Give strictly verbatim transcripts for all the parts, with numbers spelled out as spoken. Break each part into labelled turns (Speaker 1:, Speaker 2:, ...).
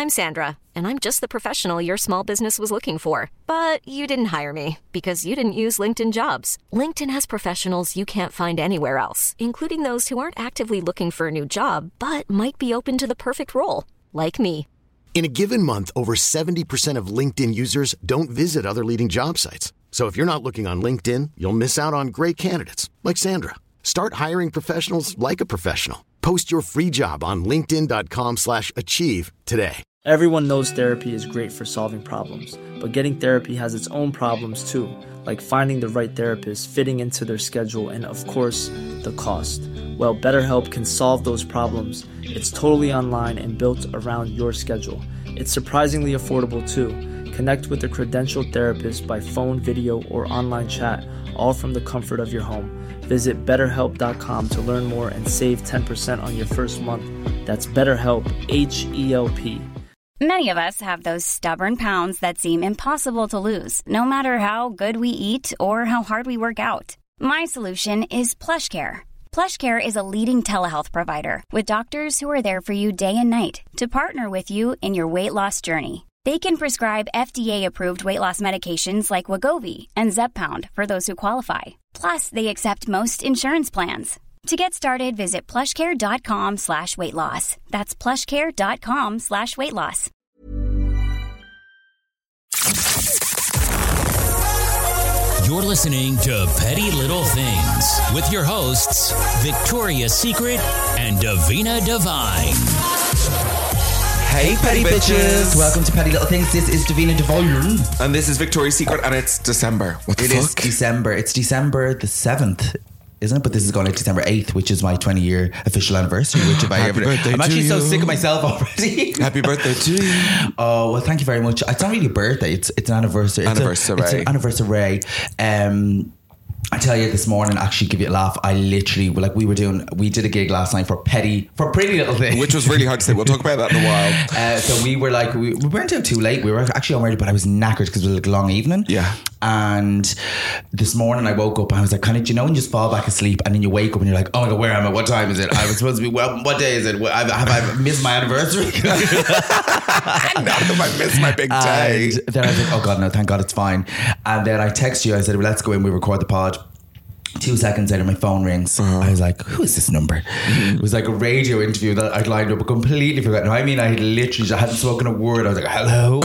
Speaker 1: I'm Sandra, and I'm just the professional your small business was looking for. But you didn't hire me because you didn't use LinkedIn Jobs. LinkedIn has professionals you can't find anywhere else, including those who aren't actively looking for a new job, but might be open to the perfect role, like me.
Speaker 2: In a given month, over seventy percent of LinkedIn users don't visit other leading job sites. So if you're not looking on LinkedIn, you'll miss out on great candidates like Sandra. Start hiring professionals like a professional. Post your free job on linkedin dot com slash achieve today.
Speaker 3: Everyone knows therapy is great for solving problems, but getting therapy has its own problems too, like finding the right therapist, fitting into their schedule, and of course, the cost. Well, BetterHelp can solve those problems. It's totally online and built around your schedule. It's surprisingly affordable too. Connect with a credentialed therapist by phone, video, or online chat, all from the comfort of your home. Visit better help dot com to learn more and save ten percent on your first month. That's BetterHelp, H E L P.
Speaker 4: Many of us have those stubborn pounds that seem impossible to lose, no matter how good we eat or how hard we work out. My solution is PlushCare. PlushCare is a leading telehealth provider with doctors who are there for you day and night to partner with you in your weight loss journey. They can prescribe F D A-approved weight loss medications like Wegovy and Zepbound for those who qualify. Plus, they accept most insurance plans. To get started, visit plushcare.com slash weight loss. That's plushcare.com slash weight loss.
Speaker 5: You're listening to Petty Little Things with your hosts, Victoria's Secret and Davina Divine.
Speaker 6: Hey, Petty bitches. Welcome to Petty Little Things. This is Davina Divine.
Speaker 7: And this is Victoria's Secret, and it's December. What the
Speaker 6: it
Speaker 7: fuck?
Speaker 6: It is December. It's December the seventh, isn't it? But this is going to December eighth, which is my twenty-year official anniversary. Which if I
Speaker 7: Happy
Speaker 6: ever,
Speaker 7: birthday
Speaker 6: I'm actually
Speaker 7: to
Speaker 6: so
Speaker 7: you.
Speaker 6: sick of myself already.
Speaker 7: Happy birthday to you.
Speaker 6: Oh, well, thank you very much. It's not really a birthday. It's it's an anniversary. It's
Speaker 7: Anniversary.
Speaker 6: A, it's an anniversary. Um, I tell you, this morning, actually, give you a laugh. I literally, like, we were doing, we did a gig last night for Petty, for Pretty Little Things.
Speaker 7: Which was really hard to say. We'll talk about that in a while.
Speaker 6: Uh, so we were like, we, we weren't out too late. We were actually already, but I was knackered because it was like a long evening.
Speaker 7: Yeah.
Speaker 6: And this morning I woke up and I was like, kind of, you know, when you just fall back asleep and then you wake up and you're like, oh my God, where am I? What time is it? I was supposed to be, well, what day is it? Have, have I missed my anniversary?
Speaker 7: Not if I missed my big day.
Speaker 6: And then I was like, oh God, no, thank God it's fine. And then I text you, I said, well, let's go in, we record the pod. Two seconds later, my phone rings. Uh-huh. I was like, who is this number? Mm-hmm. It was like a radio interview that I'd lined up, but completely forgotten. I mean, I had literally, I hadn't spoken a word. I was like, hello.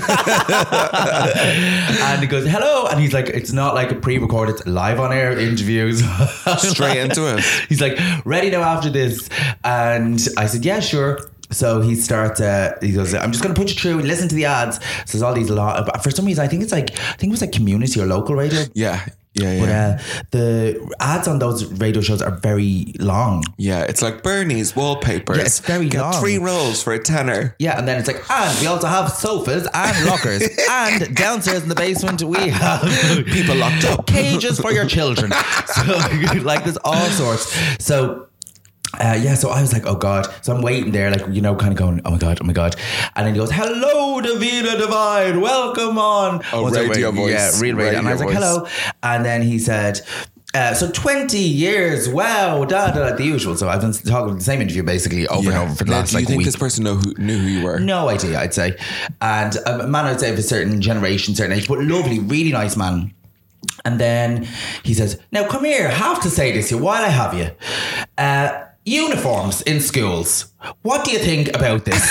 Speaker 6: And he goes, hello. And he's like, it's not like a pre-recorded, it's live on air interviews.
Speaker 7: Straight into it.
Speaker 6: He's like, ready now after this. And I said, yeah, sure. So he starts, uh, he goes, I'm just going to put you through and listen to the ads. So there's all these, lo- for some reason, I think it's like, I think it was like community or local radio.
Speaker 7: Yeah. Yeah, yeah.
Speaker 6: But uh, the ads on those radio shows are very long.
Speaker 7: Yeah, it's like Bernie's wallpapers.
Speaker 6: Yeah, it's very
Speaker 7: Get
Speaker 6: long.
Speaker 7: three rolls for a tenner.
Speaker 6: Yeah, and then it's like, and we also have sofas and lockers. And downstairs in the basement, we have
Speaker 7: people locked up.
Speaker 6: Cages for your children. So, like, there's all sorts. So... Uh, yeah, so I was like, oh God. So I'm waiting there, like, you know, kind of going, oh my God, oh my God. And then he goes, hello, Davina Divine, welcome on.
Speaker 7: Oh,
Speaker 6: What's
Speaker 7: radio
Speaker 6: it?
Speaker 7: voice.
Speaker 6: Yeah, real radio.
Speaker 7: radio
Speaker 6: And I was like,
Speaker 7: voice.
Speaker 6: hello. And then he said, uh, so twenty years, wow, da, da, da, the usual. So I've been talking about the same interview basically over
Speaker 7: Yeah.
Speaker 6: and over for the
Speaker 7: Now,
Speaker 6: last
Speaker 7: do you
Speaker 6: like
Speaker 7: think
Speaker 6: week.
Speaker 7: this person know who, knew who you were?
Speaker 6: No idea, I'd say. And a man, I'd say, of a certain generation, certain age, but lovely, really nice man. And then he says, now come here, I have to say this here while I have you. Uh, Uniforms in schools. What do you think about this?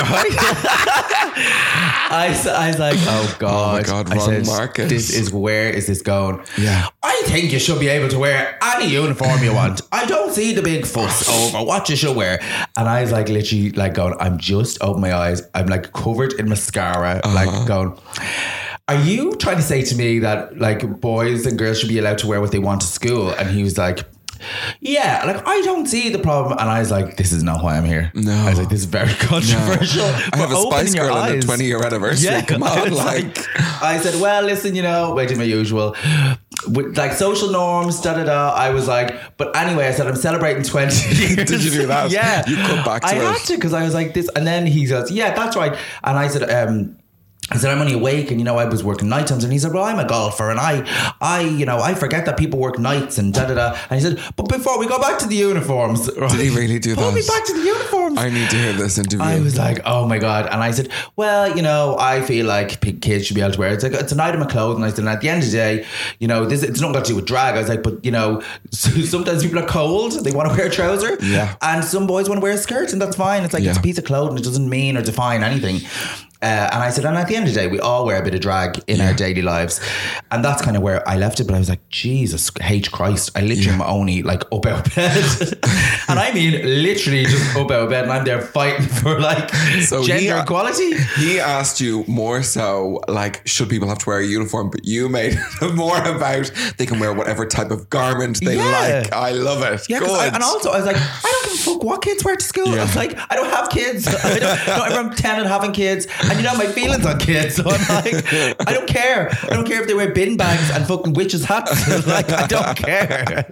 Speaker 6: I, s- I was like, oh God.
Speaker 7: Oh my God,
Speaker 6: I
Speaker 7: wrong
Speaker 6: said,
Speaker 7: market.
Speaker 6: This is, where is this going?
Speaker 7: Yeah.
Speaker 6: I think you should be able to wear any uniform you want. I don't see the big fuss over what you should wear. And I was like, literally, like going, I'm just open my eyes. I'm like covered in mascara, uh-huh. like going... Are you trying to say to me that like boys and girls should be allowed to wear what they want to school? And he was like, yeah, like I don't see the problem. And I was like, this is not why I'm here.
Speaker 7: No.
Speaker 6: I was like, this is very controversial.
Speaker 7: No. I have a Spice Girl in the twenty year anniversary.
Speaker 6: Yeah,
Speaker 7: Come on, like.
Speaker 6: like. I said, well, listen, you know, waiting my usual. With like social norms, da da da. I was like, but anyway, I said, I'm celebrating twenty years.
Speaker 7: Did you do that?
Speaker 6: Yeah.
Speaker 7: You cut back to
Speaker 6: I
Speaker 7: it.
Speaker 6: had to because I was like this. And then he goes, yeah, that's right. And I said, um, I said, I'm only awake, and you know, I was working night times. And he said, well, I'm a golfer, and I, I, you know, I forget that people work nights and da da da. And he said, but before we go back to the uniforms,
Speaker 7: did he really do
Speaker 6: pull
Speaker 7: that?
Speaker 6: me back to the uniforms.
Speaker 7: I need to hear this interview.
Speaker 6: I was like, oh my god. And I said, well, you know, I feel like p- kids should be able to wear it. It's like it's an item of clothing. I said, and at the end of the day, you know, this it's not got to do with drag. I was like, but you know, sometimes people are cold, they want to wear a trouser,
Speaker 7: yeah,
Speaker 6: and some boys want to wear a skirt, and that's fine. It's like
Speaker 7: yeah.
Speaker 6: it's a piece of clothing. It doesn't mean or define anything. Uh, and I said, and at the end of the day, we all wear a bit of drag in yeah. our daily lives. And that's kind of where I left it. But I was like, Jesus H Christ, I literally yeah. am only like up out of bed. And I mean, literally just up out of bed. And I'm there fighting for like so gender
Speaker 7: he,
Speaker 6: equality.
Speaker 7: He asked you more so like, should people have to wear a uniform? But you made it more about they can wear whatever type of garment they yeah. like. I love it.
Speaker 6: Yeah, I, and also I was like, I don't give a fuck what kids wear to school. Yeah. I was like, I don't have kids. I don't, not everyone ten and having kids. And you know my feelings on kids, so I'm like, I don't care. I don't care if they wear bin bags and fucking witches hats. Like, I don't care.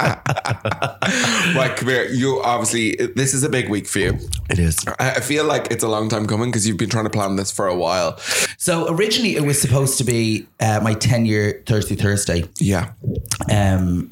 Speaker 7: Right, come here. You obviously, this is a big week for you.
Speaker 6: It is.
Speaker 7: I feel like it's a long time coming because you've been trying to plan this for a while.
Speaker 6: So originally it was supposed to be uh, my ten year Thirsty Thursday.
Speaker 7: Yeah.
Speaker 6: Um.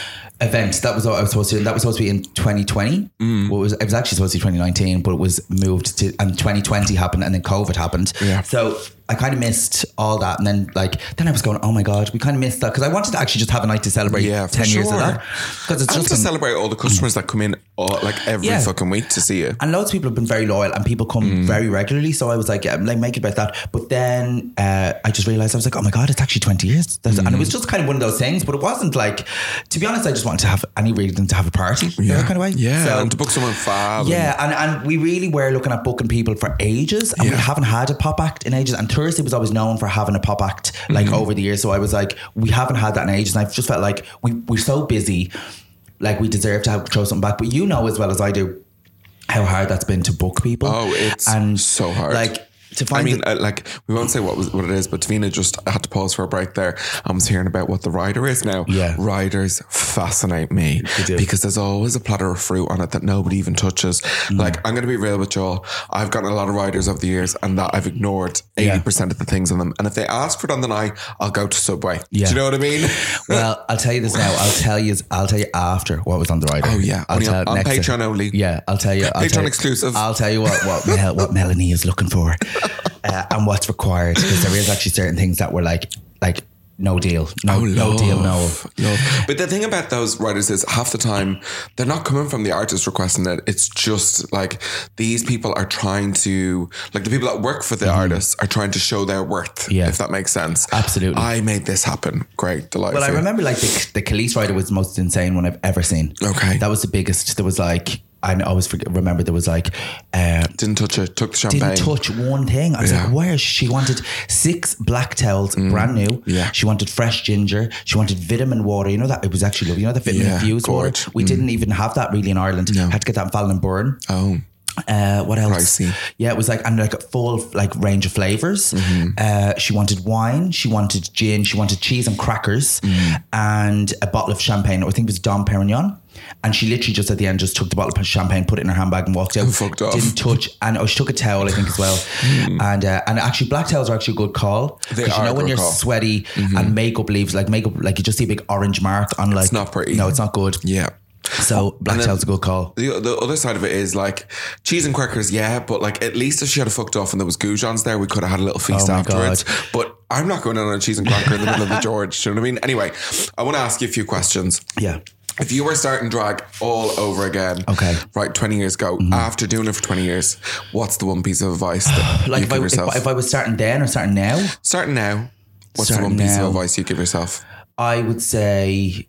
Speaker 6: Event that was what I was supposed to do. That was supposed to be in twenty twenty. Mm. Well, it was it was actually supposed to be twenty nineteen, but it was moved to, and twenty twenty happened, and then COVID happened.
Speaker 7: Yeah.
Speaker 6: So I kind of missed all that, and then like then I was going, oh my god, we kind of missed that because I wanted to actually just have a night to celebrate
Speaker 7: yeah,
Speaker 6: ten
Speaker 7: sure.
Speaker 6: years of that. Because it's
Speaker 7: and
Speaker 6: just
Speaker 7: to
Speaker 6: been,
Speaker 7: celebrate all the customers that come in all, like every yeah. fucking week to see you.
Speaker 6: And loads of people have been very loyal, and people come mm. very regularly. So I was like, yeah, like make it about that. But then uh, I just realized I was like, oh my god, it's actually twenty years, mm. and it was just kind of one of those things. But it wasn't like, to be honest, I just wanted to have any reason to have a party,
Speaker 7: yeah,
Speaker 6: that kind of way.
Speaker 7: Yeah,
Speaker 6: so,
Speaker 7: and to book someone fab.
Speaker 6: Yeah, and, and we really were looking at booking people for ages, and yeah. we haven't had a pop act in ages. And Thursday was always known for having a pop act like mm-hmm. over the years. So I was like, we haven't had that in ages, and I just felt like we we're so busy, like we deserve to have throw something back. But you know as well as I do how hard that's been to book people.
Speaker 7: Oh, it's and so hard.
Speaker 6: Like. To find
Speaker 7: I mean,
Speaker 6: the,
Speaker 7: uh, like, we won't say what was, what it is, but Davina just had to pause for a break there. I was hearing about what the rider is now.
Speaker 6: Yeah.
Speaker 7: Riders fascinate me because there's always a platter of fruit on it that nobody even touches. Mm. Like, I'm going to be real with y'all. I've gotten a lot of riders over the years and that I've ignored eighty percent yeah. of the things on them. And if they ask for it on the night, I'll go to Subway. Yeah. Do you know what I mean?
Speaker 6: Well, I'll tell you this now. I'll tell you I'll tell you after what was on the rider.
Speaker 7: Oh, yeah.
Speaker 6: I'll
Speaker 7: only
Speaker 6: tell
Speaker 7: on, on Patreon to, only.
Speaker 6: Yeah, I'll tell you. I'll
Speaker 7: Patreon
Speaker 6: tell you,
Speaker 7: exclusive.
Speaker 6: I'll tell you what, what, Mel, what Melanie is looking for. Uh, and what's required, because there is actually certain things that were like like no deal no,
Speaker 7: oh,
Speaker 6: no deal no
Speaker 7: love. But the thing about those writers is half the time they're not coming from the artist requesting it. It's just like these people are trying to, like the people that work for the mm. artists are trying to show their worth, yeah. if that makes sense.
Speaker 6: Absolutely.
Speaker 7: I made this happen. Great, delightful.
Speaker 6: Well, I remember like the, the Khalees rider was the most insane one I've ever seen.
Speaker 7: Okay.
Speaker 6: That was the biggest. There was like, I always forget, remember there was like uh,
Speaker 7: didn't touch it, took the champagne,
Speaker 6: didn't touch one thing. I was yeah. like, where? She wanted six black towels, mm. brand new.
Speaker 7: Yeah.
Speaker 6: She wanted fresh ginger. She wanted vitamin water. You know that it was actually lovely. You know the vitamin
Speaker 7: yeah,
Speaker 6: infused
Speaker 7: gorge.
Speaker 6: water. We mm. didn't even have that really in Ireland.
Speaker 7: No.
Speaker 6: Had to get that in Fallon and Burn.
Speaker 7: Oh.
Speaker 6: Uh, what else?
Speaker 7: Pricey.
Speaker 6: Yeah, it was like and like a full like range of flavors. Mm-hmm. Uh, she wanted wine, she wanted gin, she wanted cheese and crackers, mm. and a bottle of champagne. I think it was Dom Perignon. And she literally just at the end just took the bottle of champagne, put it in her handbag, and walked out.
Speaker 7: Fucked off.
Speaker 6: Didn't touch, and oh, she took a towel, I think, as well. Mm. And uh, and actually, black towels are actually a good call.
Speaker 7: They
Speaker 6: Because you know when you're
Speaker 7: call.
Speaker 6: sweaty mm-hmm. and makeup leaves, like makeup, like you just see a big orange mark on like.
Speaker 7: It's not pretty.
Speaker 6: No, it's not good.
Speaker 7: Yeah.
Speaker 6: So black towel's a good call.
Speaker 7: The, the other side of it is like cheese and crackers, yeah, but like at least if she had a fucked off and there was goujons there, we could have had a little feast
Speaker 6: oh
Speaker 7: afterwards.
Speaker 6: God.
Speaker 7: But I'm not going on a cheese and cracker in the middle of the George. Do you know what I mean? Anyway, I want to ask you a few questions.
Speaker 6: Yeah.
Speaker 7: If you were starting drag all over again,
Speaker 6: okay,
Speaker 7: right, twenty years ago, mm-hmm. after doing it for twenty years, what's the one piece of advice that
Speaker 6: like
Speaker 7: you
Speaker 6: if
Speaker 7: give
Speaker 6: I,
Speaker 7: yourself?
Speaker 6: If, if I was starting then or starting now?
Speaker 7: Starting now. What's
Speaker 6: starting
Speaker 7: the one piece
Speaker 6: now,
Speaker 7: of advice you give yourself?
Speaker 6: I would say...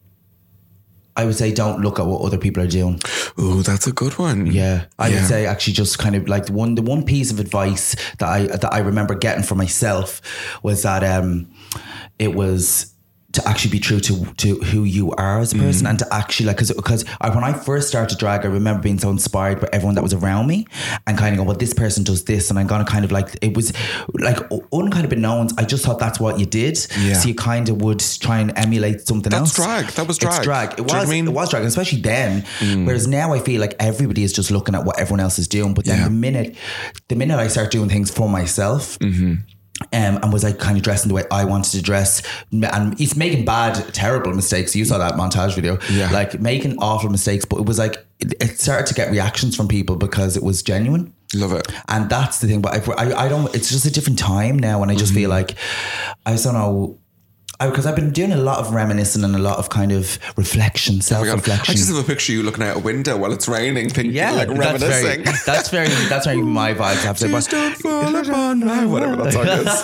Speaker 6: I would say don't look at what other people are doing.
Speaker 7: Ooh, that's a good one.
Speaker 6: Yeah. I
Speaker 7: yeah.
Speaker 6: would say actually just kind of like the one the one piece of advice that I that I remember getting for myself was that um it was to actually be true to to who you are as a person, mm. and to actually like, because because when I first started drag, I remember being so inspired by everyone that was around me and kind of going, well, this person does this, and I'm gonna kind of like, it was like unkind of beknowns. I just thought that's what you did.
Speaker 7: Yeah.
Speaker 6: So you kind of would try and emulate something
Speaker 7: that's
Speaker 6: else.
Speaker 7: That's drag. That was drag.
Speaker 6: It's drag. It
Speaker 7: do
Speaker 6: was.
Speaker 7: You know what I mean?
Speaker 6: It was drag, especially then. Mm. Whereas now I feel like everybody is just looking at what everyone else is doing. But then
Speaker 7: yeah.
Speaker 6: the minute, the minute I start doing things for myself.
Speaker 7: Mm-hmm.
Speaker 6: Um, and was like kind of dressing the way I wanted to dress, and he's making bad, terrible mistakes. You saw that montage video,
Speaker 7: yeah.
Speaker 6: like making awful mistakes. But it was like it, it started to get reactions from people because it was genuine.
Speaker 7: Love it,
Speaker 6: and that's the thing. But I, I, I don't. It's just a different time now, and I just mm-hmm. feel like I just don't know. Because I've been doing a lot of reminiscing and a lot of kind of reflection, self-reflection.
Speaker 7: I just have a picture of you looking out a window while it's raining, thinking,
Speaker 6: yeah,
Speaker 7: like reminiscing.
Speaker 6: That's very, that's very, that's very my vibes. I have to say,
Speaker 7: just don't fall upon my, whatever that song is.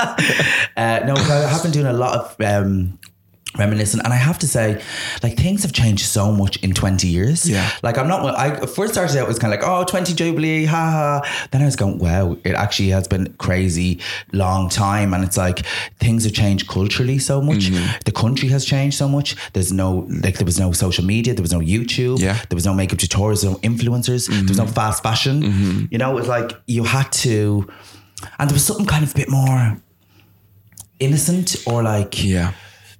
Speaker 6: uh, no, I have been doing a lot of um, reminiscing, and I have to say, like, things have changed so much in twenty years.
Speaker 7: Yeah.
Speaker 6: Like, I'm not, I first started out, it was kind of like, oh, twenty Jubilee, ha ha. Then I was going, wow, it actually has been crazy long time. And it's like, things have changed culturally so much. Mm-hmm. The country has changed so much. There's no, like, there was no social media, there was no YouTube,
Speaker 7: yeah.
Speaker 6: there was no makeup tutorials, no influencers, mm-hmm. there was no fast fashion. Mm-hmm. You know, it was like, you had to, and there was something kind of a bit more innocent or like,
Speaker 7: yeah.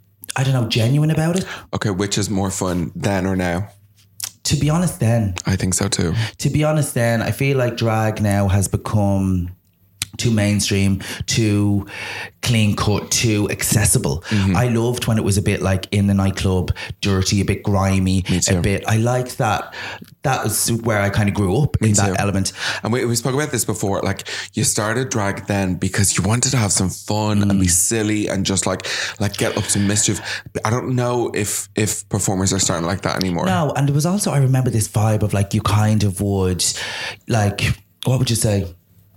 Speaker 6: I don't know, genuine about it.
Speaker 7: Okay, which is more fun, then or now?
Speaker 6: To be honest, then.
Speaker 7: I think so too.
Speaker 6: To be honest, then, I feel like drag now has become too mainstream, too clean cut, too accessible. Mm-hmm. I loved when it was a bit like in the nightclub, dirty, a bit grimy, a bit. I liked that. That was where I kind of grew up in that element.
Speaker 7: And we, we spoke about this before. Like, you started drag then because you wanted to have some fun mm. and be silly and just like like get up to mischief. I don't know if if performers are starting like that anymore.
Speaker 6: No, and there was also, I remember this vibe of like you kind of would like, what would you say?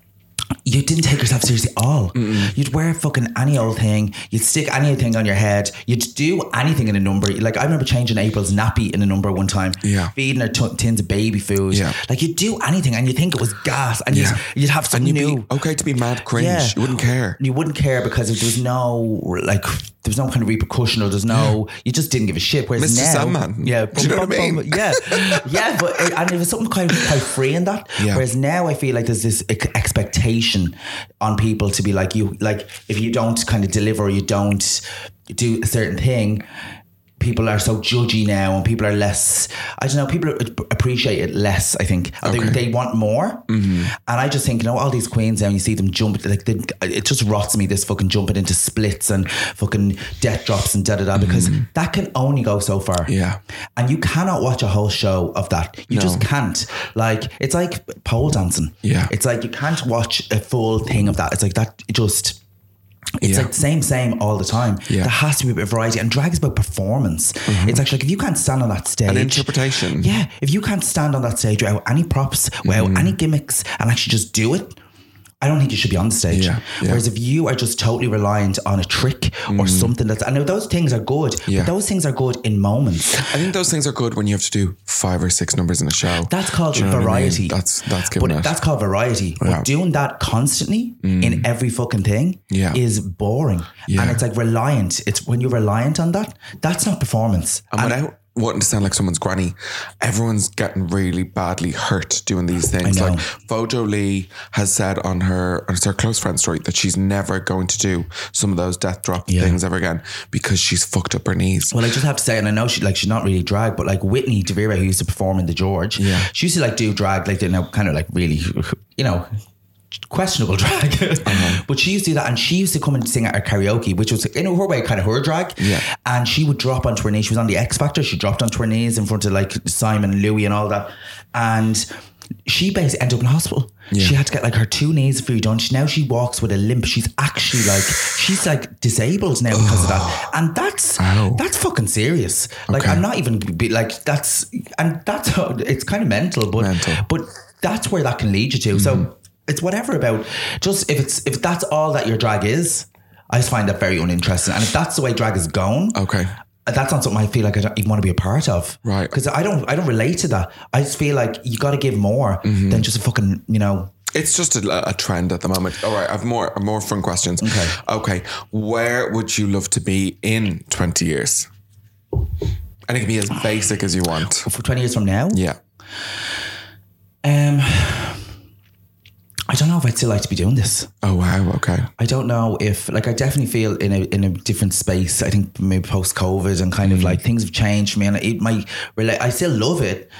Speaker 6: You didn't take yourself seriously at all. Mm-mm. You'd wear fucking any old thing. You'd stick anything on your head. You'd do anything in a number. Like, I remember changing April's nappy in a number one time.
Speaker 7: Yeah.
Speaker 6: Feeding her t- tins of baby food.
Speaker 7: Yeah.
Speaker 6: Like, you'd do anything and you'd think it was gas and yeah. you'd, you'd have something
Speaker 7: and you'd
Speaker 6: new.
Speaker 7: Be okay to be mad cringe.
Speaker 6: Yeah.
Speaker 7: You wouldn't care.
Speaker 6: You wouldn't care because there was no, like, there was no kind of repercussion or there's no, yeah. you just didn't give a shit. Whereas
Speaker 7: Mister
Speaker 6: now,
Speaker 7: Sandman.
Speaker 6: Yeah.
Speaker 7: Do you know what I mean?
Speaker 6: Yeah. Yeah, but, it, and it was something quite, quite free in that.
Speaker 7: Yeah.
Speaker 6: Whereas now I feel like there's this expectation on people to be like, you, like, if you don't kind of deliver or you don't do a certain thing, people are so judgy now and people are less, I don't know, people appreciate it less, I think. Okay. They, they want more. Mm-hmm. And I just think, you know, all these queens now, and you see them jump, like they, it just rots me, this fucking jumping into splits and fucking death drops and da da da, because mm-hmm. that can only go so far.
Speaker 7: Yeah.
Speaker 6: And you cannot watch a whole show of that. You no. just can't. Like, it's like pole dancing.
Speaker 7: Yeah.
Speaker 6: It's like you can't watch a full thing of that. It's like that, it just... It's yeah. like same, same all the time. Yeah. There has to be a bit of variety. And drag is about performance. Mm-hmm. It's actually like if you can't stand on that stage.
Speaker 7: An interpretation.
Speaker 6: Yeah. If you can't stand on that stage without any props, without mm-hmm. any gimmicks, and actually just do it, I don't think you should be on the stage.
Speaker 7: Yeah, yeah.
Speaker 6: Whereas if you are just totally reliant on a trick mm. or something that's, I know those things are good, yeah. but those things are good in moments.
Speaker 7: I think those things are good when you have to do five or six numbers in a show.
Speaker 6: That's called
Speaker 7: you know
Speaker 6: variety.
Speaker 7: I mean? That's that's giving
Speaker 6: but
Speaker 7: it.
Speaker 6: That's called variety. Yeah. But doing that constantly mm. in every fucking thing
Speaker 7: yeah.
Speaker 6: is boring. Yeah. And it's like reliant. It's when you're reliant on that, that's not performance.
Speaker 7: And, and without wanting to sound like someone's granny, everyone's getting really badly hurt doing these things. Like Fojo Lee has said on her, on her close friend story that she's never going to do some of those death drop yeah. things ever again because she's fucked up her knees.
Speaker 6: Well, I just have to say, and I know she like she's not really drag, but like Whitney DeVera, who used to perform in the George,
Speaker 7: yeah.
Speaker 6: she used to like do drag, like, you know, kind of like really, you know, questionable drag. Uh-huh. But she used to do that, and she used to come and sing at her karaoke, which was in her way kind of her drag.
Speaker 7: Yeah.
Speaker 6: And she would drop onto her knees. She was on the X Factor. She dropped onto her knees in front of like Simon and Louis and all that. And she basically ended up in hospital. Yeah. She had to get like her two knees free done. She, now she walks with a limp. She's actually like, she's like disabled now because oh. of that. And that's, Ow. that's fucking serious. Like okay. I'm not even be like, that's, and that's, it's kind of mental, but,
Speaker 7: mental.
Speaker 6: but that's where that can lead you to. Mm-hmm. So it's whatever about just if it's, if that's all that your drag is, I just find that very uninteresting. And if that's the way drag is going,
Speaker 7: okay.
Speaker 6: that's not something I feel like I don't even want to be a part of.
Speaker 7: Right.
Speaker 6: Because I don't, I don't relate to that. I just feel like you got to give more mm-hmm. than just a fucking, you know.
Speaker 7: It's just a, a trend at the moment. All right, I have more, more fun questions.
Speaker 6: Okay.
Speaker 7: Okay. Where would you love to be in twenty years? And it can be as basic as you want.
Speaker 6: For twenty years from now?
Speaker 7: Yeah.
Speaker 6: Um, I don't know if I'd still like to be doing this.
Speaker 7: Oh, wow. Okay.
Speaker 6: I don't know if, like, I definitely feel in a in a different space. I think maybe post-COVID and kind mm. of like things have changed for me, and it might relate. I still love it.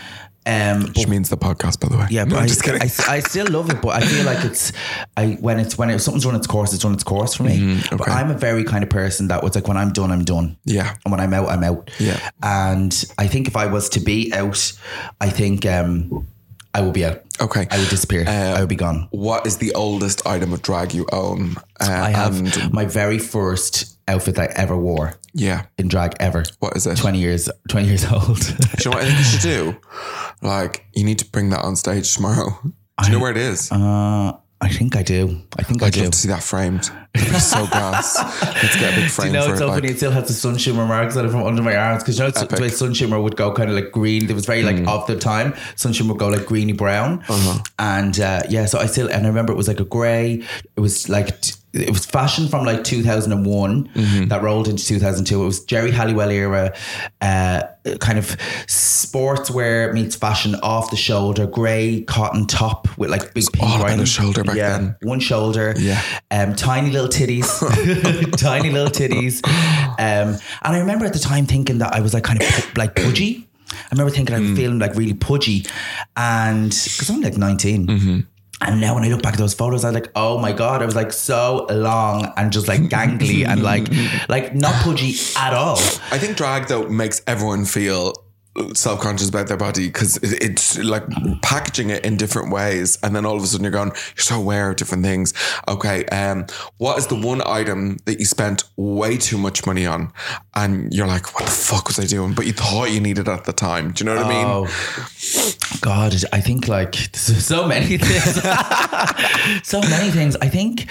Speaker 6: Um,
Speaker 7: Which means the podcast, by the way.
Speaker 6: Yeah,
Speaker 7: no,
Speaker 6: but
Speaker 7: I'm
Speaker 6: I,
Speaker 7: just kidding.
Speaker 6: I, I still love it, but I feel like it's I when it's when it, something's run its course, it's run its course for me.
Speaker 7: Mm, okay.
Speaker 6: But I'm a very kind of person that was like, when I'm done, I'm done.
Speaker 7: Yeah.
Speaker 6: And when I'm out, I'm out.
Speaker 7: Yeah.
Speaker 6: And I think if I was to be out, I think um, I will be out.
Speaker 7: Okay.
Speaker 6: I would disappear.
Speaker 7: Uh,
Speaker 6: I would be gone.
Speaker 7: What is the oldest item of drag you own? Uh,
Speaker 6: I have
Speaker 7: and-
Speaker 6: my very first outfit I ever wore
Speaker 7: Yeah.
Speaker 6: in drag ever.
Speaker 7: What is it?
Speaker 6: twenty years, twenty years old.
Speaker 7: Do you know what I think you should do? Like, you need to bring that on stage tomorrow. Do you know where it is?
Speaker 6: Uh, I think I do. I think
Speaker 7: I'd
Speaker 6: I do.
Speaker 7: love to see that framed. It'd be so gas. Let's get a big frame
Speaker 6: Do you know,
Speaker 7: for
Speaker 6: it's
Speaker 7: it.
Speaker 6: so
Speaker 7: like-
Speaker 6: funny. It still has the sun shimmer marks on it from under my arms. Because you know, it's, the way sun shimmer would go kind of like green. It was very like of the time. Sun shimmer would go like greeny brown.
Speaker 7: Uh-huh.
Speaker 6: And uh, yeah, so I still, and I remember it was like a grey. It was like, t- it was fashion from like two thousand one
Speaker 7: Mm-hmm.
Speaker 6: that rolled into two thousand two. It was Jerry Halliwell era, uh, kind of sportswear meets fashion, off the shoulder, grey cotton top with like big pink
Speaker 7: all about
Speaker 6: writing.
Speaker 7: a shoulder back
Speaker 6: yeah,
Speaker 7: then.
Speaker 6: one shoulder.
Speaker 7: Yeah.
Speaker 6: Um, tiny little titties, tiny little titties. Um, and I remember at the time thinking that I was like kind of pu- like pudgy. I remember thinking I was feeling like really pudgy, and because I'm like nineteen.
Speaker 7: Mm-hmm.
Speaker 6: And now when I look back at those photos, I was like, oh my God, I was like so long and just like gangly and like, like not pudgy at all.
Speaker 7: I think drag, though, makes everyone feel self-conscious about their body because it, it's like packaging it in different ways, and then all of a sudden you're going, you're so aware of different things. Okay, um, what is the one item that you spent way too much money on and you're like, what the fuck was I doing? But you thought you needed it at the time. Do you know what I mean?
Speaker 6: Oh God, I think like so many things. So many things. I think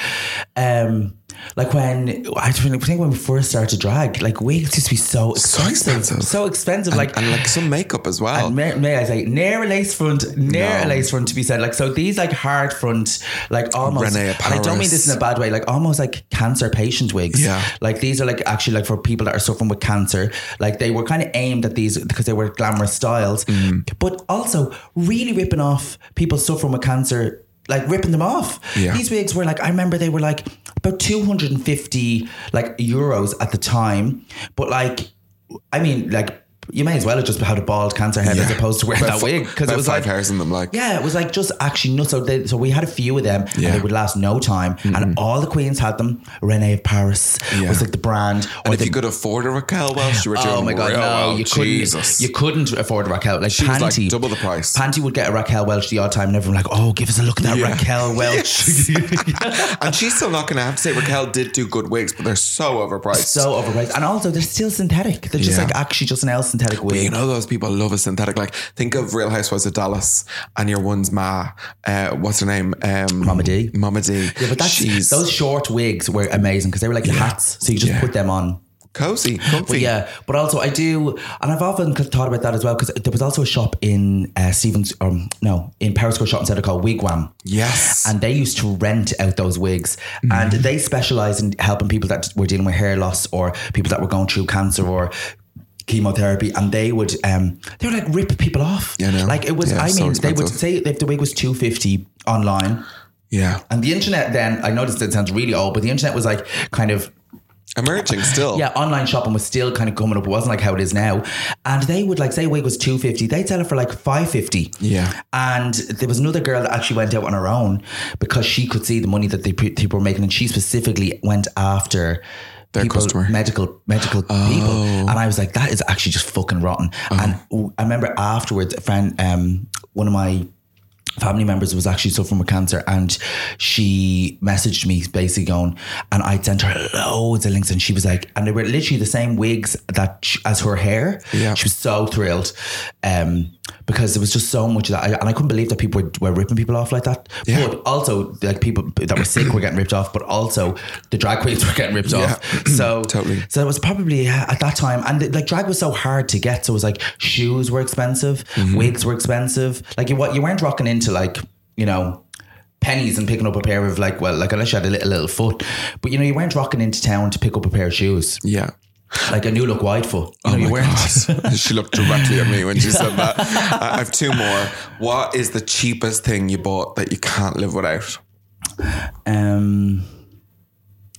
Speaker 6: um like when I think when we first started drag, like wigs used to be so
Speaker 7: So
Speaker 6: expensive.
Speaker 7: expensive.
Speaker 6: So expensive.
Speaker 7: And,
Speaker 6: Like
Speaker 7: and like some makeup as well.
Speaker 6: And may, may I say, near a lace front, near
Speaker 7: No.
Speaker 6: a lace front to be said. Like, so these like hard front, like almost,
Speaker 7: Renee
Speaker 6: and I don't mean this
Speaker 7: Paris.
Speaker 6: in a bad way, like almost like cancer patient wigs.
Speaker 7: Yeah.
Speaker 6: Like these are like actually like for people that are suffering with cancer. Like they were kind of aimed at these because they were glamorous styles,
Speaker 7: Mm.
Speaker 6: but also really ripping off people suffering with cancer, like ripping them off.
Speaker 7: Yeah.
Speaker 6: These wigs were like, I remember they were like about two hundred fifty like euros at the time. But like, I mean, like, you may as well have just had a bald cancer head
Speaker 7: Yeah.
Speaker 6: as opposed to wearing
Speaker 7: About
Speaker 6: that
Speaker 7: fi-
Speaker 6: wig, because
Speaker 7: about
Speaker 6: it was
Speaker 7: five
Speaker 6: like
Speaker 7: hairs in them, like.
Speaker 6: yeah, it was like just actually nuts. So, they, so we had a few of them,
Speaker 7: Yeah.
Speaker 6: and they would last no time. And all the queens had them. Renee of Paris
Speaker 7: Yeah.
Speaker 6: was like the brand.
Speaker 7: And
Speaker 6: Or
Speaker 7: if
Speaker 6: the,
Speaker 7: you could afford a Raquel Welch, you were doing
Speaker 6: oh my god,
Speaker 7: real
Speaker 6: no,
Speaker 7: well.
Speaker 6: you couldn't.
Speaker 7: Jesus.
Speaker 6: You couldn't afford a Raquel. Like
Speaker 7: She was like
Speaker 6: Panty,
Speaker 7: double the price.
Speaker 6: Panty would get a Raquel Welch the odd time, and everyone like, oh, give us a look at that
Speaker 7: Yeah.
Speaker 6: Raquel Welch.
Speaker 7: And she's still not going to have to say Raquel did do good wigs, but they're so overpriced.
Speaker 6: So overpriced, and also they're still synthetic. They're just
Speaker 7: Yeah.
Speaker 6: like actually just an L synthetic wig.
Speaker 7: But you know those people love a synthetic. Like think of Real Housewives of Dallas and your one's Ma. Uh, what's her name? Um,
Speaker 6: Mama D.
Speaker 7: Mama D.
Speaker 6: Yeah, but that's,
Speaker 7: She's
Speaker 6: those short wigs were amazing because they were like hats, so you just
Speaker 7: Yeah.
Speaker 6: put them on.
Speaker 7: cozy, comfy.
Speaker 6: But yeah, but also I do, and I've often thought about that as well, because there was also a shop in uh, Stevens, um, no, in Periscope Shopping Centre called Wigwam.
Speaker 7: Yes.
Speaker 6: And they used to rent out those wigs, and they specialise in helping people that were dealing with hair loss or people that were going through cancer or chemotherapy, and they would um they would like rip people off.
Speaker 7: Yeah, I know.
Speaker 6: Like it was,
Speaker 7: Yeah,
Speaker 6: I
Speaker 7: so
Speaker 6: mean, they would
Speaker 7: expensive.
Speaker 6: say if the wig was two fifty online.
Speaker 7: Yeah.
Speaker 6: And the internet then, I know this sounds really old, but the internet was like kind of
Speaker 7: Emerging still.
Speaker 6: yeah, online shopping was still kind of coming up. It wasn't like how it is now. And they would like say a wig was two fifty, they'd sell it for like five fifty.
Speaker 7: Yeah.
Speaker 6: And there was another girl that actually went out on her own because she could see the money that they people were making, and she specifically went after
Speaker 7: Their
Speaker 6: people,
Speaker 7: customer.
Speaker 6: medical medical
Speaker 7: Oh.
Speaker 6: people. And I was like, that is actually just fucking rotten. And I remember afterwards, a friend, um, one of my family members was actually suffering with cancer, and she messaged me basically going, and I sent her loads of links, and she was like, and they were literally the same wigs that she, as her hair.
Speaker 7: Yeah.
Speaker 6: She was so thrilled um, because there was just so much of that. I, and I couldn't believe that people were, were ripping people off like that.
Speaker 7: Yeah.
Speaker 6: But also like people that were sick were getting ripped off, but also the drag queens were getting ripped
Speaker 7: Yeah.
Speaker 6: off. So
Speaker 7: Totally.
Speaker 6: So it was probably yeah, at that time, and like drag was so hard to get. So it was like shoes were expensive,
Speaker 7: Mm-hmm.
Speaker 6: wigs were expensive. Like you what you weren't rocking into like, you know, pennies and picking up a pair of like, well, like unless you had a little, little foot, but you know, you weren't rocking into town to pick up a pair of shoes.
Speaker 7: Yeah.
Speaker 6: Like a new look wide foot. You know,
Speaker 7: Oh
Speaker 6: you
Speaker 7: my
Speaker 6: weren't.
Speaker 7: God. She looked directly at me when she said that. I I have two more. What is the cheapest thing you bought that you can't live without?
Speaker 6: Um, the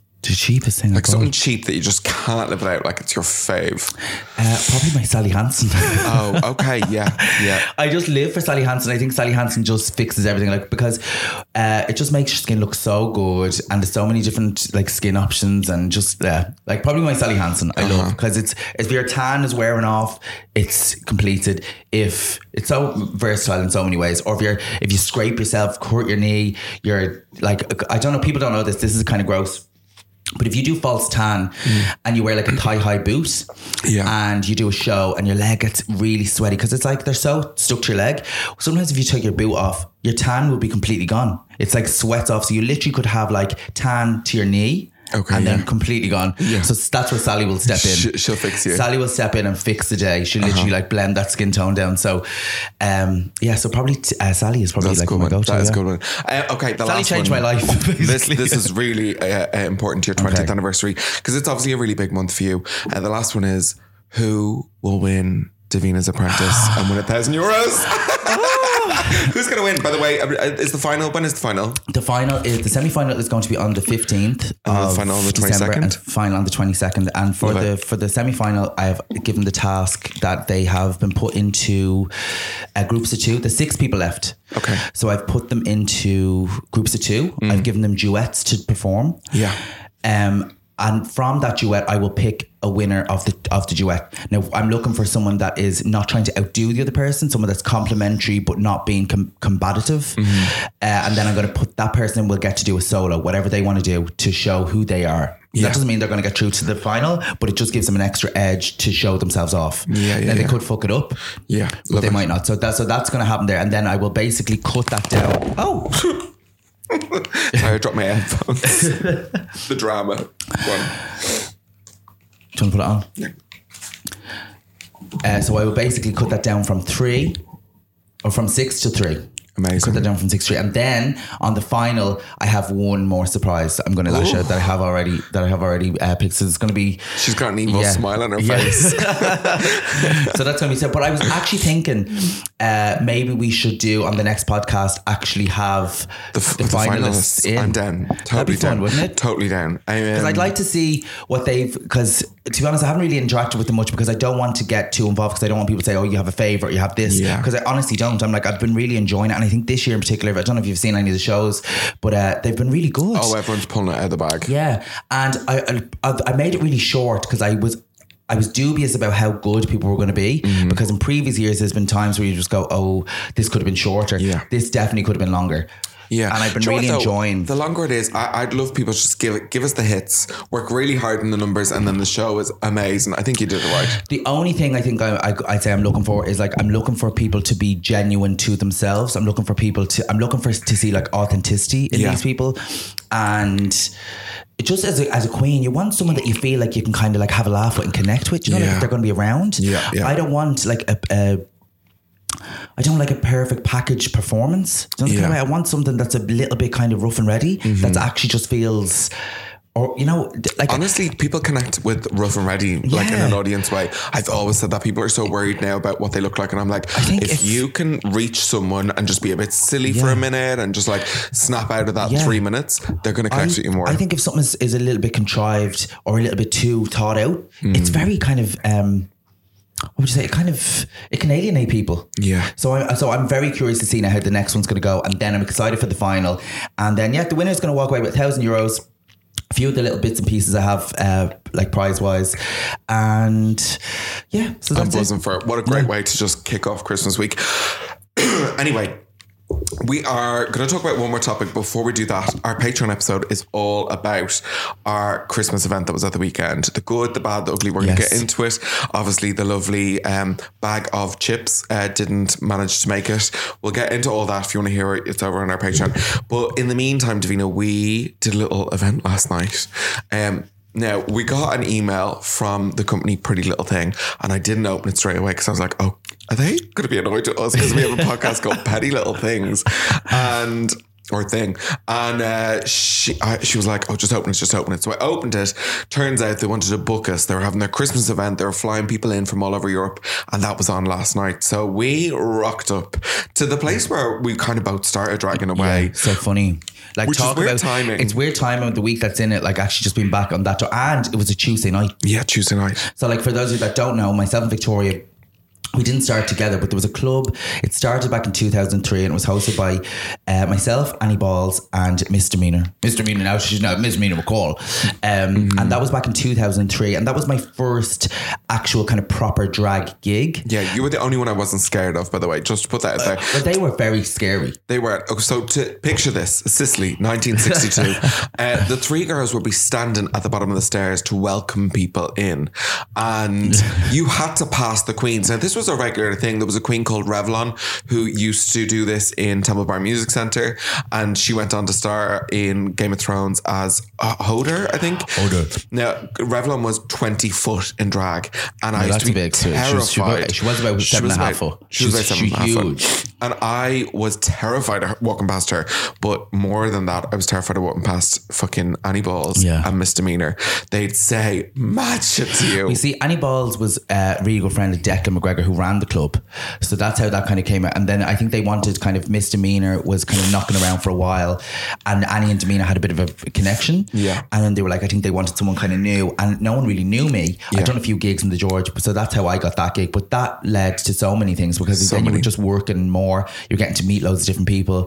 Speaker 6: cheapest thing.
Speaker 7: Like
Speaker 6: I
Speaker 7: something
Speaker 6: bought.
Speaker 7: cheap that you just can't live without. Like it's your fave.
Speaker 6: Uh, probably my Sally Hansen.
Speaker 7: Oh, okay. Yeah. Yeah.
Speaker 6: I just live for Sally Hansen. I think Sally Hansen just fixes everything. Like, because uh, it just makes your skin look so good. And there's so many different like skin options and just, uh, like probably my Sally Hansen I uh-huh. love. Because it's, if your tan is wearing off, it's completed. If it's so versatile in so many ways. Or if you're, if you scrape yourself, hurt your knee, you're like, I don't know, people don't know this. This is kind of gross. But if you do false tan mm. and you wear like a thigh-high boot yeah. and you do a show and your leg gets really sweaty because it's like they're so stuck to your leg. Sometimes if you take your boot off, your tan will be completely gone. It's like sweats off. So you literally could have like tan to your knee. Okay, and yeah. then completely gone. Yeah. So that's where Sally will step in.
Speaker 7: She'll fix you.
Speaker 6: Sally will step in and fix the day. She'll literally uh-huh. like blend that skin tone down. So, um, yeah. So probably t- uh, Sally is probably that's like my go-to.
Speaker 7: That is
Speaker 6: yeah.
Speaker 7: a good one. Uh, okay, the
Speaker 6: Sally
Speaker 7: last
Speaker 6: changed
Speaker 7: one.
Speaker 6: my life.
Speaker 7: this this is really uh, uh, important to your twentieth okay. anniversary because it's obviously a really big month for you. Uh, the last one is who will win Davina's Apprentice and win a thousand euros. Who's going to win? By the way, is the final? When is the final?
Speaker 6: The final is the semi-final is going to be on the fifteenth.
Speaker 7: And the final on the twenty-second.
Speaker 6: And final on the twenty-second. And for Love the it. for the semi-final, I have given the task that they have been put into uh, groups of two. There's six people left.
Speaker 7: Okay.
Speaker 6: So I've put them into groups of two. Mm. I've given them duets to perform.
Speaker 7: Yeah.
Speaker 6: Um. And from that duet, I will pick a winner of the of the duet. Now, I'm looking for someone that is not trying to outdo the other person, someone that's complimentary but not being com- combative. Mm-hmm. Uh, and then I'm going to put that person will get to do a solo, whatever they want to do to show who they are. Yeah. That doesn't mean they're going to get through to the final, but it just gives them an extra edge to show themselves off.
Speaker 7: Yeah, yeah,
Speaker 6: then
Speaker 7: yeah.
Speaker 6: they could fuck it up.
Speaker 7: Yeah,
Speaker 6: but they it. might not. So that so that's going to happen there. And then I will basically cut that down. Oh.
Speaker 7: Sorry, I dropped my headphones. The drama one.
Speaker 6: Do you want to put it on?
Speaker 7: Yeah.
Speaker 6: Uh, so I will basically cut that down from three, or from six to three.
Speaker 7: Amazing.
Speaker 6: Cut that down from six to three, and then on the final, I have one more surprise. I'm going to lash Ooh. out that I have already that I have already uh, picked. So it's going to be.
Speaker 7: She's got an evil yeah. smile on her
Speaker 6: yeah.
Speaker 7: face.
Speaker 6: So that's going to be so. But I was actually thinking uh, maybe we should do on the next podcast actually have
Speaker 7: the,
Speaker 6: the,
Speaker 7: the
Speaker 6: finalists.
Speaker 7: finalists. In. I'm down. Totally
Speaker 6: That'd be fun,
Speaker 7: down,
Speaker 6: wouldn't it?
Speaker 7: Totally down. Because
Speaker 6: um, I'd like to see what they've. Because to be honest, I haven't really interacted with them much because I don't want to get too involved because I don't want people to say, "Oh, you have a favourite, you have this." Because yeah. I honestly don't. I'm like I've been really enjoying it, and I think this year in particular. I don't know if you've seen any of the shows, but uh, they've been really good.
Speaker 7: Oh, everyone's pulling it out of the bag.
Speaker 6: Yeah, and I I, I made it really short because I was I was dubious about how good people were going to be mm-hmm. because in previous years there's been times where you just go, oh, this could have been shorter. Yeah, this definitely could have been longer.
Speaker 7: Yeah,
Speaker 6: and I've been really
Speaker 7: though,
Speaker 6: enjoying.
Speaker 7: The longer it is, I, I'd love people to just give it, give us the hits, work really hard in the numbers, and then the show is amazing. I think you did it right.
Speaker 6: The only thing I think I, I, I'd say I'm looking for is like I'm looking for people to be genuine to themselves. I'm looking for people to. I'm looking for to see like authenticity in yeah. these people, and. It just as a, as a queen, you want someone that you feel like you can kind of like have a laugh with and connect with. You know, yeah. like if they're going to be around.
Speaker 7: Yeah, yeah.
Speaker 6: I don't want like a. a I don't like a perfect package performance. Do you know yeah. I want something that's a little bit kind of rough and ready. Mm-hmm. That actually just feels, or you know, like
Speaker 7: honestly, people connect with rough and ready yeah. like in an audience way. I've always said that people are so worried now about what they look like, and I'm like, I think if you can reach someone and just be a bit silly yeah. for a minute and just like snap out of that yeah. three minutes, they're going to connect I, with you more.
Speaker 6: I think if something is, is a little bit contrived or a little bit too thought out, mm. it's very kind of. Um, What would you say? It kind of it can alienate people.
Speaker 7: Yeah.
Speaker 6: So I so I'm very curious to see now how the next one's going to go, and then I'm excited for the final, and then yeah, the winner's going to walk away with a thousand euros. A few of the little bits and pieces I have, uh, like prize wise, and yeah. So that's
Speaker 7: I'm buzzing
Speaker 6: it.
Speaker 7: for it. What a great
Speaker 6: yeah.
Speaker 7: way to just kick off Christmas week. Anyway. We are going to talk about one more topic. Before we do that, our Patreon episode is all about our Christmas event that was at the weekend. The good, the bad, the ugly. We're yes. going to get into it. Obviously, the lovely um, bag of chips uh, didn't manage to make it. We'll get into all that. If you want to hear it, it's over on our Patreon. But in the meantime, Davina, we did a little event last night. Um, Now, we got an email from the company Pretty Little Thing, and I didn't open it straight away because I was like, oh, are they going to be annoyed at us because we have a podcast called Petty Little Things? And or thing. And uh, she I, she was like, oh, just open it, just open it. So I opened it. Turns out they wanted to book us. They were having their Christmas event. They were flying people in from all over Europe. And that was on last night. So we rocked up to the place where we kind of both started dragging away.
Speaker 6: Yeah, so funny. Like,
Speaker 7: Which
Speaker 6: talk
Speaker 7: is weird
Speaker 6: about
Speaker 7: timing.
Speaker 6: It's weird timing of the week that's in it. Like, actually just being back on that. And it was a Tuesday night.
Speaker 7: Yeah, Tuesday night.
Speaker 6: So, like, for those of you that don't know, myself and Victoria, we didn't start together, but there was a club. It started back in two thousand three and it was hosted by uh, myself, Annie Balls, and Misdemeanor. Misdemeanor now, she's not Misdemeanor McCall. Um, mm. And that was back in two thousand three. And that was my first actual kind of proper drag gig.
Speaker 7: Yeah, you were the only one I wasn't scared of, by the way, just to put that out there.
Speaker 6: Uh, but they were very scary.
Speaker 7: They were. So to picture this, Sicily, nineteen sixty-two. uh, the three girls would be standing at the bottom of the stairs to welcome people in. And you had to pass the queens. Now, this was a regular thing. There was a queen called Revlon who used to do this in Temple Bar Music Centre, and she went on to star in Game of Thrones as uh, Hodor, I think.
Speaker 6: Hodor.
Speaker 7: Now, Revlon was twenty foot in drag, and no, I used to be
Speaker 6: big
Speaker 7: terrified.
Speaker 6: She was, she was about
Speaker 7: she
Speaker 6: seven
Speaker 7: was
Speaker 6: and a half
Speaker 7: about,
Speaker 6: foot.
Speaker 7: She was about seven and a half
Speaker 6: huge.
Speaker 7: foot. And I was terrified of her, walking past her, but more than that, I was terrified of walking past fucking Annie Balls
Speaker 6: yeah.
Speaker 7: and Misdemeanor. They'd say mad shit to you.
Speaker 6: You see, Annie Balls was a really good friend of Declan McGregor, who ran the club. So that's how that kind of came out. And then I think they wanted kind of Misdemeanor was kind of knocking around for a while, and Annie and Demeanor had a bit of a connection.
Speaker 7: Yeah.
Speaker 6: And then they were like, I think they wanted someone kind of new, and no one really knew me.
Speaker 7: Yeah.
Speaker 6: I'd done a few gigs in the George, so that's how I got that gig. But that led to so many things, because
Speaker 7: So
Speaker 6: then
Speaker 7: many.
Speaker 6: you were just working more. You're getting to meet loads of different people.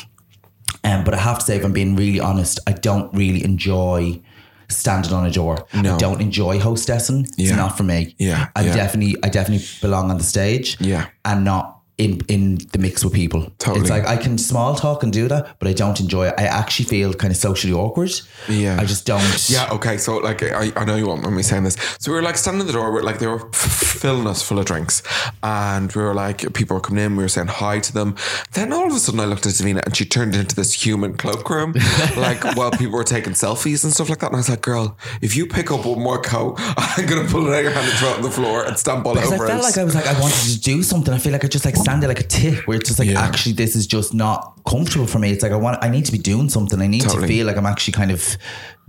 Speaker 6: Um, but I have to say, if I'm being really honest, I don't really enjoy standing on a door.
Speaker 7: No.
Speaker 6: I don't enjoy hostessing. It's
Speaker 7: Yeah.
Speaker 6: not for me.
Speaker 7: Yeah,
Speaker 6: I
Speaker 7: yeah.
Speaker 6: definitely, I definitely belong on the stage.
Speaker 7: Yeah.
Speaker 6: And not in in the mix with people.
Speaker 7: Totally.
Speaker 6: It's like I can small talk and do that, but I don't enjoy it. I actually feel kind of socially awkward.
Speaker 7: Yeah.
Speaker 6: I just don't.
Speaker 7: Yeah, okay. So, like, I, I know you won't mind me saying this. So, we were like standing at the door, we're like, they were filling us full of drinks. And we were like, people were coming in, we were saying hi to them. Then all of a sudden, I looked at Davina and she turned into this human cloakroom, like, while people were taking selfies and stuff like that. And I was like, girl, if you pick up one more coat, I'm going to pull it out of your hand and throw it on the floor and stamp all
Speaker 6: Because
Speaker 7: over
Speaker 6: I felt
Speaker 7: us.
Speaker 6: like I was like, I wanted to do something. I feel like I just like stand there like a tit, where it's just like,
Speaker 7: Yeah.
Speaker 6: actually, this is just not comfortable for me. It's like, I want, I need to be doing something. I need
Speaker 7: Totally.
Speaker 6: to feel like I'm actually kind of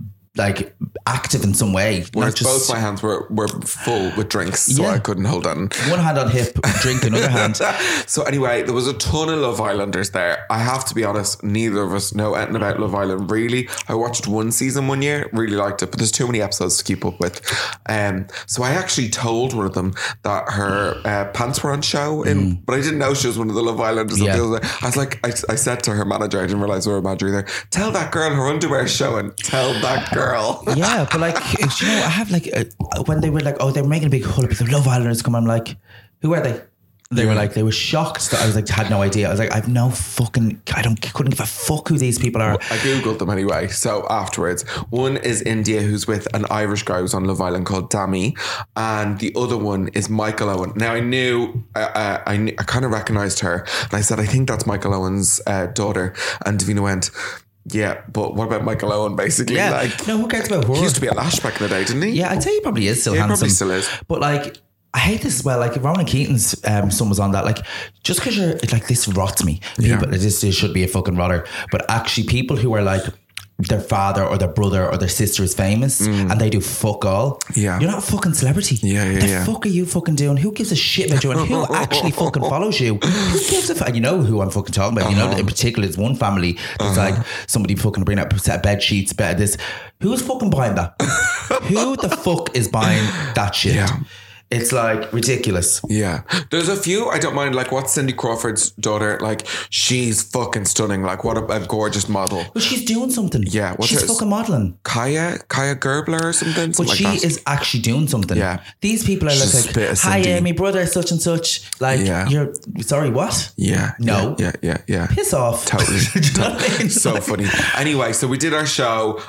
Speaker 6: like active in some way.
Speaker 7: Whereas
Speaker 6: Not just
Speaker 7: both my hands were, were full with drinks, so
Speaker 6: Yeah.
Speaker 7: I couldn't hold on.
Speaker 6: one hand on hip, drink another hand.
Speaker 7: So anyway, there was a ton of Love Islanders there. I have to be honest, neither of us know anything about Love Island, really. I watched one season one year, really liked it, but there's too many episodes to keep up with. Um, so I actually told one of them that her uh, pants were on show, in,
Speaker 6: Mm.
Speaker 7: but I didn't know she was one of the Love Islanders.
Speaker 6: Yeah.
Speaker 7: I was like, I, I said to her manager, I didn't realize we were a manager either, tell that girl her underwear is showing. Tell that girl.
Speaker 6: Yeah, but like, you know, I have like, uh, when they were like, oh, they're making a big hull up, the Love Islanders come, I'm like, who are they? They were like, they were shocked that I was like, had no idea. I was like, I've no fucking, I don't, couldn't give a fuck who these people are.
Speaker 7: I Googled them anyway. So afterwards, one is India, who's with an Irish guy who's on Love Island called Dami. And the other one is Michael Owen. Now I knew, uh, I, knew, I kind of recognized her. And I said, I think that's Michael Owen's uh, daughter. And Davina went, yeah, but what about Michael Owen, basically?
Speaker 6: Yeah,
Speaker 7: Like,
Speaker 6: no, who cares about her?
Speaker 7: he used to be a lash back in the day, didn't he?
Speaker 6: Yeah, I'd say he probably is still
Speaker 7: Yeah, he
Speaker 6: handsome.
Speaker 7: probably still is.
Speaker 6: But like, I hate this as well. Like, if Ronan Keaton's um, son was on that, like, just because you're like, this rots me.
Speaker 7: Yeah.
Speaker 6: People, this, this should be a fucking rotter. But actually, people who are like, their father or their brother or their sister is famous and they do fuck all.
Speaker 7: Yeah.
Speaker 6: You're not a fucking celebrity.
Speaker 7: Yeah, yeah,
Speaker 6: What the
Speaker 7: yeah.
Speaker 6: fuck are you fucking doing? Who gives a shit about you? And who actually fucking follows you? Who gives a fuck? And you know who I'm fucking talking about. You know, in particular, there's one family that's
Speaker 7: Uh-huh.
Speaker 6: like somebody fucking bring up a set of bed sheets, better this. Who's fucking buying that? Who the fuck is buying that shit?
Speaker 7: Yeah.
Speaker 6: It's like ridiculous.
Speaker 7: Yeah. There's a few I don't mind, like what's Cindy Crawford's daughter, like she's fucking stunning, like what a, a gorgeous model.
Speaker 6: But she's doing something.
Speaker 7: Yeah, what's
Speaker 6: she's
Speaker 7: hers?
Speaker 6: fucking modelling.
Speaker 7: Kaya Kaya Gerbler or something,
Speaker 6: But
Speaker 7: something
Speaker 6: she
Speaker 7: like that.
Speaker 6: is actually doing something.
Speaker 7: Yeah.
Speaker 6: These people are
Speaker 7: She's
Speaker 6: like,
Speaker 7: a bit of
Speaker 6: hi,
Speaker 7: Cindy.
Speaker 6: uh, my brother is such and such. Like,
Speaker 7: Yeah.
Speaker 6: you're sorry, what?
Speaker 7: Yeah.
Speaker 6: No.
Speaker 7: Yeah, yeah, yeah. yeah.
Speaker 6: Piss off.
Speaker 7: Totally.
Speaker 6: Do you know what I mean?
Speaker 7: So
Speaker 6: Like-
Speaker 7: funny. Anyway, so we did our show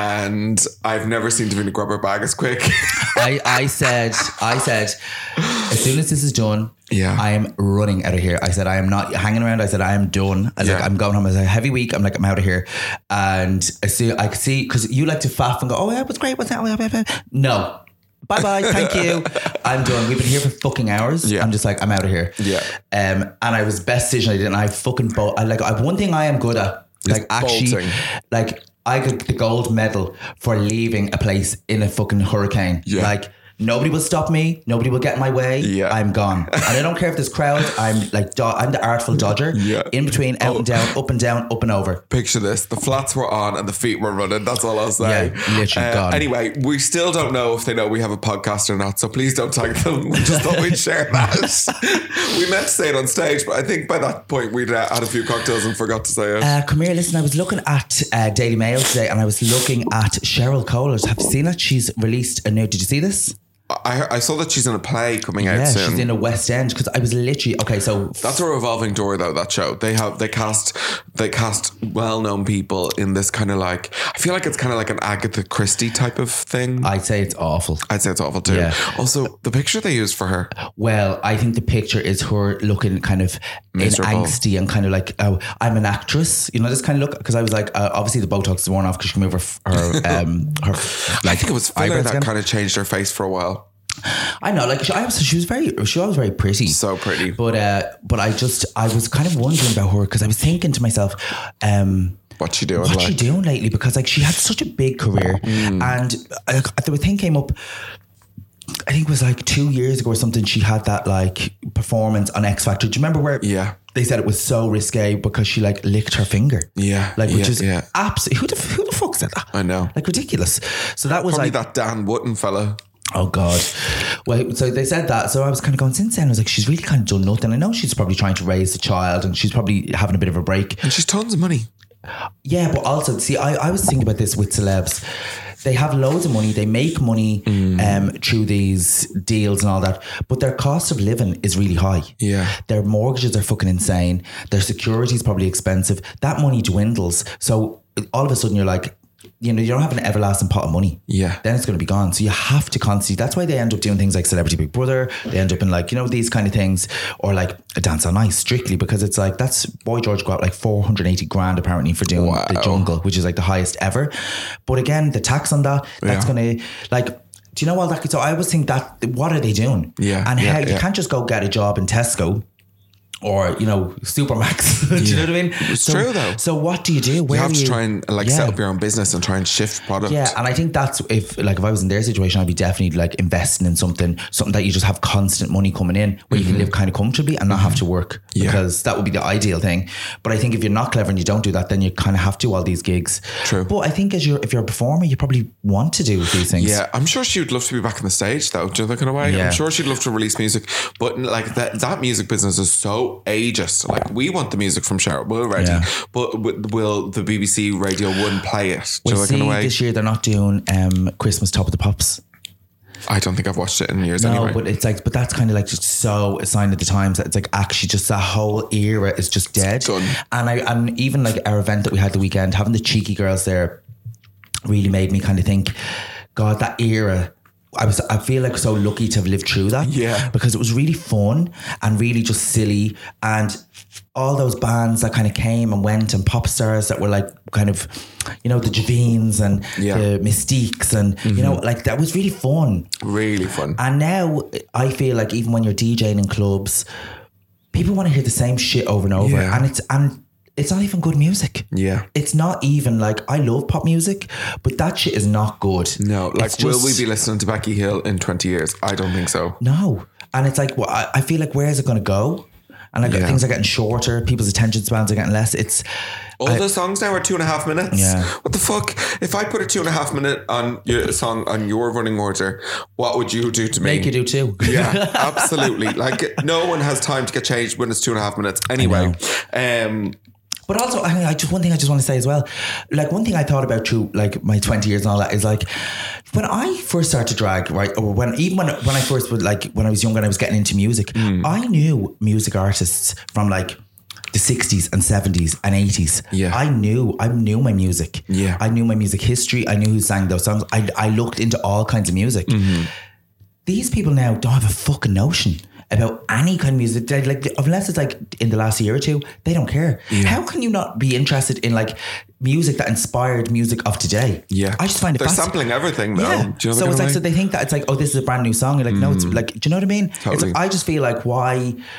Speaker 7: and I've never seen Davina grab her bag as quick.
Speaker 6: I, I said, I said, as soon as this is done,
Speaker 7: Yeah.
Speaker 6: I am running out of here. I said, I am not hanging around. I said, I am done. I was
Speaker 7: Yeah.
Speaker 6: like, I'm going home. I was like, heavy week. I'm like, I'm out of here. And as soon I could see, because you like to faff and go, oh, yeah, it was great. What's that? No. Bye bye. Thank you. I'm done. We've been here for fucking hours.
Speaker 7: Yeah.
Speaker 6: I'm just like, I'm out of here.
Speaker 7: Yeah.
Speaker 6: Um, and I was best decision I did. And I fucking, bo- I like, I, one thing I am good at Like actually,
Speaker 7: bolting.
Speaker 6: like I got the gold medal for leaving a place in a fucking hurricane.
Speaker 7: Yeah.
Speaker 6: Like nobody will stop me. Nobody will get in my way.
Speaker 7: Yeah.
Speaker 6: I'm gone. And I don't care if there's crowds. I'm like, do- I'm the artful dodger.
Speaker 7: Yeah.
Speaker 6: In between, out
Speaker 7: Oh.
Speaker 6: and down, up and down, up and over.
Speaker 7: Picture this. The flats were on and the feet were running. That's all I'll say.
Speaker 6: Yeah, literally gone.
Speaker 7: Anyway, we still don't know if they know we have a podcast or not, so please don't tag them. We just thought we'd share that. We meant to say it on stage, but I think by that point we'd uh, had a few cocktails and forgot to say it.
Speaker 6: Uh, come here, listen, I was looking at uh, Daily Mail today and I was looking at Cheryl Colas. Have you seen it? She's released a new, did you see this?
Speaker 7: I, I saw that she's in a play coming out
Speaker 6: Yeah,
Speaker 7: soon.
Speaker 6: she's in a West End because I was literally, okay, so.
Speaker 7: That's a revolving door though, that show. They have they cast they cast well known people in this kind of like, I feel like it's kind of like an Agatha Christie type of thing.
Speaker 6: I'd say it's awful.
Speaker 7: I'd say it's awful too.
Speaker 6: Yeah.
Speaker 7: Also, the picture they used for her.
Speaker 6: Well, I think the picture is her looking kind of
Speaker 7: Miserable.
Speaker 6: in angsty and kind of like, oh, I'm an actress. You know, this kind of look. Because I was like, uh, obviously the Botox is worn off because she can move her, her, um, her
Speaker 7: I think it was filler
Speaker 6: eyebrows
Speaker 7: that
Speaker 6: again.
Speaker 7: kind of changed her face for a while.
Speaker 6: I know, like she, I was, she was very, she was very pretty,
Speaker 7: So pretty.
Speaker 6: But, uh, but I just, I was kind of wondering about her because I was thinking to myself, um,
Speaker 7: What's she doing?
Speaker 6: what's
Speaker 7: like?
Speaker 6: she doing lately? Because like she had such a big career,
Speaker 7: Mm.
Speaker 6: and uh, the thing came up. I think it was like two years ago or something. She had that like performance on X Factor. Do you remember where?
Speaker 7: Yeah.
Speaker 6: They said it was so risque because she like licked her finger.
Speaker 7: Yeah,
Speaker 6: Like, which
Speaker 7: yeah,
Speaker 6: is
Speaker 7: yeah.
Speaker 6: absolutely, who the, who the fuck said that?
Speaker 7: I know.
Speaker 6: Like ridiculous. So that was
Speaker 7: Probably
Speaker 6: like,
Speaker 7: that Dan Wootton fella.
Speaker 6: oh God. Well, so they said that. So I was kind of going, since then, I was like, she's really kind of done nothing. I know she's probably trying to raise a child and she's probably having a bit of a break.
Speaker 7: And she's tons of money.
Speaker 6: Yeah, but also, see, I, I was thinking about this with celebs. They have loads of money. They make money
Speaker 7: Mm.
Speaker 6: um, through these deals and all that. But their cost of living is really high.
Speaker 7: Yeah.
Speaker 6: Their mortgages are fucking insane. Their security is probably expensive. That money dwindles. So all of a sudden you're like, you know, you don't have an everlasting pot of money.
Speaker 7: Yeah.
Speaker 6: Then it's going to be gone. So you have to constantly, that's why they end up doing things like Celebrity Big Brother. They end up in like, you know, these kind of things, or like a Dance on Ice strictly, because it's like, that's Boy George got like four hundred eighty grand apparently for doing
Speaker 7: Wow.
Speaker 6: The Jungle, which is like the highest ever. But again, the tax on that, that's
Speaker 7: Yeah.
Speaker 6: going to like, do you know all that? So I always think that, what are they doing?
Speaker 7: Yeah,
Speaker 6: And
Speaker 7: yeah,
Speaker 6: how, you
Speaker 7: yeah.
Speaker 6: can't just go get a job in Tesco or, you know, Supermax. Do you know what I mean?
Speaker 7: It's
Speaker 6: so,
Speaker 7: true though.
Speaker 6: So what do you do? Where
Speaker 7: You have
Speaker 6: do
Speaker 7: to try and like
Speaker 6: Yeah.
Speaker 7: set up your own business and try and shift product.
Speaker 6: Yeah, and I think that's if like if I was in their situation, I'd be definitely like investing in something, something that you just have constant money coming in where you can live kind of comfortably and not have to work,
Speaker 7: Yeah.
Speaker 6: because that would be the ideal thing. But I think if you're not clever and you don't do that, then you kind of have to do all these gigs.
Speaker 7: True.
Speaker 6: But I think as you're if you're a performer, you probably want to do these things.
Speaker 7: Yeah, I'm sure she would love to be back on the stage though, do you know, that kind of way?
Speaker 6: Yeah.
Speaker 7: I'm sure she'd love to release music, but like that that music business is so ageist. Like we want the music from Cheryl, we're ready,
Speaker 6: Yeah.
Speaker 7: but w- will the B B C Radio One play it? Do you
Speaker 6: Well,
Speaker 7: know, that
Speaker 6: see,
Speaker 7: kind of way?
Speaker 6: this year they're not doing um, Christmas Top of the Pops.
Speaker 7: I don't think I've watched it in years
Speaker 6: No,
Speaker 7: anyway.
Speaker 6: but it's like, but that's kind of like just so a sign of the times that it's like actually just that whole era is just dead.
Speaker 7: Done.
Speaker 6: And I, and even like our event that we had the weekend, having the cheeky girls there really made me kind of think, God, that era. I was, I feel like so lucky to have lived through that.
Speaker 7: Yeah.
Speaker 6: Because it was really fun and really just silly, and all those bands that kind of came and went, and pop stars that were like kind of, you know, the Javines and
Speaker 7: Yeah.
Speaker 6: the Mystiques, and you know, like that was really fun.
Speaker 7: Really fun.
Speaker 6: And now I feel like even when you're DJing in clubs, people want to hear the same shit over and over,
Speaker 7: Yeah.
Speaker 6: and it's and it's not even good music.
Speaker 7: Yeah.
Speaker 6: It's not even like, I love pop music, but that shit is not good.
Speaker 7: No, like
Speaker 6: It's
Speaker 7: will
Speaker 6: just-
Speaker 7: we be listening to Becky Hill in twenty years? I don't think so.
Speaker 6: No. And it's like, well, I, I feel like, where is it going to go? And like
Speaker 7: Yeah.
Speaker 6: things are getting shorter. People's attention spans are getting less. It's
Speaker 7: All
Speaker 6: I-
Speaker 7: the songs now are two and a half minutes.
Speaker 6: Yeah.
Speaker 7: What the fuck? If I put a two and a half minute on your song on your running order, what would you do to me?
Speaker 6: make you do too.
Speaker 7: Yeah, absolutely. Like no one has time to get changed when it's two and a half minutes. Anyway, um,
Speaker 6: But also, I, mean, I just one thing I just want to say as well, like one thing I thought about through like my twenty years and all that is like, when I first started drag, right, or when even when when I first would like when I was younger and I was getting into music, I knew music artists from like the sixties and seventies and eighties.
Speaker 7: Yeah.
Speaker 6: I knew I knew my music.
Speaker 7: Yeah.
Speaker 6: I knew my music history. I knew who sang those songs. I I looked into all kinds of music. These people now don't have a fucking notion about any kind of music. They, like, unless it's like in the last year or two, they don't care. How can you not be interested in like music that inspired music of today?
Speaker 7: yeah,
Speaker 6: I just find it
Speaker 7: they're
Speaker 6: fasc-
Speaker 7: sampling everything though.
Speaker 6: Yeah.
Speaker 7: Do you know
Speaker 6: So
Speaker 7: what
Speaker 6: it's
Speaker 7: I
Speaker 6: like,
Speaker 7: mean?
Speaker 6: so they think that it's like, oh, this is a brand new song. You're like, no, it's like, do you know what I mean? It's
Speaker 7: Totally.
Speaker 6: like, I just feel like, why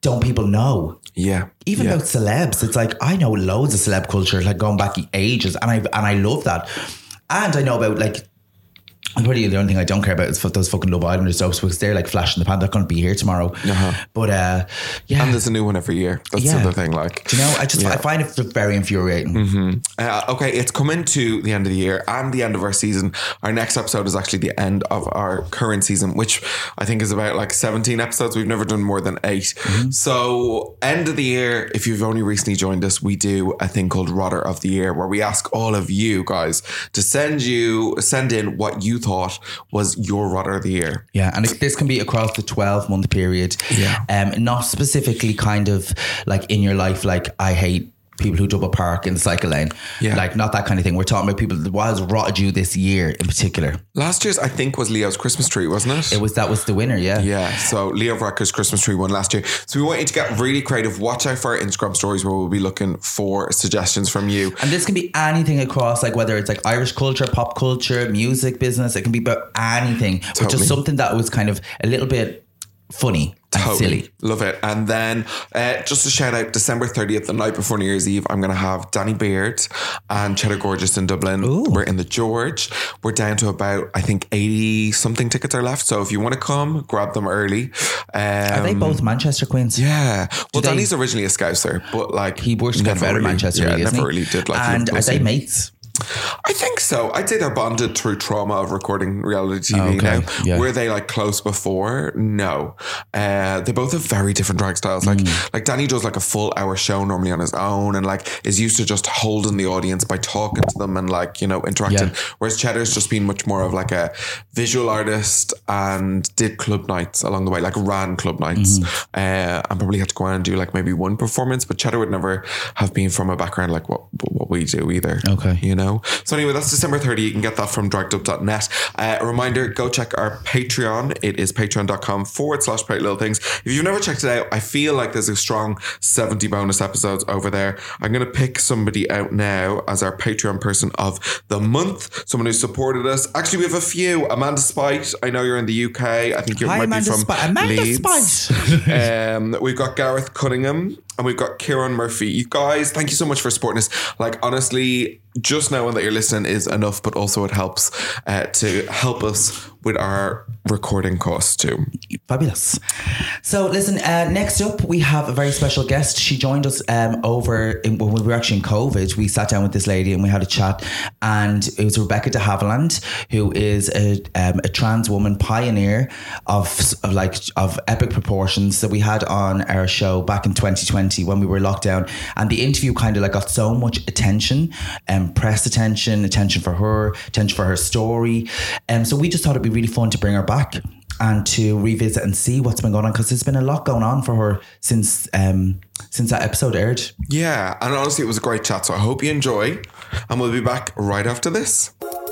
Speaker 6: don't people know?
Speaker 7: Yeah.
Speaker 6: Even
Speaker 7: yeah.
Speaker 6: about celebs, it's like, I know loads of celeb culture, like going back ages, and I and I love that. And I know about like, probably the only thing I don't care about is those fucking Love Islanders dopes, because they're like flash in the pan. They're going to be here tomorrow. Uh-huh. But uh, yeah.
Speaker 7: And there's a new one every year. That's
Speaker 6: yeah.
Speaker 7: the other thing. Like,
Speaker 6: do you know, I just, yeah. I find it very infuriating.
Speaker 7: Mm-hmm. Uh, okay, it's coming to the end of the year and the end of our season. Our next episode is actually the end of our current season, which I think is about like seventeen episodes. We've never done more than eight. Mm-hmm. So end of the year, if you've only recently joined us, we do a thing called Rodder of the Year, where we ask all of you guys to send you, send in what you thought was your Rodder of the Year.
Speaker 6: Yeah, and it, this can be across the twelve month period. Yeah. Um, not specifically kind of like in your life, like I hate people who double park in the cycle lane. Yeah. Like not that kind of thing. We're talking about people that was rotted you this year in particular.
Speaker 7: Last year's, I think, was Leo's Christmas tree, wasn't it?
Speaker 6: It was, that was the winner, yeah.
Speaker 7: Yeah. So Leo Vrecker's Christmas tree won last year. So we want you to get really creative. Watch out for our Instagram stories where we'll be looking for suggestions from you.
Speaker 6: And this can be anything across, like whether it's like Irish culture, pop culture, music, business. It can be about anything. Totally. But just something that was kind of a little bit funny. Totally. Silly.
Speaker 7: Love it. And then uh, just a shout out, December thirtieth, the night before New Year's Eve, I'm going to have Danny Beard and Cheddar Gorgeous in Dublin. Ooh. We're in the George. We're down to about, I think, eighty something tickets are left. So if you want to come, grab them early. Um,
Speaker 6: are they both Manchester Queens?
Speaker 7: Yeah. Well,
Speaker 6: Do
Speaker 7: Danny's
Speaker 6: they,
Speaker 7: originally a Scouser, but like
Speaker 6: he works kind of out of Manchester.
Speaker 7: Yeah,
Speaker 6: really,
Speaker 7: never
Speaker 6: he?
Speaker 7: really did like.
Speaker 6: And are they mates?
Speaker 7: I think so. I'd say they're bonded through trauma of recording reality T V
Speaker 6: okay.
Speaker 7: now.
Speaker 6: Yeah.
Speaker 7: Were they like close before? No. Uh, they both have very different drag styles. Like, mm. like Danny does like a full hour show normally on his own and like is used to just holding the audience by talking to them and like, you know, interacting. Yeah. Whereas Cheddar's just been much more of like a visual artist and did club nights along the way, like ran club nights. Mm-hmm. Uh, and probably had to go out and do like maybe one performance, but Cheddar would never have been from a background like what, what we do either.
Speaker 6: Okay.
Speaker 7: You know? So anyway, that's December thirtieth. You can get that from dragged up dot net. Uh, a reminder, go check our Patreon. It is patreon.com forward slash Pretty Little Things. If you've never checked it out, I feel like there's a strong seventy bonus episodes over there. I'm going to pick somebody out now as our Patreon person of the month. Someone who supported us. Actually, we have a few. Amanda Spite. I know you're in the U K. I think you
Speaker 6: Hi,
Speaker 7: might
Speaker 6: Amanda
Speaker 7: be from
Speaker 6: Sp- Amanda
Speaker 7: Leeds.
Speaker 6: Spite.
Speaker 7: um, we've got Gareth Cunningham. And we've got Kieran Murphy. You guys, thank you so much for supporting us. Like, honestly, just knowing that you're listening is enough, but also it helps uh, to help us with our recording costs too.
Speaker 6: Fabulous. So listen, uh, next up we have a very special guest. She joined us um, over in, when we were actually in COVID. We sat down with this lady and we had a chat, and it was Rebecca de Havilland, who is a, um, a trans woman pioneer of, of like of epic proportions that we had on our show back in twenty twenty when we were locked down, and the interview kind of like got so much attention and um, press attention, attention for her, attention for her story, and um, so we just thought it'd be really fun to bring her back and to revisit and see what's been going on, because there's been a lot going on for her since um, since that episode aired.
Speaker 7: Yeah, and honestly, it was a great chat. So I hope you enjoy, and we'll be back right after this.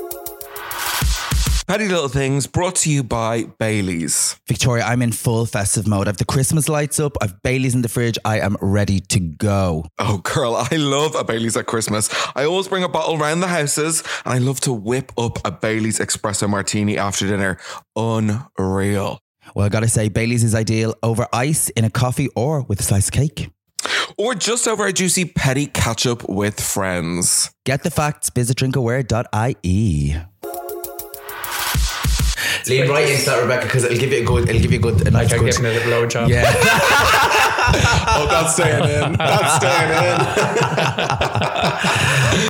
Speaker 7: Petty Little Things brought to you by Baileys.
Speaker 6: Victoria, I'm in full festive mode. I've the Christmas lights up. I've Baileys in the fridge. I am ready to go.
Speaker 7: Oh, girl, I love a Baileys at Christmas. I always bring a bottle round the houses, and I love to whip up a Baileys espresso martini after dinner. Unreal.
Speaker 6: Well, I gotta say, Baileys is ideal over ice, in a coffee, or with a slice of cake.
Speaker 7: Or just over a juicy petty catch-up with friends.
Speaker 6: Get the facts. Visit drinkaware dot I E. Lean right into that, Rebecca, because it'll give you a good, it'll give you a good, a nice
Speaker 8: like
Speaker 6: good.
Speaker 8: giving it a blowjob.
Speaker 6: Yeah.
Speaker 7: Oh, that's staying in. That's staying in.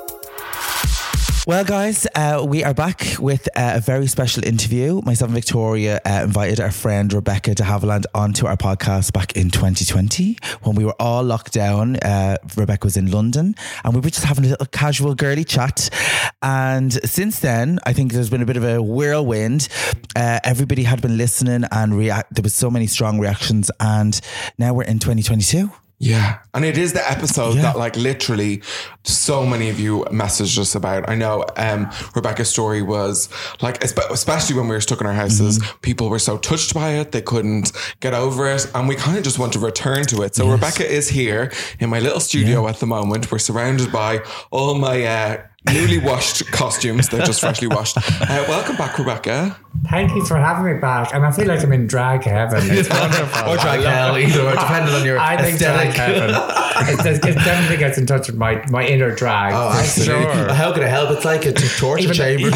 Speaker 6: Well, guys, uh, we are back with uh, a very special interview. Myself and Victoria uh, invited our friend Rebecca de Havilland onto our podcast back in twenty twenty when we were all locked down. Uh, Rebecca was in London and we were just having a little casual girly chat. And since then, I think there's been a bit of a whirlwind. Uh, everybody had been listening and react. There was so many strong reactions, and now we're in twenty twenty-two.
Speaker 7: Yeah. And it is the episode
Speaker 6: yeah.
Speaker 7: that like literally so many of you messaged us about. I know um, Rebecca's story was like, especially when we were stuck in our houses, mm-hmm. people were so touched by it. They couldn't get over it. And we kind of just want to return to it. So yes. Rebecca is here in my little studio yeah. at the moment. We're surrounded by all my uh, newly washed costumes. They're just freshly washed. Uh, welcome back, Rebecca.
Speaker 8: Thank you for having me back. And I feel like I'm in drag heaven. It's wonderful.
Speaker 6: Or drag hell, either, or depending on your
Speaker 8: I think
Speaker 6: aesthetic.
Speaker 8: drag heaven. It, it definitely gets in touch with my, my inner drag.
Speaker 6: Oh,
Speaker 8: for
Speaker 6: absolutely.
Speaker 8: sure.
Speaker 6: How can it help? It's like a t- torture
Speaker 8: Even-
Speaker 6: chamber.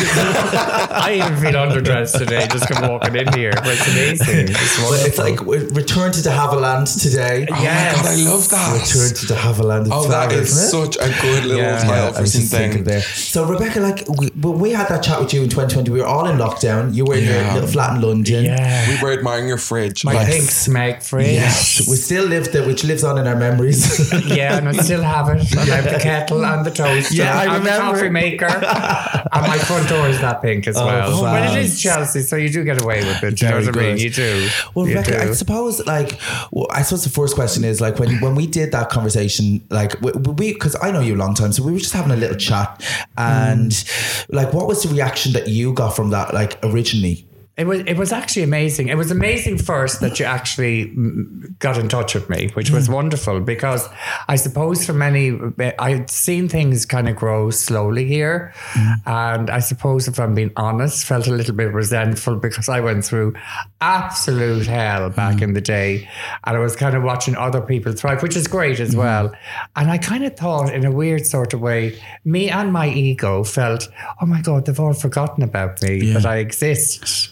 Speaker 8: I even feel underdressed today just come walking in here. But it's amazing. It's
Speaker 6: Well,
Speaker 8: wonderful.
Speaker 6: it's like we return to the Haviland today.
Speaker 7: Oh
Speaker 8: Yes.
Speaker 7: my God, I love that.
Speaker 6: Return to the Haviland.
Speaker 7: Oh, that is
Speaker 6: isn't it?
Speaker 7: such a good little
Speaker 8: Yeah.
Speaker 7: title
Speaker 6: I
Speaker 7: for
Speaker 6: was just thinking
Speaker 7: something.
Speaker 6: there. So Rebecca, like we, when we had that chat with you in twenty twenty, we were all in lockdown. You were in
Speaker 7: Yeah.
Speaker 6: your little flat in London.
Speaker 8: yeah.
Speaker 7: We were admiring your fridge.
Speaker 8: My
Speaker 7: Like,
Speaker 8: pink smeg fridge.
Speaker 6: Yes, we still live there, which lives on in our memories.
Speaker 8: Yeah, and I still have it. And I have the kettle and the toaster.
Speaker 6: Yeah, I
Speaker 8: and the
Speaker 6: remember.
Speaker 8: coffee maker. And my front door is that pink as well.
Speaker 6: oh,
Speaker 8: But it
Speaker 6: fab.
Speaker 8: is Chelsea, so you do get away with it. You know
Speaker 6: Very
Speaker 8: what I mean?
Speaker 6: good.
Speaker 8: You do.
Speaker 6: Well,
Speaker 8: You
Speaker 6: Rebecca,
Speaker 8: do.
Speaker 6: I suppose, like, well, I suppose the first question is, like, when when we did that conversation, like, we, because I know you a long time, so we were just having a little chat, and
Speaker 8: Mm.
Speaker 6: like, what was the reaction that you got from that, like, originally?
Speaker 8: It was it was actually amazing. It was amazing first that you actually mm, got in touch with me, which was wonderful because I suppose for many, I'd seen things kind of grow slowly here. And I suppose if I'm being honest, felt a little bit resentful because I went through absolute hell back in the day. And I was kind of watching other people thrive, which is great as well. And I kind of thought in a weird sort of way, me and my ego felt, oh my God, they've all forgotten about me, that I exist.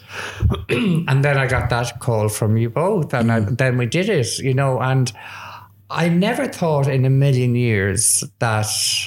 Speaker 8: And then I got that call from you both, and I, then we did it, you know. And I never thought in a million years that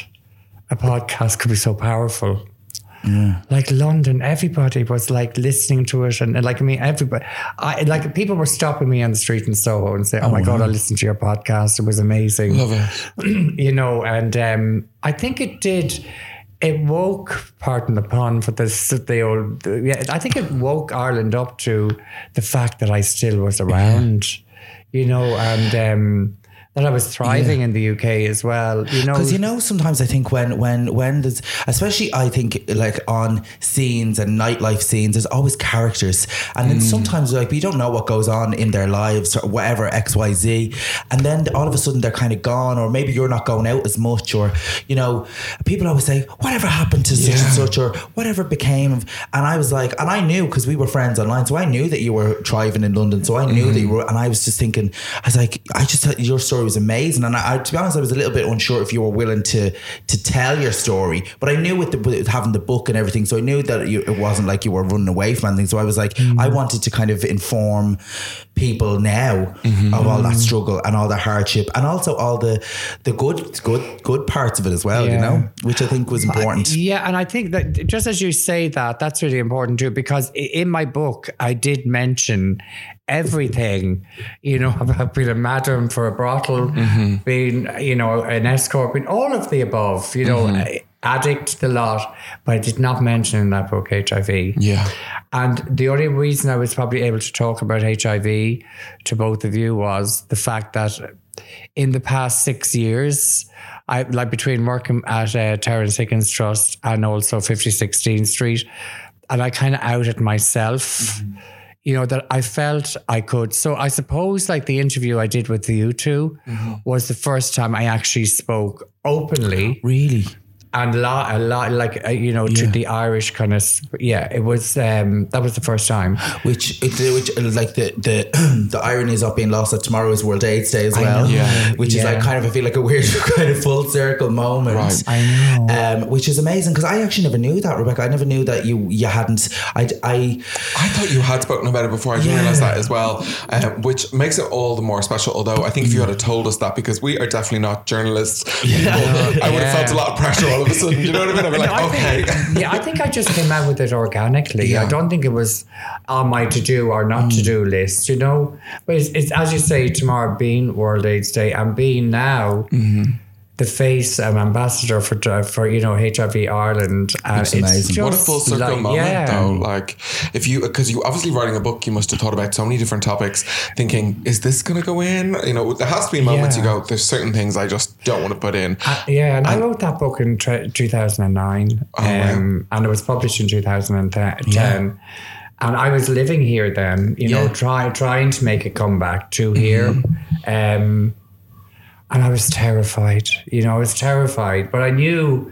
Speaker 8: a podcast could be so powerful. Yeah. Like London, everybody was like listening to it, and, and like I mean, everybody, I like people were stopping me on the street in Soho and saying, "Oh, my God, I listened to your podcast; it was amazing."
Speaker 7: Love it.
Speaker 8: You know, and um, I think it did. It woke, pardon the pun, for the the old. Yeah, I think it woke Ireland up to the fact that I still was around, you know, and um, that I was thriving yeah. in the U K as well. You know,
Speaker 6: because you know, sometimes I think when when when there's, especially I think like on scenes and nightlife scenes, there's always characters, and then mm. sometimes like we don't know what goes on in their lives or whatever X Y Z, and then all of a sudden they're kind of gone, or maybe you're not going out as much, or you know, people always say whatever happened to such yeah. and such, or whatever became of, and I was like, and I knew because we were friends online, so I knew that you were thriving in London, so I knew mm. that you were, and I was just thinking, I was like, I just thought your story was amazing, and I, I, to be honest, I was a little bit unsure if you were willing to to tell your story, but I knew with, the, with having the book and everything, so I knew that you, it wasn't like you were running away from anything. So I was like, mm. I wanted to kind of inform people now mm-hmm. of all that struggle and all the hardship, and also all the the good good good parts of it as well. Yeah. You know, which I think was important.
Speaker 8: I, yeah, and I think that just as you say that, that's really important too, because in my book I did mention everything, you know, about being a madam for a brothel, mm-hmm. being, you know, an escort, being all of the above, you know, mm-hmm. addict, the lot, but I did not mention in that book H I V.
Speaker 7: Yeah.
Speaker 8: And the only reason I was probably able to talk about H I V to both of you was the fact that in the past six years, I like between working at uh, Terence Higgins Trust and also fifty sixteen Street, and I kind of outed myself. Mm-hmm. You know, that I felt I could. So I suppose like the interview I did with you two mm-hmm. was the first time I actually spoke openly.
Speaker 6: Really?
Speaker 8: And a lot, a lot, like, uh, you know, yeah. to the Irish kind of, yeah, it was, um, that was the first time.
Speaker 6: Which, it, which like the, the, the irony is not being lost that tomorrow is World AIDS Day as well.
Speaker 7: Yeah.
Speaker 6: Which
Speaker 8: yeah.
Speaker 6: is like kind of, I feel like a weird kind of full circle moment.
Speaker 7: Right.
Speaker 8: I know.
Speaker 6: Um, which is amazing because I actually never knew that, Rebecca. I never knew that you, you hadn't, I, I,
Speaker 7: I thought you had spoken about it before. I didn't yeah. realise that as well, um, which makes it all the more special. Although I think if you had told us that, because we are definitely not journalists, yeah. I would have
Speaker 8: yeah.
Speaker 7: felt a lot of pressure all of a sudden. You know what I mean? I'd be like,
Speaker 8: no,
Speaker 7: okay.
Speaker 8: Think, yeah, I think I just came out with it organically.
Speaker 7: Yeah.
Speaker 8: I don't think it was on my to-do or not mm. to-do list, you know? But it's, it's, as you say, tomorrow being World AIDS Day and being now mm-hmm. the face and ambassador for, for you know, H I V Ireland. And
Speaker 6: it's amazing.
Speaker 8: Just
Speaker 7: what a full circle
Speaker 8: like,
Speaker 7: moment,
Speaker 8: yeah.
Speaker 7: though. Like, if you, because you obviously writing a book, you must have thought about so many different topics, thinking, is this going to go in? You know, there has to be moments yeah. you go, there's certain things I just don't want to put in.
Speaker 8: Uh, yeah, and, and I wrote that book in tra- two thousand nine,
Speaker 7: oh,
Speaker 8: um,
Speaker 7: wow.
Speaker 8: and it was published in two thousand ten.
Speaker 7: Yeah.
Speaker 8: And I was living here then, you yeah. know, try, trying to make a comeback to here. Mm-hmm. Um, and I was terrified, you know, I was terrified. But I knew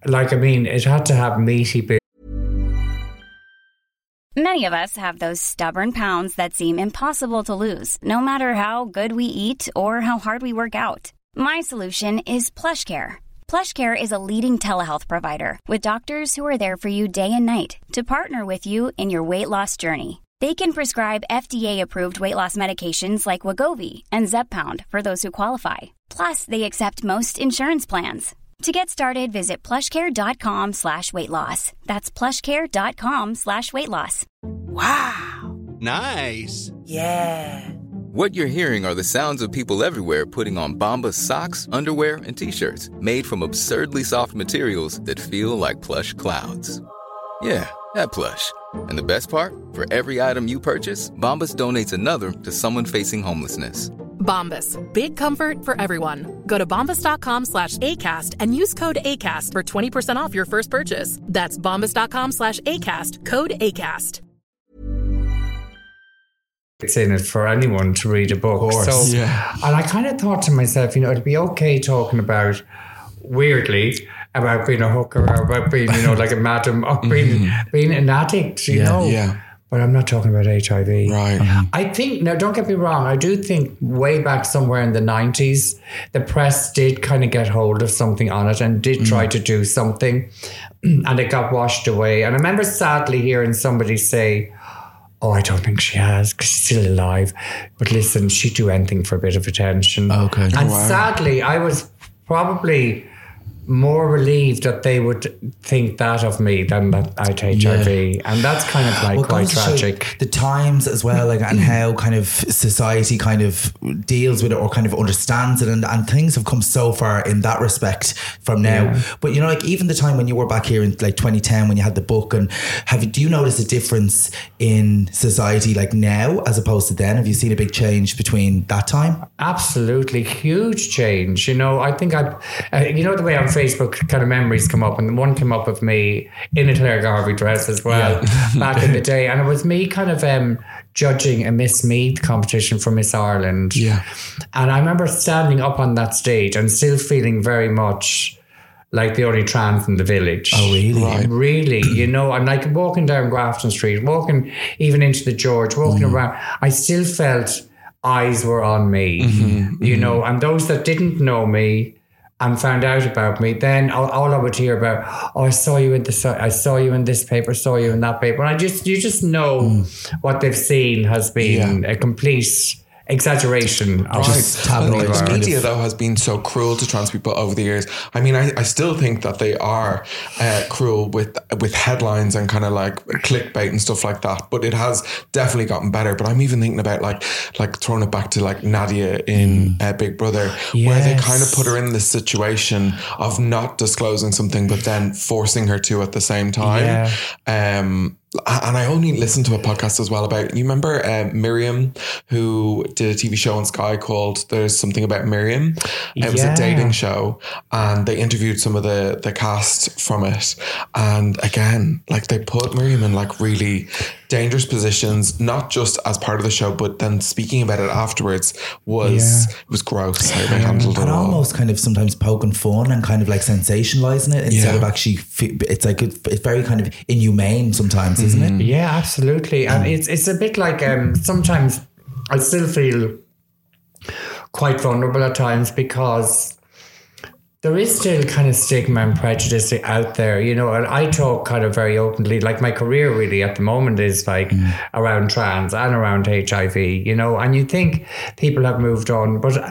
Speaker 8: like, I mean, it had to have meaty bits.
Speaker 4: Many of us have those stubborn pounds that seem impossible to lose, no matter how good we eat or how hard we work out. My solution is PlushCare. PlushCare is a leading telehealth provider with doctors who are there for you day and night to partner with you in your weight loss journey. They can prescribe F D A-approved weight loss medications like Wegovy and Zepbound for those who qualify. Plus, they accept most insurance plans. To get started, visit plushcare.com slash weight loss. That's plushcare.com slash weight loss.
Speaker 9: Wow. Nice.
Speaker 10: Yeah.
Speaker 11: What you're hearing are the sounds of people everywhere putting on Bombas socks, underwear, and T-shirts made from absurdly soft materials that feel like plush clouds. Yeah, that plush. And the best part? For every item you purchase, Bombas donates another to someone facing homelessness.
Speaker 12: Bombas. Big comfort for everyone. Go to bombas.com slash ACAST and use code ACAST for twenty percent off your first purchase. That's bombas.com slash ACAST. Code ACAST.
Speaker 8: It's in it for anyone to read a book.
Speaker 6: Of course,
Speaker 8: so,
Speaker 6: yeah.
Speaker 8: And I kind of thought to myself, you know, it'd be okay talking about, weirdly, about being a hooker or about being, you know, like a madam or being, mm-hmm. being an addict, you
Speaker 7: yeah,
Speaker 8: know.
Speaker 7: Yeah.
Speaker 8: But I'm not talking about H I V.
Speaker 7: Right.
Speaker 8: Mm-hmm. I think, now don't get me wrong, I do think way back somewhere in the nineties, the press did kind of get hold of something on it and did mm. try to do something, and it got washed away. And I remember sadly hearing somebody say, oh, I don't think she has, because she's still alive. But listen, she'd do anything for a bit of attention.
Speaker 6: Okay.
Speaker 8: And
Speaker 7: Oh, wow.
Speaker 8: sadly, I was probably more relieved that they would think that of me than that I'd H I V. Yeah. And that's kind of like
Speaker 6: well,
Speaker 8: quite tragic.
Speaker 6: The times as well, like, and how kind of society kind of deals with it or kind of understands it. And, and things have come so far in that respect from now. Yeah. But, you know, like even the time when you were back here in like twenty ten, when you had the book, and have you, do you notice a difference in society like now as opposed to then? Have you seen a big change between that time?
Speaker 8: Absolutely. Huge change. You know, I think I, uh, you know, the way on Facebook kind of memories come up, and one came up of me in a Claire Garvey dress as well yeah. back in the day, and it was me kind of um, judging a Miss Meath competition for Miss Ireland.
Speaker 7: Yeah,
Speaker 8: and I remember standing up on that stage and still feeling very much like the only trans in the village.
Speaker 6: Oh, really?
Speaker 8: Right. Really, you know, I'm like walking down Grafton Street, walking even into the George, walking mm. around. I still felt eyes were on me, mm-hmm, you mm-hmm. know, and those that didn't know me and found out about me, then all, all I would hear about, oh, I saw you in this, I saw you in this paper, saw you in that paper. And I just, you just know mm. what they've seen has been yeah. a complete exaggeration of
Speaker 7: right.
Speaker 8: tabloid.
Speaker 7: The media, though, has been so cruel to trans people over the years. I mean, I, I still think that they are uh, cruel with with headlines and kind of like clickbait and stuff like that. But it has definitely gotten better. But I'm even thinking about like like throwing it back to like Nadia in uh, Big Brother, yes. where they kind of put her in this situation of not disclosing something, but then forcing her to at the same time. Yeah. Um, And I only listened to a podcast as well about, you remember uh, Miriam, who did a T V show on Sky called There's Something About Miriam? It yeah. was a dating show, and they interviewed some of the, the cast from it. And again, like they put Miriam in like really dangerous positions, not just as part of the show, but then speaking about it afterwards was yeah. it was gross how they handled
Speaker 6: and
Speaker 7: it all.
Speaker 6: Almost kind of sometimes poking fun and kind of like sensationalizing it instead yeah. of actually, it's like, it's very kind of inhumane sometimes, isn't it?
Speaker 8: Yeah, absolutely. And it's it's a bit like um, sometimes I still feel quite vulnerable at times because there is still kind of stigma and prejudice out there, you know, and I talk kind of very openly, like my career really at the moment is like mm. around trans and around H I V, you know, and you think people have moved on, but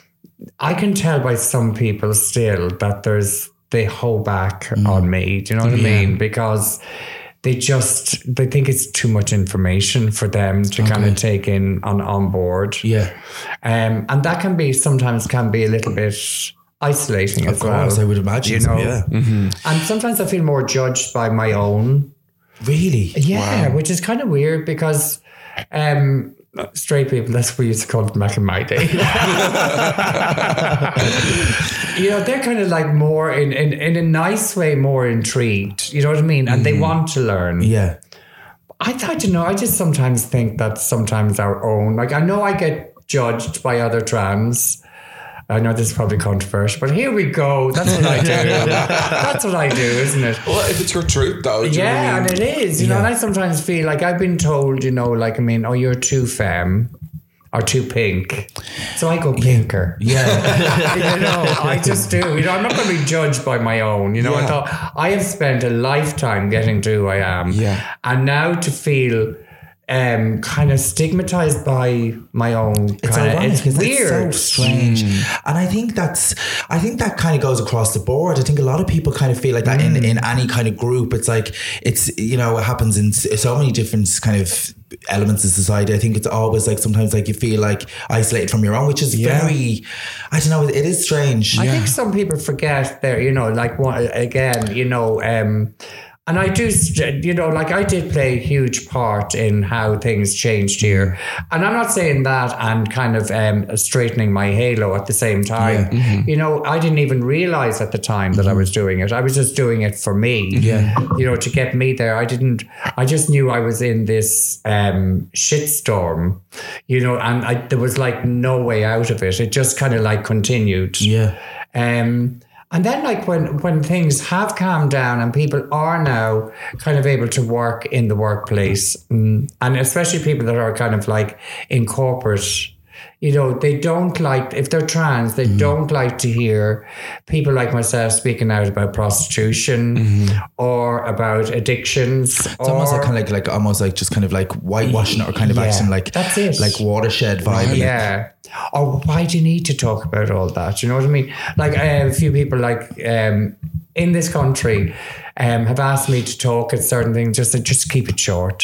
Speaker 8: I can tell by some people still that there's, they hold back mm. on me, do you know what yeah. I mean? Because they just, they think it's too much information for them to okay. kind of take in on, on board.
Speaker 6: Yeah.
Speaker 8: Um, and that can be, sometimes can be a little bit isolating
Speaker 6: of
Speaker 8: as
Speaker 6: course,
Speaker 8: well.
Speaker 6: Of course, I would imagine.
Speaker 8: You know?
Speaker 6: So, yeah.
Speaker 8: Mm-hmm. And sometimes I feel more judged by my own.
Speaker 6: Really?
Speaker 8: Yeah,
Speaker 6: wow.
Speaker 8: which is kind of weird because um, straight people, that's what we used to call them back in my day. You know, they're kind of like more in, in, in a nice way, more intrigued. You know what I mean? And mm. they want to learn.
Speaker 6: Yeah.
Speaker 8: I thought, you know, I just sometimes think that sometimes our own, like I know I get judged by other trans I know this is probably controversial, but here we go. That's what I do. That's what I do, isn't it?
Speaker 7: Well, if it's your truth, though. Do
Speaker 8: yeah,
Speaker 7: you know what I mean?
Speaker 8: and it is. You yeah. know, and I sometimes feel like I've been told, you know, like, I mean, oh, you're too femme or too pink. So I go pinker.
Speaker 6: Yeah.
Speaker 8: You know, I just do. You know, I'm not going to be judged by my own. You know, yeah. I thought I have spent a lifetime getting to who I am.
Speaker 7: Yeah.
Speaker 8: And now to feel... Um, kind of stigmatized by my own.
Speaker 6: It's
Speaker 8: kinda,
Speaker 6: ironic.
Speaker 8: It's
Speaker 6: It's
Speaker 8: weird.
Speaker 6: so strange, mm. and I think that's. I think that kind of goes across the board. I think a lot of people kind of feel like that mm. in in any kind of group. It's like it's you know it happens in so many different kind of elements of society. I think it's always like sometimes like you feel like isolated from your own, which is yeah. very. I don't know. It is strange.
Speaker 8: I
Speaker 6: yeah.
Speaker 8: think some people forget there. You know, like one again. You know. Um, And I do, you know, like I did play a huge part in how things changed here. And I'm not saying that and kind of um, straightening my halo at the same time. Yeah. Mm-hmm. You know, I didn't even realize at the time that mm-hmm. I was doing it. I was just doing it for me,
Speaker 6: yeah.
Speaker 8: you know, to get me there. I didn't, I just knew I was in this um, shitstorm, you know, and I, there was like no way out of it. It just kind of like continued.
Speaker 6: Yeah.
Speaker 8: Um, And then like when, when things have calmed down and people are now kind of able to work in the workplace, and especially people that are kind of like in corporate, you know, they don't like, if they're trans, they mm-hmm. don't like to hear people like myself speaking out about prostitution mm-hmm. or about addictions.
Speaker 6: It's or, almost like kind of like, like almost like just kind of like whitewashing it or kind of
Speaker 8: yeah,
Speaker 6: acting like,
Speaker 8: that's it.
Speaker 6: like watershed vibe.
Speaker 8: Yeah. Or why do you need to talk about all that? You know what I mean? Like uh, a few people like um, in this country um, have asked me to talk at certain things, just to just keep it short.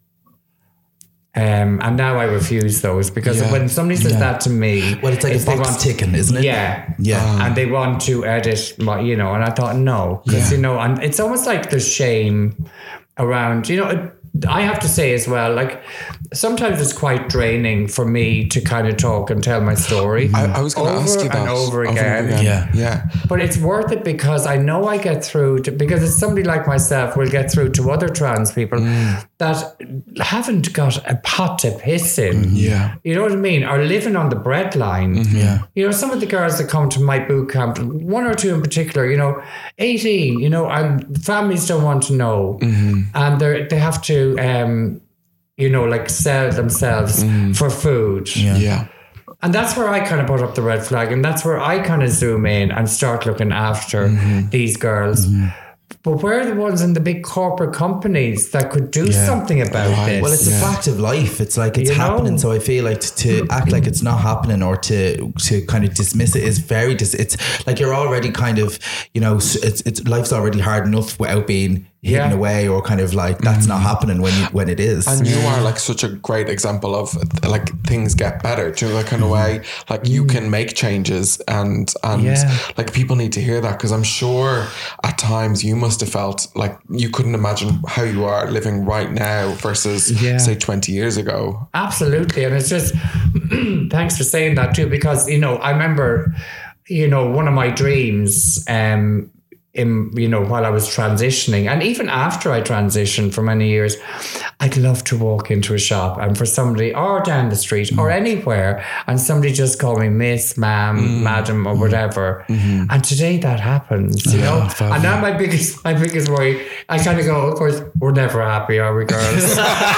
Speaker 8: Um, and now I refuse those because yeah. when somebody says yeah. that to me,
Speaker 6: well, it's like a box
Speaker 8: want,
Speaker 6: ticking, isn't it?
Speaker 8: Yeah,
Speaker 6: yeah,
Speaker 8: uh, and they want to edit, my, you know. And I thought no, because yeah. you know, and it's almost like there's shame around, you know. It, I have to say as well, like sometimes it's quite draining for me to kind of talk and tell my story.
Speaker 7: I, I was going to ask you that
Speaker 8: and over again.
Speaker 7: Over again.
Speaker 6: Yeah,
Speaker 7: yeah.
Speaker 8: But it's worth it because I know I get through to, because it's somebody like myself will get through to other trans people mm. that haven't got a pot to piss in.
Speaker 7: Mm, yeah,
Speaker 8: you know what I mean? Are living on the breadline.
Speaker 6: Mm-hmm. Yeah,
Speaker 8: you know, some of the girls that come to my boot camp, one or two in particular, you know, eighteen, you know, and families don't want to know, mm-hmm. and they they have to. Um, you know, like sell themselves mm. for food.
Speaker 7: Yeah. yeah.
Speaker 8: And that's where I kind of put up the red flag. And that's where I kind of zoom in and start looking after mm-hmm. these girls. Mm-hmm. But where are the ones in the big corporate companies that could do yeah. something about right. this?
Speaker 6: Well, it's yeah. a fact of life. It's like it's you happening. Know? So I feel like to, to act like it's not happening or to to kind of dismiss it is very dis- it's like you're already kind of, you know, it's it's life's already hard enough without being hidden yeah. away or kind of like that's mm-hmm. not happening when you, when it is.
Speaker 7: And you are like such a great example of like things get better. Do you know that kind of way? Like you can make changes and and
Speaker 8: yeah.
Speaker 7: like people need to hear that because I'm sure at times you must have felt like you couldn't imagine how you are living right now versus yeah. say twenty years ago.
Speaker 8: Absolutely. And it's just thanks for saying that too, because you know I remember you know one of my dreams um in, you know, while I was transitioning and even after I transitioned for many years, I'd love to walk into a shop and for somebody or down the street mm. or anywhere and somebody just call me miss, ma'am, mm. madam or whatever. Mm-hmm. And today that happens, you yeah, know. Fabulous. And now my biggest my biggest worry, I kind of go, of course, we're never happy, are we, girls?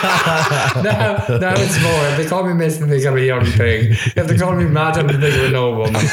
Speaker 8: now, now it's more. If they call me miss, they think I'm a young thing. If they call me madam, they think I'm an old woman.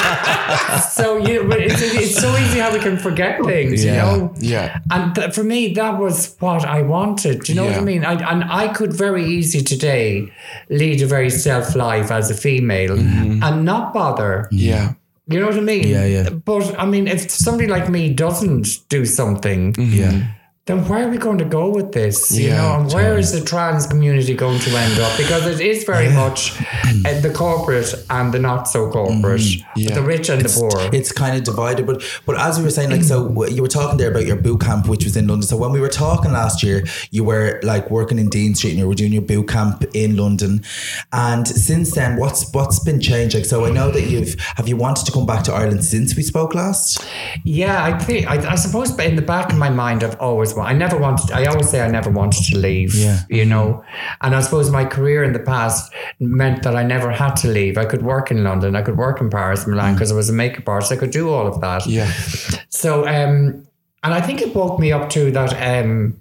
Speaker 8: So you know, it's, it's so easy how we can forget Forget things,
Speaker 7: yeah,
Speaker 8: you know.
Speaker 7: Yeah.
Speaker 8: And th- for me, that was what I wanted. Do you know yeah. what I mean? I, and I could very easily today lead a very self life as a female mm-hmm. and not bother.
Speaker 7: Yeah.
Speaker 8: You know what I mean?
Speaker 6: Yeah, yeah.
Speaker 8: But I mean, if somebody like me doesn't do something,
Speaker 6: mm-hmm. yeah.
Speaker 8: then where are we going to go with this? You
Speaker 7: yeah,
Speaker 8: know, and
Speaker 7: totally.
Speaker 8: where is the trans community going to end up? Because it is very yeah. much uh, the corporate and the not so corporate, mm, yeah. the rich and
Speaker 6: it's,
Speaker 8: the poor.
Speaker 6: It's kind of divided. But but as we were saying, like, so you were talking there about your boot camp, which was in London. So when we were talking last year, you were like working in Dean Street and you were doing your boot camp in London. And since then, what's what's been changed? Like, so I know that you've have you wanted to come back to Ireland since we spoke last?
Speaker 8: Yeah, I think I, I suppose in the back of my mind, I've always always I never wanted. I always say I never wanted to leave.
Speaker 6: Yeah.
Speaker 8: You know, and I suppose my career in the past meant that I never had to leave. I could work in London. I could work in Paris, Milan, because mm. I was a makeup artist. I could do all of that.
Speaker 7: Yeah.
Speaker 8: So, um, and I think it woke me up to that. Um,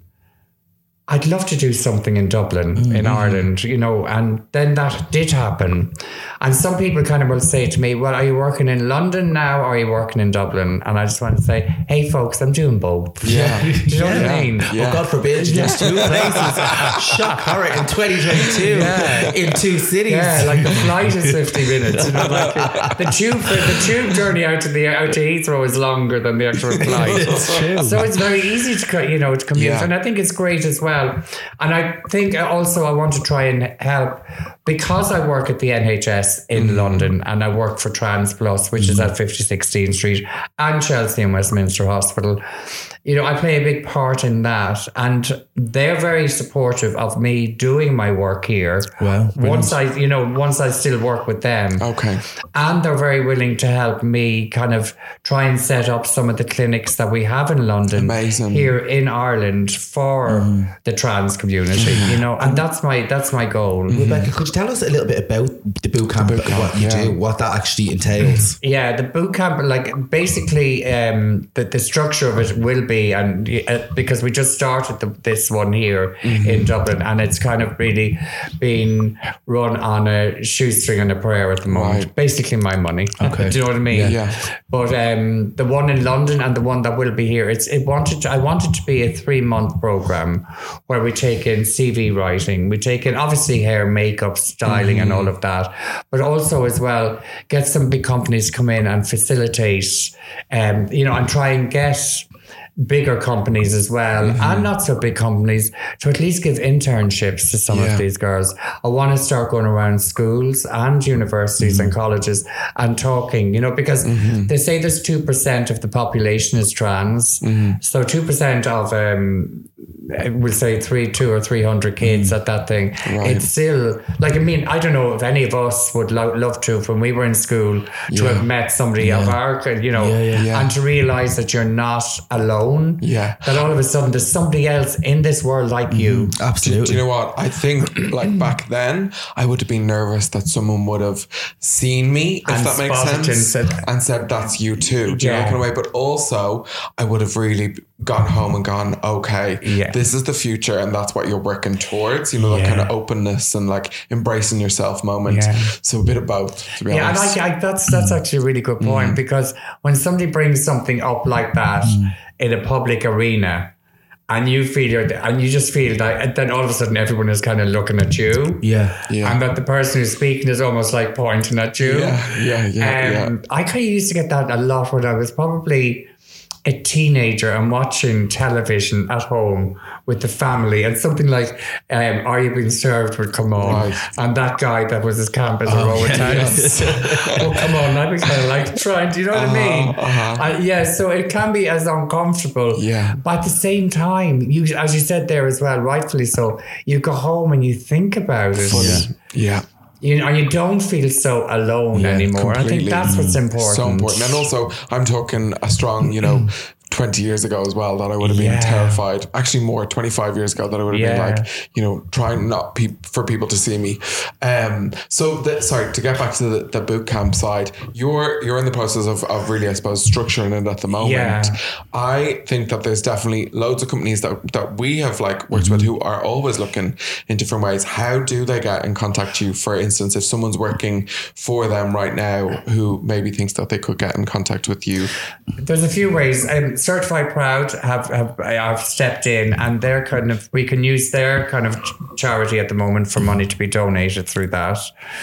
Speaker 8: I'd love to do something in Dublin, mm-hmm. in Ireland, you know, and then that did happen. And some people kind of will say to me, well, are you working in London now or are you working in Dublin? And I just want to say, hey, folks, I'm doing both.
Speaker 7: Yeah.
Speaker 8: Do you know yeah. what I mean?
Speaker 6: Yeah. Well, God forbid you just two places. Shock horror in twenty twenty-two yeah. in two cities.
Speaker 8: Yeah, like the flight is fifty minutes. You know, like the tube the tube journey out to the out to Heathrow is longer than the actual flight.
Speaker 6: It's true.
Speaker 8: So it's very easy to, you know, to commute.
Speaker 7: Yeah.
Speaker 8: And I think it's great as well. And I think also I want to try and help because I work at the N H S in mm. London and I work for Trans Plus, which mm. is at fifty sixteenth Street and Chelsea and Westminster Hospital. You know, I play a big part in that, and they're very supportive of me doing my work here.
Speaker 6: Well,
Speaker 8: once I, you know, once I still work with them.
Speaker 7: Okay.
Speaker 8: And they're very willing to help me kind of try and set up some of the clinics that we have in London,
Speaker 7: Amazing.
Speaker 8: Here in Ireland for mm. the trans community, you know, and that's my, that's my goal.
Speaker 6: Mm-hmm. Rebecca, could you tell us a little bit about the boot camp, the boot camp what you yeah. do, what that actually entails?
Speaker 8: Yeah, the boot camp, like basically um, the, the structure of it will be Be, and uh, because we just started the, this one here mm-hmm. in Dublin, and it's kind of really been run on a shoestring and a prayer at the moment. Right. Basically, my money.
Speaker 6: Okay,
Speaker 8: do you know what I mean?
Speaker 7: Yeah. yeah.
Speaker 8: But um, the one in London and the one that will be here, it's it wanted. To, I wanted to be a three month program where we take in C V writing, we take in obviously hair, makeup, styling, mm-hmm. and all of that, but also as well get some big companies come in and facilitate, um, you know, and try and get bigger companies as well, mm-hmm. and not so big companies, to at least give internships to some yeah. of these girls. I want to start going around schools and universities mm-hmm. and colleges and talking, you know, because mm-hmm. they say there's two percent of the population is trans. Mm-hmm. So two percent of, um, we'll say three, two or three hundred kids mm. at that thing. Right. It's still, like, I mean, I don't know if any of us would lo- love to, when we were in school, to yeah. have met somebody yeah. of our, you know, yeah, yeah, yeah. and to realize that you're not alone.
Speaker 7: Yeah.
Speaker 8: That all of a sudden there's somebody else in this world like mm, you.
Speaker 6: Absolutely.
Speaker 7: Do, do you know what? I think like back then, I would have been nervous that someone would have seen me, if and that makes sense, and said, and said, that's you too. Do you yeah. know, kind of way? But also, I would have really gone home and gone, okay, yeah. this is the future and that's what you're working towards, you know, that yeah. kind of openness and like embracing yourself moment. Yeah. So a bit of both, to be
Speaker 8: yeah,
Speaker 7: honest.
Speaker 8: Yeah, and I, I, that's that's actually a really good point mm. because when somebody brings something up like that mm. in a public arena, and you feel you're, and you just feel that, and then all of a sudden everyone is kind of looking at you.
Speaker 6: Yeah.
Speaker 7: yeah.
Speaker 8: And that the person who's speaking is almost like pointing at you.
Speaker 7: Yeah, yeah, yeah. Um, yeah.
Speaker 8: I kind of used to get that a lot when I was probably a teenager and watching television at home with the family, and something like um, Are You Being Served would come on, right. and that guy that was as camp as oh, a row of tennis. Oh, come on, I'd be kind of like trying, do you know what uh-huh, I mean? Uh-huh. Uh, yeah, so it can be as uncomfortable,
Speaker 7: yeah.
Speaker 8: but at the same time, you, as you said there as well, rightfully so, you go home and you think about it.
Speaker 7: Yeah. yeah.
Speaker 8: You know, and you don't feel so alone yeah, anymore. Completely. I think that's what's important.
Speaker 7: So important. And also, I'm talking a strong, you know, twenty years ago as well, that I would have been yeah. terrified. Actually, more twenty-five years ago, that I would have yeah. been like, you know, trying not pe- for people to see me. Um, so, the, sorry, to get back to the, the boot camp side, you're you're in the process of, of really, I suppose, structuring it at the moment.
Speaker 8: Yeah.
Speaker 7: I think that there's definitely loads of companies that, that we have like worked mm-hmm. with who are always looking in different ways. How do they get in contact you? For instance, if someone's working for them right now who maybe thinks that they could get in contact with you?
Speaker 8: There's a few ways. Um, Certified Proud have, have have stepped in, and they're kind of, we can use their kind of charity at the moment for money to be donated through that.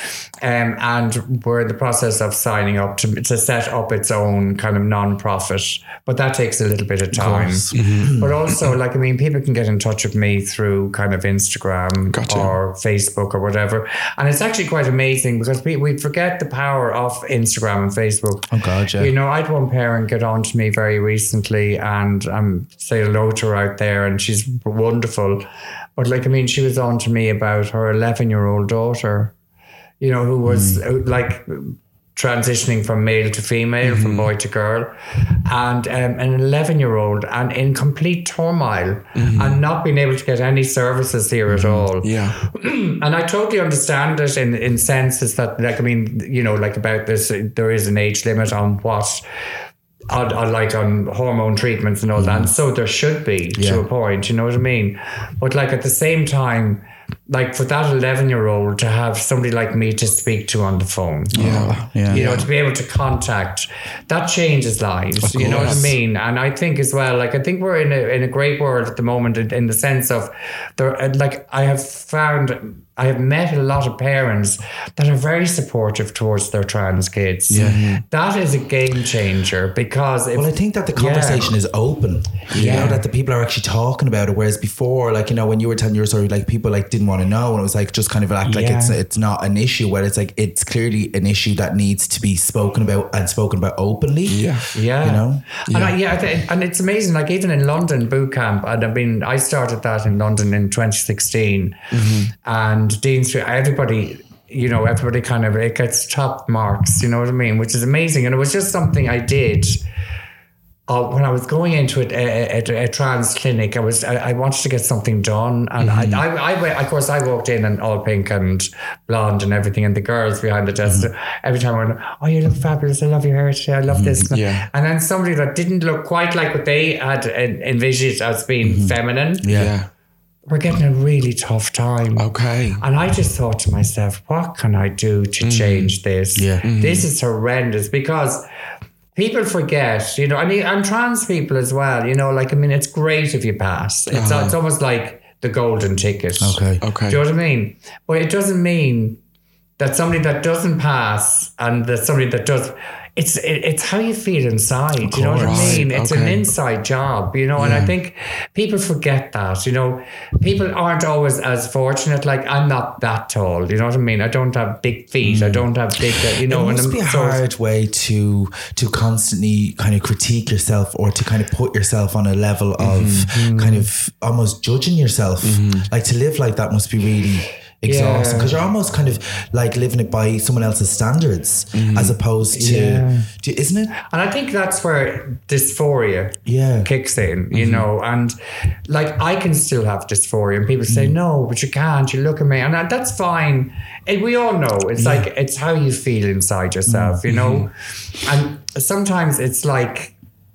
Speaker 8: Um, and we're in the process of signing up to, to set up its own kind of non-profit, but that takes a little bit of time. Mm-hmm. But also, like, I mean, people can get in touch with me through kind of Instagram gotcha. Or Facebook or whatever. And it's actually quite amazing because we, we forget the power of Instagram and Facebook.
Speaker 6: Oh God, yeah.
Speaker 8: You know, I had one parent get on to me very recently, and um, say hello to her out there, and she's wonderful. But like, I mean, she was on to me about her eleven-year-old daughter, you know, who was mm. like transitioning from male to female, mm-hmm. from boy to girl, and um, an eleven-year-old, and in complete turmoil, mm-hmm. and not being able to get any services here mm-hmm. at all.
Speaker 7: Yeah,
Speaker 8: and I totally understand it in in senses that, like, I mean, you know, like about this, there is an age limit on what. On, on like on hormone treatments and all mm. that, and so there should be yeah. to a point, you know what I mean? But like at the same time, like for that eleven year old to have somebody like me to speak to on the phone,
Speaker 7: yeah,
Speaker 8: you
Speaker 7: yeah.
Speaker 8: know, to be able to contact, that changes lives, you know what I mean? And I think as well, like I think we're in a in a great world at the moment in, in the sense of there, like I have found. I have met a lot of parents that are very supportive towards their trans kids.
Speaker 6: Yeah.
Speaker 8: That is a game changer because... If,
Speaker 6: well, I think that the conversation yeah. is open. You yeah. know, that the people are actually talking about it. Whereas before, like, you know, when you were telling your story, like people like didn't want to know. And it was like, just kind of act like yeah. it's it's not an issue. Where it's like, it's clearly an issue that needs to be spoken about and spoken about openly.
Speaker 7: Yeah.
Speaker 8: Yeah.
Speaker 6: You know?
Speaker 8: And,
Speaker 7: yeah.
Speaker 8: I, yeah, I th- and it's amazing. Like even in London boot camp, and I mean, I started that in London in twenty sixteen. Mm-hmm. And Dean Street, everybody, you know, everybody kind of, it gets top marks, you know what I mean? Which is amazing. And it was just something I did uh, when I was going into it, a, a, a trans clinic. I was, I, I wanted to get something done. And mm-hmm. I, I, I, of course, I walked in and all pink and blonde and everything. And the girls behind the desk, mm-hmm. every time I went, oh, you look fabulous. I love your hair today. I love this.
Speaker 7: Mm-hmm. Yeah.
Speaker 8: And then somebody that didn't look quite like what they had envisioned as being
Speaker 7: mm-hmm.
Speaker 8: feminine.
Speaker 7: Yeah. yeah.
Speaker 8: We're getting a really tough time.
Speaker 7: Okay.
Speaker 8: And I just thought to myself, what can I do to mm. change this?
Speaker 6: Yeah. Mm.
Speaker 8: This is horrendous because people forget, you know, I mean, and trans people as well, you know, like, I mean, it's great if you pass. It's, uh-huh. it's almost like the golden ticket.
Speaker 6: Okay.
Speaker 7: Okay.
Speaker 8: Do you know what I mean? But it doesn't mean that somebody that doesn't pass and that somebody that does... It's it, it's how you feel inside, you know what I mean? It's okay. an inside job, you know, yeah. and I think people forget that, you know. People aren't always as fortunate. Like, I'm not that tall, you know what I mean? I don't have big feet. Mm. I don't have big, you know.
Speaker 6: It must
Speaker 8: and
Speaker 6: be a
Speaker 8: so,
Speaker 6: hard way to to constantly kind of critique yourself or to kind of put yourself on a level of mm-hmm. kind of almost judging yourself. Mm-hmm. Like, to live like that must be really... exhausting because yeah. you're almost kind of like living it by someone else's standards mm. as opposed to, yeah. to, isn't it?
Speaker 8: And I think that's where dysphoria
Speaker 6: yeah.
Speaker 8: kicks in, you mm-hmm. know, and like I can still have dysphoria and people say, mm. no, but you can't, you look at me, and that's fine. And we all know it's yeah. like, it's how you feel inside yourself, mm-hmm. you know, and sometimes it's like,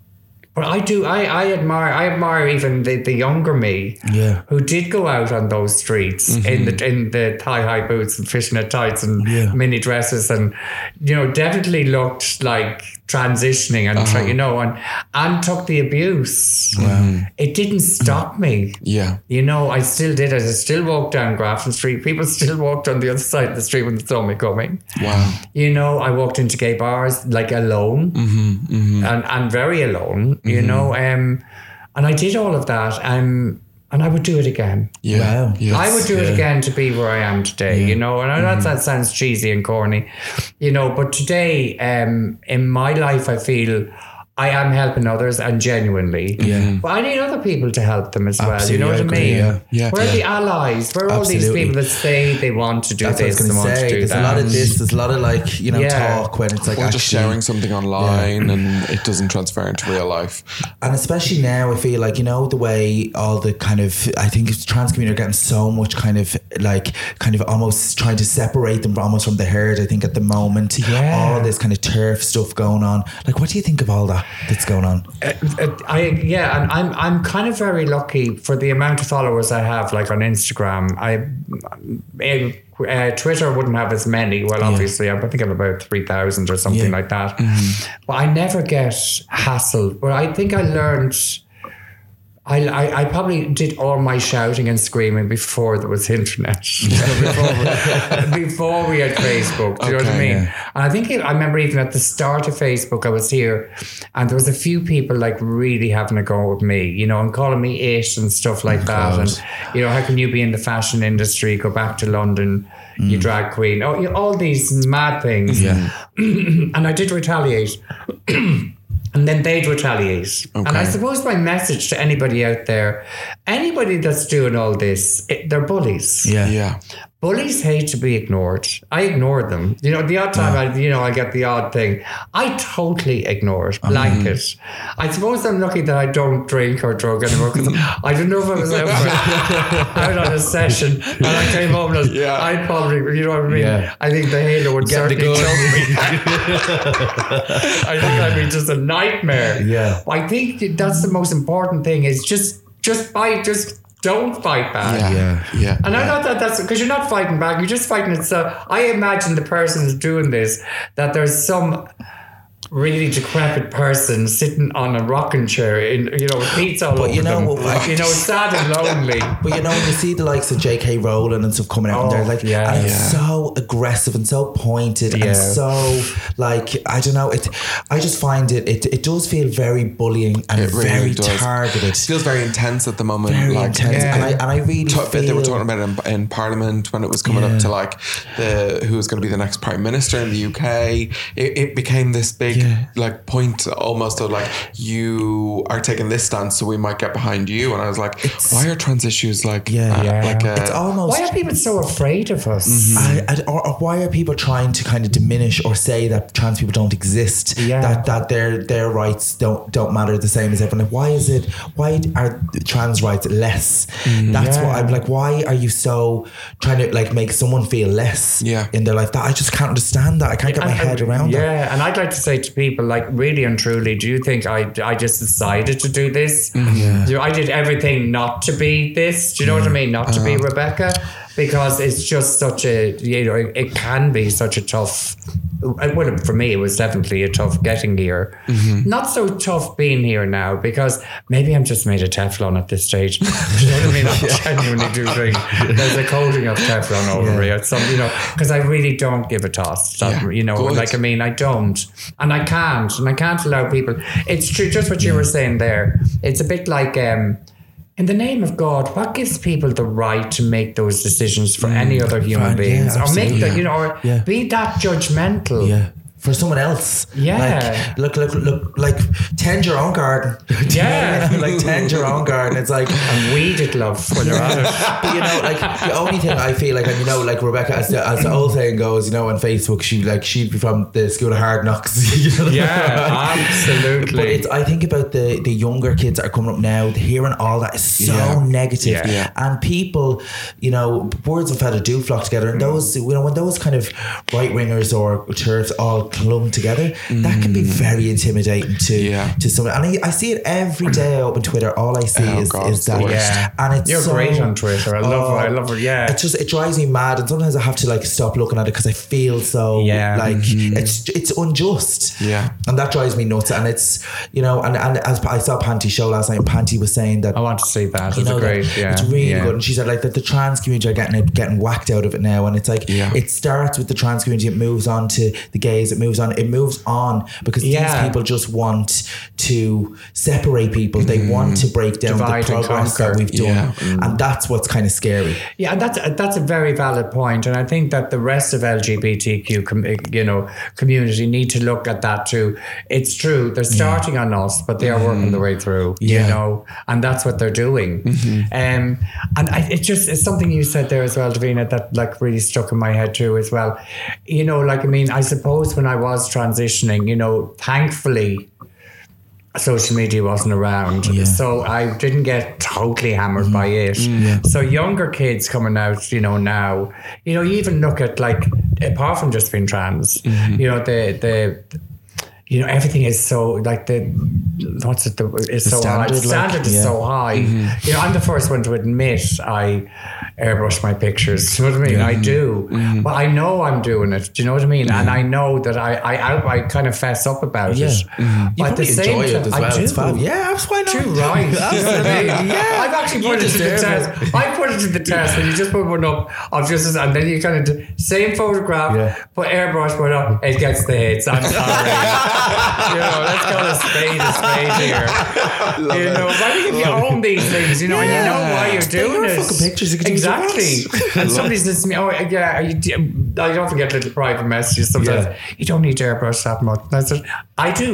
Speaker 8: but I do, I, I admire, I admire even the, the younger me,
Speaker 6: yeah,
Speaker 8: who did go out on those streets mm-hmm. in the in the thigh high boots and fishnet tights and yeah. mini dresses, and you know, definitely looked like transitioning and uh-huh. you know, and and took the abuse.
Speaker 6: Wow.
Speaker 8: It didn't stop me.
Speaker 7: Yeah,
Speaker 8: you know, I still did. I still walked down Grafton Street. People still walked on the other side of the street when they saw me coming.
Speaker 7: Wow.
Speaker 8: You know, I walked into gay bars like alone
Speaker 7: mm-hmm, mm-hmm.
Speaker 8: and and very alone. You mm-hmm. know, um, and I did all of that, um, and I would do it again.
Speaker 7: Yeah,
Speaker 6: wow.
Speaker 7: yes,
Speaker 8: I would do
Speaker 7: yeah.
Speaker 8: it again to be where I am today.
Speaker 6: Yeah.
Speaker 8: You know, and mm-hmm. that, that sounds cheesy and corny, you know. But today, um, in my life, I feel I am helping others, and genuinely.
Speaker 6: Yeah.
Speaker 8: But I need other people to help them as well.
Speaker 6: Absolutely,
Speaker 8: You know what I,
Speaker 6: I
Speaker 8: mean?
Speaker 6: Yeah.
Speaker 7: Yeah.
Speaker 8: Where
Speaker 7: yeah.
Speaker 8: are the allies? Where are all
Speaker 6: Absolutely.
Speaker 8: these people that say they want to do
Speaker 6: That's
Speaker 8: this
Speaker 6: what I
Speaker 8: and
Speaker 6: was
Speaker 8: want
Speaker 6: going to
Speaker 8: to
Speaker 6: say.
Speaker 8: do
Speaker 6: There's
Speaker 8: that?
Speaker 6: a lot of this. There's a lot of like, you know,
Speaker 8: Yeah.
Speaker 6: talk when it's like
Speaker 7: or
Speaker 6: actually
Speaker 7: just sharing something online yeah. and it doesn't transfer into real life.
Speaker 6: And especially now, I feel like, you know, the way all the kind of, I think trans community are getting so much kind of like, kind of almost trying to separate them almost from the herd, I think, at the moment.
Speaker 8: Yeah.
Speaker 6: All this kind of turf stuff going on. Like, what do you think of all that that's going on?
Speaker 8: Uh, uh, I yeah, and I'm I'm kind of very lucky for the amount of followers I have, like on Instagram. I uh, Twitter wouldn't have as many. Well, obviously, yeah. I think I have about three thousand or something yeah. like that. Mm-hmm. But I never get hassled. But I think I learned. I, I, I probably did all my shouting and screaming before there was internet, before, we, before we had Facebook. Do you okay, know what I mean? Yeah. And I think I remember even at the start of Facebook, I was here, and there was a few people like really having a go with me, you know, and calling me it and stuff like oh, that. God. And you know, how can you be in the fashion industry, go back to London, mm. you drag queen, oh, you know, all these mad things.
Speaker 6: Yeah.
Speaker 8: And I did retaliate. And then they'd retaliate. Okay. And I suppose my message to anybody out there, anybody that's doing all this, it, they're bullies.
Speaker 6: Yeah.
Speaker 7: Yeah.
Speaker 8: bullies hate to be ignored. I ignore them. You know, the odd time, I, you know, I get the odd thing. I totally ignore it, blanket. Mm-hmm. I suppose I'm lucky that I don't drink or drug anymore, because I don't know if I was out, for, out on a session and I came home and yeah. I'd probably, you know what I mean? Yeah. I think the halo would get certainly choke me. I think I'd be just a nightmare.
Speaker 6: Yeah.
Speaker 8: I think that's the most important thing is just, just fight, just don't fight back.
Speaker 7: Yeah, yeah. yeah
Speaker 8: and
Speaker 7: yeah.
Speaker 8: I thought that that's because you're not fighting back, you're just fighting it. So I imagine the person who's doing this, that there's some really decrepit person sitting on a rocking chair in, you know, with pizza all
Speaker 6: but
Speaker 8: over
Speaker 6: you know,
Speaker 8: them.
Speaker 6: like,
Speaker 8: you know, sad and lonely.
Speaker 6: But you know, when you see the likes of J K Rowling and stuff coming out, oh, and they're like,
Speaker 8: yeah,
Speaker 6: and it's
Speaker 8: yeah.
Speaker 6: so aggressive and so pointed
Speaker 8: yeah.
Speaker 6: and so like, I don't know, it. I just find it, it, it does feel very bullying and
Speaker 7: it really
Speaker 6: very
Speaker 7: does.
Speaker 6: targeted.
Speaker 7: It feels very intense at the moment.
Speaker 6: Very
Speaker 7: like,
Speaker 6: intense,
Speaker 7: yeah.
Speaker 6: and I and I really
Speaker 7: Talk,
Speaker 6: feel
Speaker 7: they were talking about it in, in Parliament when it was coming
Speaker 6: yeah.
Speaker 7: up to like the who was going to be the next Prime Minister in the U K. It, it became this big
Speaker 6: yeah.
Speaker 7: like point almost of like, you are taking this stance, so we might get behind you. And I was like, it's, why are trans issues like
Speaker 6: yeah,
Speaker 7: uh,
Speaker 6: yeah.
Speaker 7: like a,
Speaker 6: it's almost,
Speaker 8: why are people so afraid of us?
Speaker 6: Mm-hmm. I, I, or, or why are people trying to kind of diminish or say that trans people don't exist?
Speaker 8: Yeah.
Speaker 6: That that their their rights don't don't matter the same as everyone. Like, why is it? Why are trans rights less? Mm, That's yeah. what I'm like. Why are you so trying to like make someone feel less
Speaker 7: yeah.
Speaker 6: in their life? That I just can't understand that. I can't get my
Speaker 8: and,
Speaker 6: head around
Speaker 8: yeah,
Speaker 6: that.
Speaker 8: Yeah, and I'd like to say to people, like, really and truly, do you think I, I just decided to do this?
Speaker 6: Yeah.
Speaker 8: Do I did everything not to be this? Do you know yeah. what I mean? Not to uh, be Rebecca? Because it's just such a, you know, it, it can be such a tough, well, for me, it was definitely a tough getting here. Mm-hmm. Not so tough being here now, because maybe I'm just made of Teflon at this stage. Do you know what I mean? I yeah. genuinely do think there's a coating of Teflon over yeah. me. Some, you know, because I really don't give a toss. That, yeah. You know, Good. like, I mean, I don't. And I can't. And I can't allow people. It's true, just what you yeah. were saying there. It's a bit like, um, in the name of God, what gives people the right to make those decisions for mm, any other human right, beings? Yeah, or make that, you know, or yeah. be that judgmental.
Speaker 6: Yeah. For someone else.
Speaker 8: Yeah.
Speaker 6: Like, look, look, look, like, tend your own garden.
Speaker 8: Yeah.
Speaker 6: You know, like, tend your own garden. It's like,
Speaker 8: and weed it, love, when you're at it.
Speaker 6: But, you know, like, the only thing I feel like, and you know, like, Rebecca, as the, as the old saying goes, you know, on Facebook, she, like, she'd be from the school of hard knocks. You know?
Speaker 8: Yeah, absolutely.
Speaker 6: But it's, I think about the, the younger kids that are coming up now, hearing all that is so yeah. negative.
Speaker 8: Yeah. Yeah.
Speaker 6: And people, you know, birds of a feather do flock together. And those, you know, when those kind of right wingers or turfs all clump together, mm. that can be very intimidating to
Speaker 7: yeah.
Speaker 6: to someone. And I, I see it every day I open Twitter. All I see oh, is,
Speaker 7: God,
Speaker 6: is that.
Speaker 8: Yeah.
Speaker 6: And it's
Speaker 8: You're
Speaker 6: so,
Speaker 8: great on Twitter. I love
Speaker 6: oh,
Speaker 8: it. I love it. Yeah.
Speaker 6: It just, it drives me mad. And sometimes I have to like stop looking at it because I feel so
Speaker 8: yeah.
Speaker 6: like
Speaker 7: mm-hmm.
Speaker 6: it's it's unjust.
Speaker 7: Yeah.
Speaker 6: And that drives me nuts. And it's, you know, and, and as I saw Panty's show last night, and Panty was saying that
Speaker 8: I want to see that.
Speaker 6: You know,
Speaker 8: it's great.
Speaker 6: that
Speaker 8: yeah.
Speaker 6: It's really
Speaker 8: yeah.
Speaker 6: good. And she said like that the trans community are getting it, getting whacked out of it now. And it's like
Speaker 7: yeah.
Speaker 6: it starts with the trans community, it moves on to the gays, it moves on, it moves on because yeah. these people just want to separate people. They mm. want to break down
Speaker 8: Divide
Speaker 6: the progress that we've done.
Speaker 7: Yeah. Mm.
Speaker 6: And that's what's kind of scary.
Speaker 8: Yeah, and that's that's a very valid point. And I think that the rest of L G B T Q com- you know community need to look at that too. It's true, they're starting yeah. on us, but they are mm. working their way through. Yeah. You know, and that's what they're doing. Mm-hmm. Um, and I, it just it's something you said there as well, Davina, that like really stuck in my head too as well. You know, like I mean, I suppose when I was transitioning, you know, thankfully social media wasn't around, yeah. so I didn't get totally hammered mm-hmm. by it. Mm, yeah. So younger kids coming out, you know, now, you know, you even look at like, apart from just being trans, mm-hmm. you know, the the you know, everything is so like the what's it the is
Speaker 6: the
Speaker 8: so
Speaker 6: standard,
Speaker 8: high. The standard
Speaker 6: like,
Speaker 8: is
Speaker 6: yeah.
Speaker 8: so high. Mm-hmm. You know, I'm the first one to admit I airbrush my pictures. Do you know what I mean? Mm-hmm. I do. Mm-hmm. But I know I'm doing it. Do you know what I mean? Mm-hmm. And I know that I I, I, I kind of fess up about
Speaker 6: yeah.
Speaker 8: it.
Speaker 6: Mm-hmm. You
Speaker 8: but at the same
Speaker 6: enjoy
Speaker 8: time,
Speaker 6: it as well.
Speaker 8: I do.
Speaker 6: It's fun. Yeah, that's why not.
Speaker 8: Too right. You know what I mean? Yeah. I've actually put you it to the test. It. I put it to the test when you just put one up of just and then you kind of do, same photograph, yeah. put airbrush one up, it gets the hits. I'm sorry. You know, let's call a spade a spade here. You know, but I think if you own these things, you know, yeah. and you know why you're doing it.
Speaker 6: Fucking pictures, you can
Speaker 8: exactly. And somebody says to me, "Oh, yeah, you, I often get little private messages sometimes. Yeah. You don't need to airbrush that much." And I said, "I do."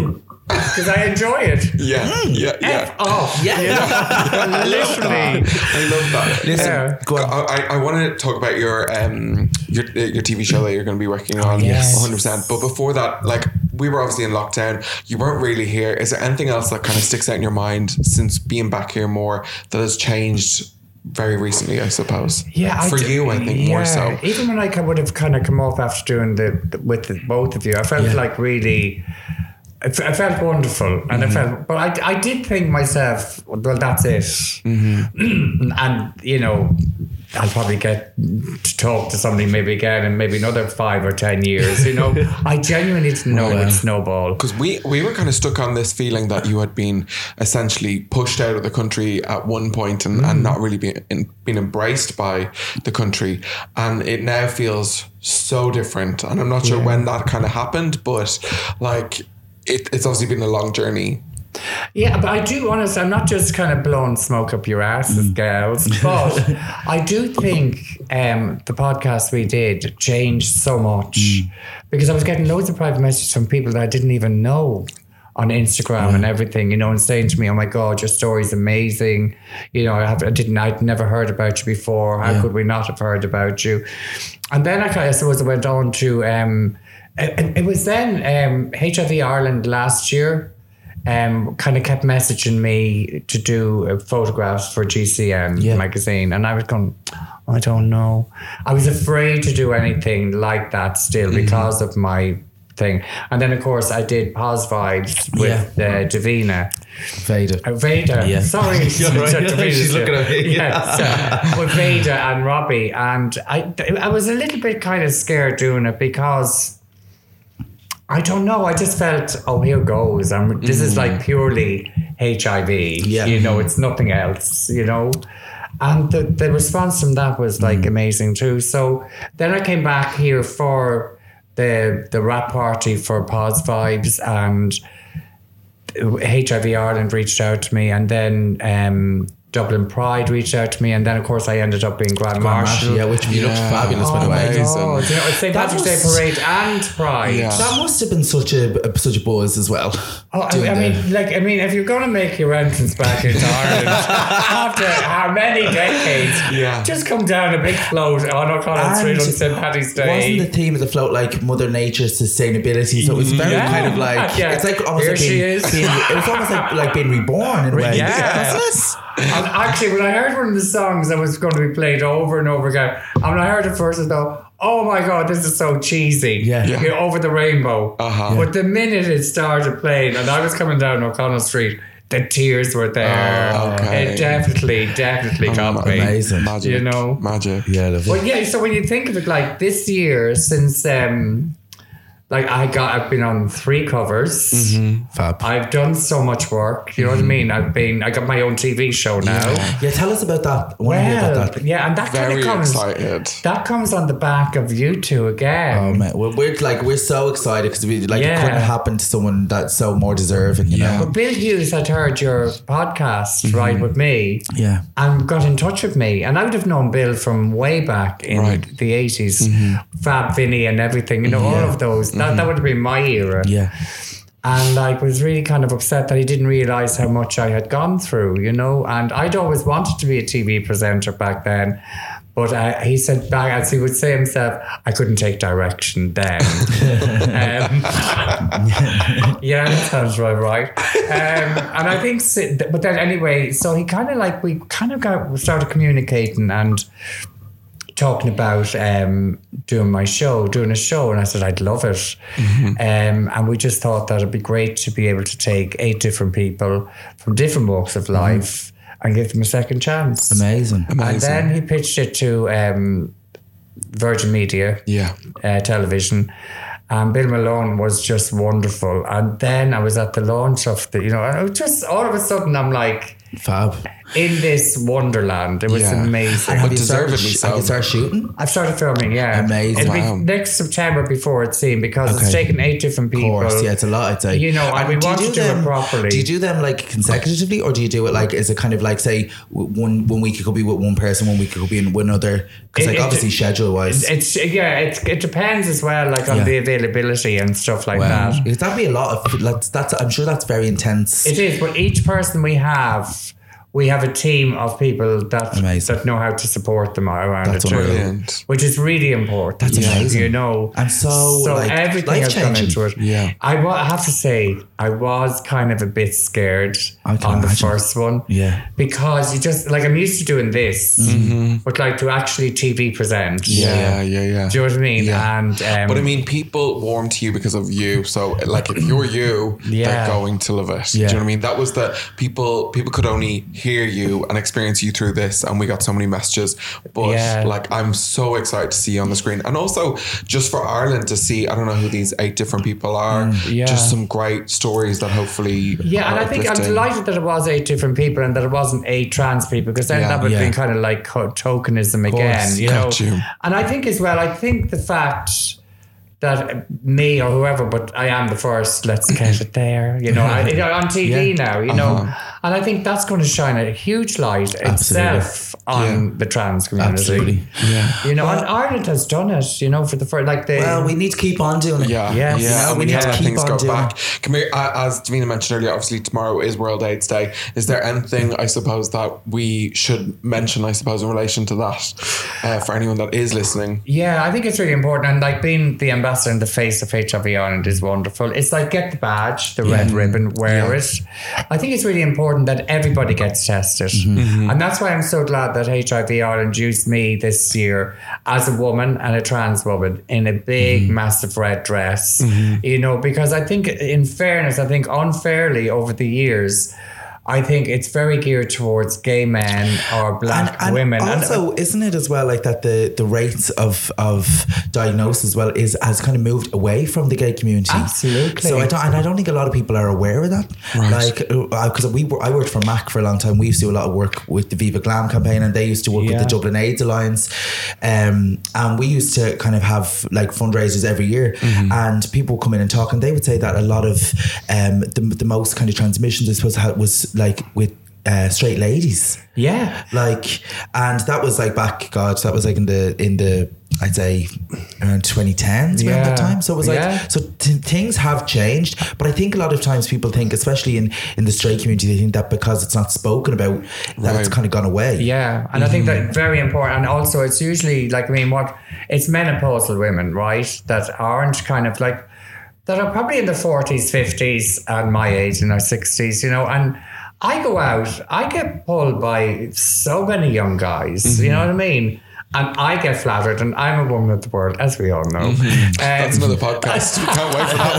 Speaker 8: because I enjoy it.
Speaker 7: Yeah, yeah, yeah.
Speaker 8: F off.
Speaker 6: Yeah.
Speaker 8: yeah. Literally.
Speaker 7: I love that. Listen,
Speaker 8: Yeah.
Speaker 7: go on. I, I want to talk about your um your your T V show that you're going to be working on.
Speaker 8: Yes.
Speaker 7: one hundred percent. But before that, like, we were obviously in lockdown. You weren't really here. Is there anything else that kind of sticks out in your mind since being back here more that has changed very recently, I suppose?
Speaker 8: Yeah,
Speaker 7: for
Speaker 8: I d-
Speaker 7: you, I think
Speaker 8: yeah.
Speaker 7: more so.
Speaker 8: Even when I would have kind of come off after doing the, the with the, both of you, I felt
Speaker 6: Yeah.
Speaker 8: like really. I f- I felt wonderful, and
Speaker 7: Mm-hmm.
Speaker 8: I felt, but I, I did think myself, well, that's it,
Speaker 7: Mm-hmm.
Speaker 8: and you know, I'll probably get to talk to somebody maybe again in maybe another five or ten years. You know, I genuinely didn't know it would snowball.
Speaker 7: Because we, we were kind of stuck on this feeling that you had been essentially pushed out of the country at one point and,
Speaker 8: Mm.
Speaker 7: and not really being in, been embraced by the country. And it now feels so different. And I'm not sure when that kind of happened, but like it, it's obviously been a long journey.
Speaker 8: Yeah, but I do honestly, I'm not just kind of blowing smoke up your asses, girls, but I do think um, the podcast we did changed so much because I was getting loads of private messages from people that I didn't even know on Instagram and everything, you know, and saying to me, "Oh my God, your story's amazing. You know, I have, I didn't, I'd never heard about you before. How
Speaker 6: Yeah.
Speaker 8: could we not have heard about you?" And then I kind of, I suppose I went on to, um, it, it was then um, H I V Ireland last year. Um, kind of kept messaging me to do uh, photographs for G C N
Speaker 6: Yeah.
Speaker 8: magazine, and I was going, I don't know. I was afraid to do anything like that still because of my thing. And then, of course, I did Pos Vibes with
Speaker 6: Yeah.
Speaker 8: uh, Davina.
Speaker 6: Vader.
Speaker 8: Uh, Vader.
Speaker 6: Yeah.
Speaker 8: Sorry.
Speaker 6: You're right.
Speaker 8: Davina
Speaker 6: She's
Speaker 8: still.
Speaker 6: looking at me.
Speaker 8: Yeah. So, with Vader and Robbie. And I, I was a little bit kind of scared doing it because I don't know. I just felt, oh, here goes. I'm, this is like purely H I V.
Speaker 6: Yeah.
Speaker 8: You know, it's nothing else, you know. And the, the response from that was like amazing too. So then I came back here for the the rap party for Pos Vibes, and H I V Ireland reached out to me, and then um, Dublin Pride reached out to me, and then of course I ended up being Grand,
Speaker 6: Grand
Speaker 8: Marshal.
Speaker 6: Marshal, yeah, which you looked fabulous, by
Speaker 8: Oh
Speaker 6: the
Speaker 8: my
Speaker 6: way.
Speaker 8: God. You know, it's Saint
Speaker 6: That
Speaker 8: Patrick's Day
Speaker 6: was-
Speaker 8: Parade and Pride.
Speaker 7: Yeah.
Speaker 6: That must have been such a, a such a buzz as well.
Speaker 8: Oh, I,
Speaker 6: doing
Speaker 8: I
Speaker 6: the-
Speaker 8: mean, like, I mean, if you're going to make your entrance back into Ireland after how many decades,
Speaker 7: Yeah.
Speaker 8: just come down a big float on O'Connell Street on Saint Paddy's Day.
Speaker 6: Wasn't the theme of the float like Mother Nature's sustainability? So it was very
Speaker 8: Yeah.
Speaker 6: kind of like
Speaker 8: Yeah.
Speaker 6: it's like almost
Speaker 8: Here
Speaker 6: like
Speaker 8: she
Speaker 6: being,
Speaker 8: is.
Speaker 6: being it was almost like like being reborn in a way.
Speaker 8: Yeah.
Speaker 6: Wasn't
Speaker 8: And actually, when I heard one of the songs that was going to be played over and over again, and when I heard it first, I thought, oh my God, this is so cheesy.
Speaker 6: Yeah.
Speaker 8: You know, Over the Rainbow.
Speaker 7: Uh-huh.
Speaker 8: But the minute it started playing, and I was coming down O'Connell Street, the tears were there.
Speaker 7: Oh, okay.
Speaker 8: It definitely, definitely got me.
Speaker 6: amazing.
Speaker 7: Magic.
Speaker 8: You know?
Speaker 7: Magic.
Speaker 6: Yeah, I love it.
Speaker 8: Well, yeah, so when you think of it, like this year, since um, like I got, I've been on three covers.
Speaker 6: Fab.
Speaker 8: I've done so much work. You know what I mean? I've been, I got my own T V show now.
Speaker 6: Yeah, tell us about that. I want to hear
Speaker 8: Well,
Speaker 6: about that.
Speaker 8: yeah, and that kind
Speaker 7: Very
Speaker 8: of comes.
Speaker 7: excited.
Speaker 8: That comes on the back of you two again.
Speaker 6: Oh man, we're, we're like we're so excited because we like
Speaker 8: Yeah.
Speaker 6: it couldn't happen to someone that's so more deserving, you know.
Speaker 8: But Bill Hughes had heard your podcast, right, with me,
Speaker 6: Yeah.
Speaker 8: and got in touch with me. And I would have known Bill from way back in
Speaker 7: Right.
Speaker 8: the eighties, Fab Vinny and everything, you know, all of those. That, that would have been my era.
Speaker 6: Yeah.
Speaker 8: And like was really kind of upset that he didn't realise how much I had gone through, you know. And I'd always wanted to be a T V presenter back then. But uh, he said back, as he would say himself, I couldn't take direction then. um, yeah, that sounds right, right. Um, and I think, si- but then anyway, so he kind of like, we kind of got, started communicating and talking about um, doing my show, doing a show. And I said, I'd love it. Um, and we just thought that it'd be great to be able to take eight different people from different walks of life and give them a second chance.
Speaker 6: Amazing.
Speaker 8: And then he pitched it to um, Virgin Media
Speaker 7: Yeah.
Speaker 8: uh, television. And Bill Malone was just wonderful. And then I was at the launch of the, you know, and it was just all of a sudden I'm like,
Speaker 6: Fab.
Speaker 8: in this wonderland. It was
Speaker 7: Yeah.
Speaker 8: amazing.
Speaker 6: And have you
Speaker 7: deservedly
Speaker 6: started,
Speaker 7: so.
Speaker 6: have you started shooting?
Speaker 8: I've started filming, yeah.
Speaker 6: Amazing.
Speaker 8: It'll
Speaker 7: Wow.
Speaker 8: be next September before it's seen because it's
Speaker 6: Okay.
Speaker 8: taken eight different
Speaker 6: Of
Speaker 8: people.
Speaker 6: course, yeah, it's a lot, I'd say.
Speaker 8: You know, and we
Speaker 6: do you
Speaker 8: want to do
Speaker 6: them,
Speaker 8: it properly.
Speaker 6: Do you do them like consecutively, or do you do it like, is it kind of like, say, w- one one week it could be with one person, one week it could be in with another? Because
Speaker 8: It-
Speaker 6: like
Speaker 8: it-
Speaker 6: obviously schedule wise.
Speaker 8: It's yeah, it, it depends as well, like on
Speaker 6: Yeah.
Speaker 8: the availability and stuff like
Speaker 6: Wow.
Speaker 8: that.
Speaker 6: Because that'd be a lot of, like, that's, I'm sure that's very intense.
Speaker 8: It is, but each person we have, we have a team of people that
Speaker 6: Amazing.
Speaker 8: that know how to support them around
Speaker 6: That's
Speaker 8: it too,
Speaker 7: brilliant.
Speaker 8: which is really important.
Speaker 6: That's amazing.
Speaker 8: You know,
Speaker 6: And so,
Speaker 8: so
Speaker 6: like,
Speaker 8: everything has gone
Speaker 6: life-changing.
Speaker 8: into it.
Speaker 7: Yeah.
Speaker 8: I, wa- I have to say, I was kind of a bit scared
Speaker 6: I
Speaker 8: on
Speaker 6: can
Speaker 8: the
Speaker 6: imagine.
Speaker 8: first one.
Speaker 6: Yeah.
Speaker 8: Because you just like I'm used to doing this, but like to actually T V present.
Speaker 7: Yeah, yeah, yeah.
Speaker 8: Do you know what I mean?
Speaker 7: Yeah.
Speaker 8: And um,
Speaker 7: But I mean, people warm to you because of you. So, like, if you're you,
Speaker 8: Yeah.
Speaker 7: they're going to love it.
Speaker 6: Yeah.
Speaker 7: Do you know what I mean? That was the people. People could only hear you and experience you through this, and we got so many messages. But
Speaker 8: Yeah.
Speaker 7: like, I'm so excited to see you on the screen, and also just for Ireland to see. I don't know who these eight different people are.
Speaker 8: yeah.
Speaker 7: Just some great stories that hopefully.
Speaker 8: Yeah, and
Speaker 7: are
Speaker 8: I think I'm
Speaker 7: uplifting.
Speaker 8: delighted that it was eight different people and that it wasn't eight trans people, because then
Speaker 7: Yeah.
Speaker 8: that would
Speaker 6: Yeah.
Speaker 8: be kind of like co- tokenism again, you
Speaker 7: Got
Speaker 8: know.
Speaker 7: you.
Speaker 8: And I think as well, I think the fact that me or whoever, but I am the first, let's get it there, you know, I, you know, on T V
Speaker 6: Yeah.
Speaker 8: now, you know, and I think that's going to shine a huge light itself on
Speaker 7: Yeah.
Speaker 8: the trans community.
Speaker 6: Absolutely.
Speaker 7: Yeah.
Speaker 8: You know, and Ireland has done it, you know, for the first, like the.
Speaker 6: Well, we need to keep on doing it.
Speaker 7: Yeah,
Speaker 8: Yes.
Speaker 7: yeah,
Speaker 8: You know,
Speaker 7: and
Speaker 6: we
Speaker 7: we
Speaker 6: need
Speaker 7: have
Speaker 6: to
Speaker 7: to let
Speaker 6: keep
Speaker 7: things
Speaker 6: on
Speaker 7: go
Speaker 6: doing
Speaker 7: back. Come here, uh, as Davina mentioned earlier, obviously tomorrow is World AIDS Day. Is there anything, I suppose, that we should mention, I suppose, in relation to that uh, for anyone that is listening?
Speaker 8: Yeah, I think it's really important. And like being the ambassador and the face of H I V Ireland is wonderful. It's like get the badge, the red ribbon, wear it. I think it's really important that everybody gets tested. And that's why I'm so glad that H I V Ireland used me this year as a woman and a trans woman in a big, massive red dress. You know, because I think in fairness, I think unfairly over the years, I think it's very geared towards gay men or black
Speaker 6: And, and
Speaker 8: women. And-
Speaker 6: also, isn't it as well like that the, the rates of of diagnosis as well is has kind of moved away from the gay community?
Speaker 8: Absolutely.
Speaker 6: So I don't, and I don't think a lot of people are aware of that.
Speaker 7: Right.
Speaker 6: Like, because we were, I worked for MAC for a long time. We used to do a lot of work with the Viva Glam campaign, and they used to work
Speaker 8: Yeah.
Speaker 6: with the Dublin AIDS Alliance. Um, and we used to kind of have like fundraisers every year, and people would come in and talk, and they would say that a lot of um, the the most kind of transmissions I suppose had was like with uh, straight ladies.
Speaker 8: yeah.
Speaker 6: Like, and that was like back, God, that was like in the, in the, I'd say around twenty tens around that
Speaker 8: Yeah.
Speaker 6: time. So it was like,
Speaker 8: Yeah.
Speaker 6: so t- things have changed, but I think a lot of times people think, especially in, in the straight community, they think that because it's not spoken about, that it's
Speaker 7: Right.
Speaker 6: kind of gone away.
Speaker 8: Yeah, and I think that very important. And also, it's usually like I mean, what it's menopausal women, right, that aren't kind of like that are probably in their forties, fifties, and my age in our sixties, you know. And I go out, I get pulled by so many young guys, you know what I mean. And I get flattered, and I'm a woman of the world, as we all know. Um,
Speaker 7: That's another podcast. We can't wait for that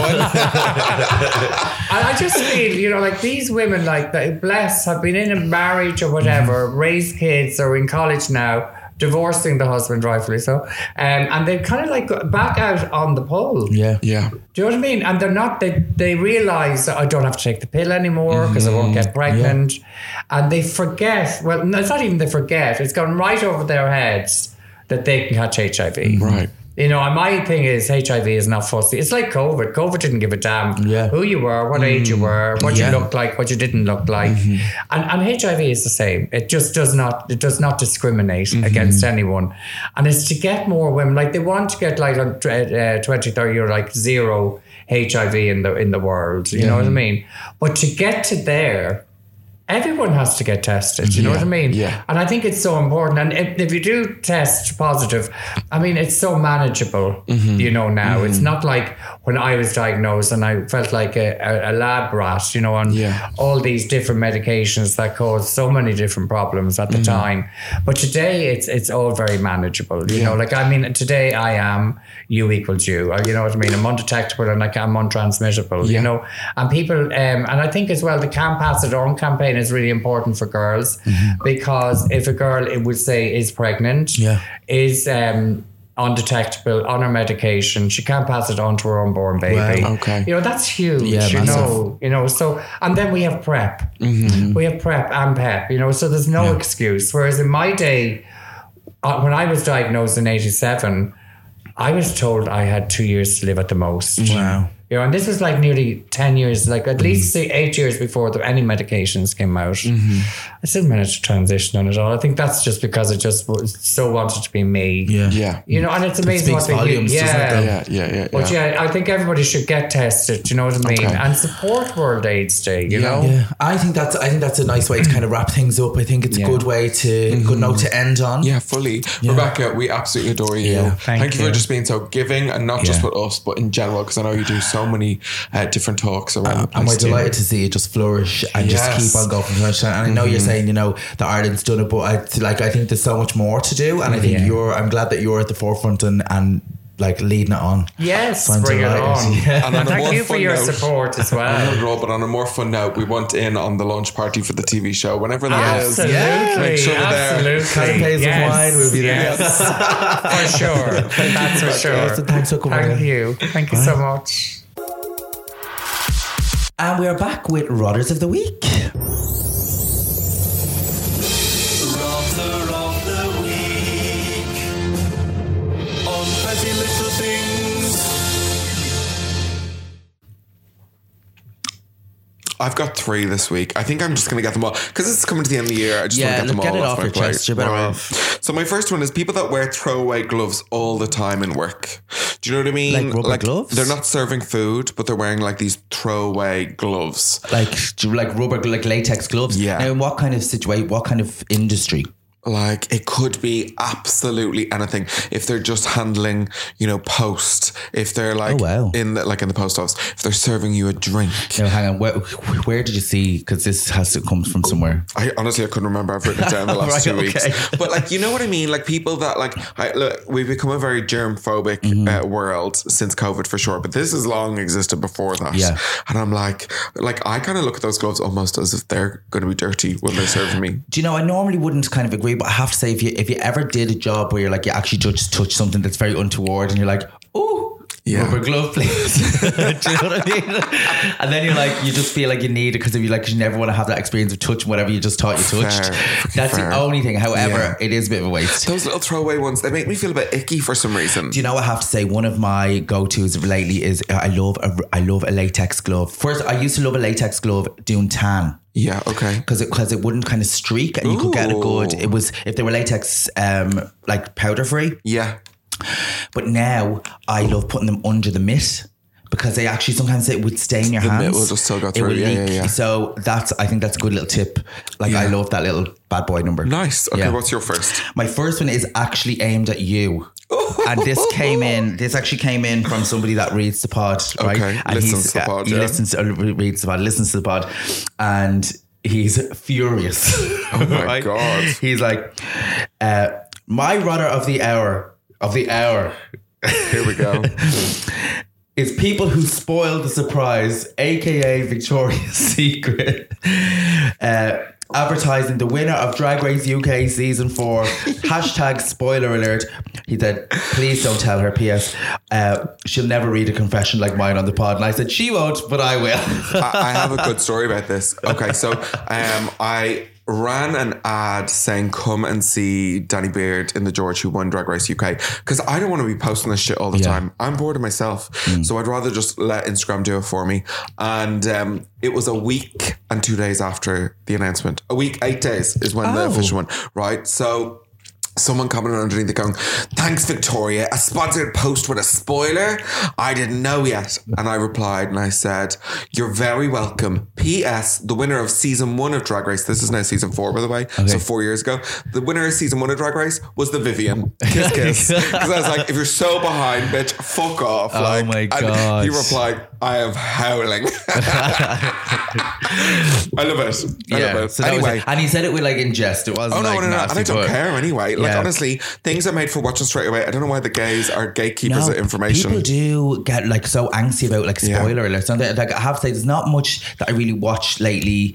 Speaker 7: one.
Speaker 8: And I just feel, you know, like these women, like that, bless, have been in a marriage or whatever, raised kids, or in college now, divorcing the husband, rightfully so, um, and they kind of like go back out on the pole.
Speaker 6: Yeah.
Speaker 7: Yeah.
Speaker 8: Do you know what I mean? And they're not. They they realize that I don't have to take the pill anymore because I won't get pregnant, and they forget. Well, no, it's not even they forget. It's gone right over their heads that they can catch H I V.
Speaker 7: Right.
Speaker 8: You know, and my thing is H I V is not fussy. It's like COVID. COVID didn't give a damn
Speaker 6: Yeah.
Speaker 8: who you were, what age you were, what
Speaker 6: Yeah.
Speaker 8: you looked like, what you didn't look like. And, and H I V is the same. It just does not, it does not discriminate against anyone. And it's to get more women, like they want to get like on uh, twenty, thirty year, like zero H I V in the in the world. You know what I mean? But to get to there, everyone has to get tested. You know what I mean?
Speaker 7: Yeah.
Speaker 8: And I think it's so important. And if, if you do test positive, I mean, it's so manageable, you know, now. It's not like when I was diagnosed and I felt like a, a, a lab rat, you know, on
Speaker 7: Yeah.
Speaker 8: all these different medications that caused so many different problems at the time. But today it's it's all very manageable, you know. Like, I mean, today I am U equals U, you know what I mean? I'm undetectable and like I'm untransmittable, you know. And people, um, and I think as well, the Can't Pass It On campaign is really important for girls because if a girl, it would say, is pregnant,
Speaker 6: Yeah.
Speaker 8: is um, undetectable, on her medication. She can't pass it on to her unborn baby.
Speaker 7: Wow, okay.
Speaker 8: You know, that's huge,
Speaker 6: Yeah,
Speaker 8: you
Speaker 6: massive.
Speaker 8: know. You know, so, and then we have PrEP.
Speaker 7: Mm-hmm.
Speaker 8: We have PrEP and PEP, you know, so there's no excuse. Whereas in my day, uh, when I was diagnosed in eighty-seven, I was told I had two years to live at the most.
Speaker 6: Wow.
Speaker 8: You know, and this was like nearly ten years, like at least say eight years before the, any medications came out. Mm-hmm. I still managed to transition on it all. I think that's just because I just was, so wanted to be me.
Speaker 6: Yeah.
Speaker 7: Yeah.
Speaker 8: You know, and it's amazing
Speaker 6: speaks
Speaker 8: what they
Speaker 6: volumes,
Speaker 8: yeah.
Speaker 6: doesn't it,
Speaker 7: Yeah, yeah, yeah.
Speaker 8: But
Speaker 7: yeah.
Speaker 8: yeah, I think everybody should get tested. Do you know what I mean?
Speaker 7: Okay.
Speaker 8: And support World AIDS Day. You
Speaker 7: Yeah.
Speaker 8: know,
Speaker 6: Yeah, I think that's I think that's a nice way to kind of wrap things up. I think it's
Speaker 8: Yeah.
Speaker 6: a good way to good note to end on.
Speaker 7: Yeah, fully. Rebecca, we absolutely adore you.
Speaker 6: Yeah,
Speaker 8: thank
Speaker 7: you for
Speaker 8: you.
Speaker 7: just being so giving, and not just
Speaker 6: Yeah.
Speaker 7: with us, but in general, because I know you do so many uh, different talks around the
Speaker 6: And
Speaker 7: place.
Speaker 6: we're
Speaker 7: too.
Speaker 6: delighted to see it just flourish and
Speaker 7: Yes.
Speaker 6: just keep on going. And I know you're saying, you know, that Ireland's done it, but I like I think there's so much more to do. And I think
Speaker 8: Yeah.
Speaker 6: you're I'm glad that you're at the forefront and, and like leading it on.
Speaker 8: yes,
Speaker 6: So I'm
Speaker 8: bring it
Speaker 6: delighted.
Speaker 8: on.
Speaker 6: Yeah.
Speaker 7: And on
Speaker 8: And
Speaker 7: a
Speaker 8: thank
Speaker 7: more
Speaker 8: you for
Speaker 7: fun
Speaker 8: your
Speaker 7: note-
Speaker 8: support as
Speaker 7: I
Speaker 8: well.
Speaker 7: know, Rob, but on a more fun note, we went in on the launch party for the T V show, whenever that is.
Speaker 8: Absolutely,
Speaker 6: Yeah.
Speaker 7: Make sure we're there.
Speaker 8: absolutely.
Speaker 6: Canapes of wine, we'll be there.
Speaker 8: Yes. for sure. That's for sure.
Speaker 6: So thanks for coming
Speaker 8: Thank
Speaker 6: in.
Speaker 8: you. Thank you so much.
Speaker 6: And we're back with Rodders of the Week.
Speaker 9: Rodder of the week on Petty Little Things.
Speaker 7: I've got three this week. I think I'm just going to get them all because it's coming to the end of the year. I just
Speaker 6: Yeah,
Speaker 7: want to get them
Speaker 6: look, get
Speaker 7: all
Speaker 6: it
Speaker 7: off
Speaker 6: off
Speaker 7: my
Speaker 6: your
Speaker 7: plate.
Speaker 6: chest. You're better
Speaker 7: Right.
Speaker 6: off.
Speaker 7: So my first one is people that wear throwaway gloves all the time in work. Do you know what I mean?
Speaker 6: Like rubber gloves?
Speaker 7: They're not serving food, but they're wearing like these throwaway gloves.
Speaker 6: Like like rubber like latex gloves.
Speaker 7: Yeah.
Speaker 6: Now in what kind of situation what kind of industry?
Speaker 7: Like it could be absolutely anything. If they're just handling, you know, post. If they're like
Speaker 6: Oh, wow.
Speaker 7: in the, like in the post office. If they're serving you a drink.
Speaker 6: Now hang on, where, where did you see? Because this has to come from somewhere.
Speaker 7: I honestly I couldn't remember. I've written it down the last
Speaker 6: Right,
Speaker 7: two weeks.
Speaker 6: okay.
Speaker 7: But like you know what I mean? Like people that like I, look, we've become a very germ phobic
Speaker 6: Mm-hmm.
Speaker 7: uh, world since COVID for sure. But this has long existed before that.
Speaker 6: Yeah.
Speaker 7: And I'm like, like I kind of look at those gloves almost as if they're going to be dirty when they're serving me.
Speaker 6: Do you know, I normally wouldn't kind of agree, but I have to say if you if you ever did a job where you're like you actually just touch something that's very untoward and you're like, oh,
Speaker 7: Yeah.
Speaker 6: rubber glove, please. Do you know what I mean? And then you're like, you just feel like you need it because if you like, 'cause you never want to have that experience of touching whatever you just thought you touched.
Speaker 7: Fair.
Speaker 6: That's
Speaker 7: Fair.
Speaker 6: the only thing. However,
Speaker 7: Yeah.
Speaker 6: it is a bit of a waste.
Speaker 7: Those little throwaway ones, they make me feel a bit icky for some reason.
Speaker 6: Do you know what I have to say? One of my go-tos lately is I love a, I love a latex glove. First, I used to love a latex glove doing tan.
Speaker 7: Yeah, okay.
Speaker 6: Because it, cause it wouldn't kind of streak and you could get a good,
Speaker 7: Ooh.
Speaker 6: it was, if they were latex, um, like powder free.
Speaker 7: Yeah.
Speaker 6: But now I love putting them under the mitt because they actually sometimes it would stain your
Speaker 7: The
Speaker 6: hands.
Speaker 7: mitt will just still go
Speaker 6: It
Speaker 7: through.
Speaker 6: will
Speaker 7: Yeah,
Speaker 6: leak.
Speaker 7: yeah, yeah.
Speaker 6: So that's, I think that's a good little tip. Like I
Speaker 7: Yeah.
Speaker 6: love that little bad boy number.
Speaker 7: Nice. Okay,
Speaker 6: Yeah.
Speaker 7: what's your first?
Speaker 6: My first one is actually aimed at you. And this came in, this actually came in from somebody that reads the pod, right?
Speaker 7: Okay,
Speaker 6: And
Speaker 7: listens
Speaker 6: he's,
Speaker 7: to the pod,
Speaker 6: He
Speaker 7: yeah.
Speaker 6: listens, uh, reads the pod, listens to the pod. And he's furious.
Speaker 7: Oh my God.
Speaker 6: He's like, uh, my runner of the hour, of the hour.
Speaker 7: Here we go.
Speaker 6: Is people who spoil the surprise, aka Victoria's Secret, uh, advertising the winner of Drag Race U K season four. Hashtag spoiler alert. He said, please don't tell her. P S. Uh, she'll never read a confession like mine on the pod. And I said, she won't, but I will.
Speaker 7: I, I have a good story about this. Okay, so um, I ran an ad saying come and see Danny Beard in the George who won Drag Race U K because I don't want to be posting this shit all the
Speaker 6: Yeah.
Speaker 7: time. I'm bored of myself, so I'd rather just let Instagram do it for me. And um, it was a week and two days after the announcement. A week, eight days is when the
Speaker 6: Oh.
Speaker 7: official one, right? So someone commented underneath it going, thanks Victoria, a sponsored post with a spoiler? I didn't know yet. And I replied and I said, you're very welcome. P S. The winner of season one of Drag Race, this is now season four by the way, so four years ago, the winner of season one of Drag Race was the Vivian. Kiss kiss. Because I was like, if you're so behind, bitch, fuck off.
Speaker 6: Oh
Speaker 7: like,
Speaker 6: my
Speaker 7: and
Speaker 6: God.
Speaker 7: he replied, I am howling. I love it. I love it.
Speaker 6: so that was
Speaker 7: Anyway.
Speaker 6: it. And he said it with like in jest. It wasn't
Speaker 7: Oh no,
Speaker 6: like
Speaker 7: no, no,
Speaker 6: nasty,
Speaker 7: and I don't
Speaker 6: but-
Speaker 7: care anyway. Like
Speaker 6: Yeah.
Speaker 7: honestly, things are made for watching straight away. I don't know why the gays are gatekeepers of information.
Speaker 6: People do get like so angsty about like
Speaker 7: Yeah.
Speaker 6: spoiler alerts. And they- like I have to say, there's not much that I really watched lately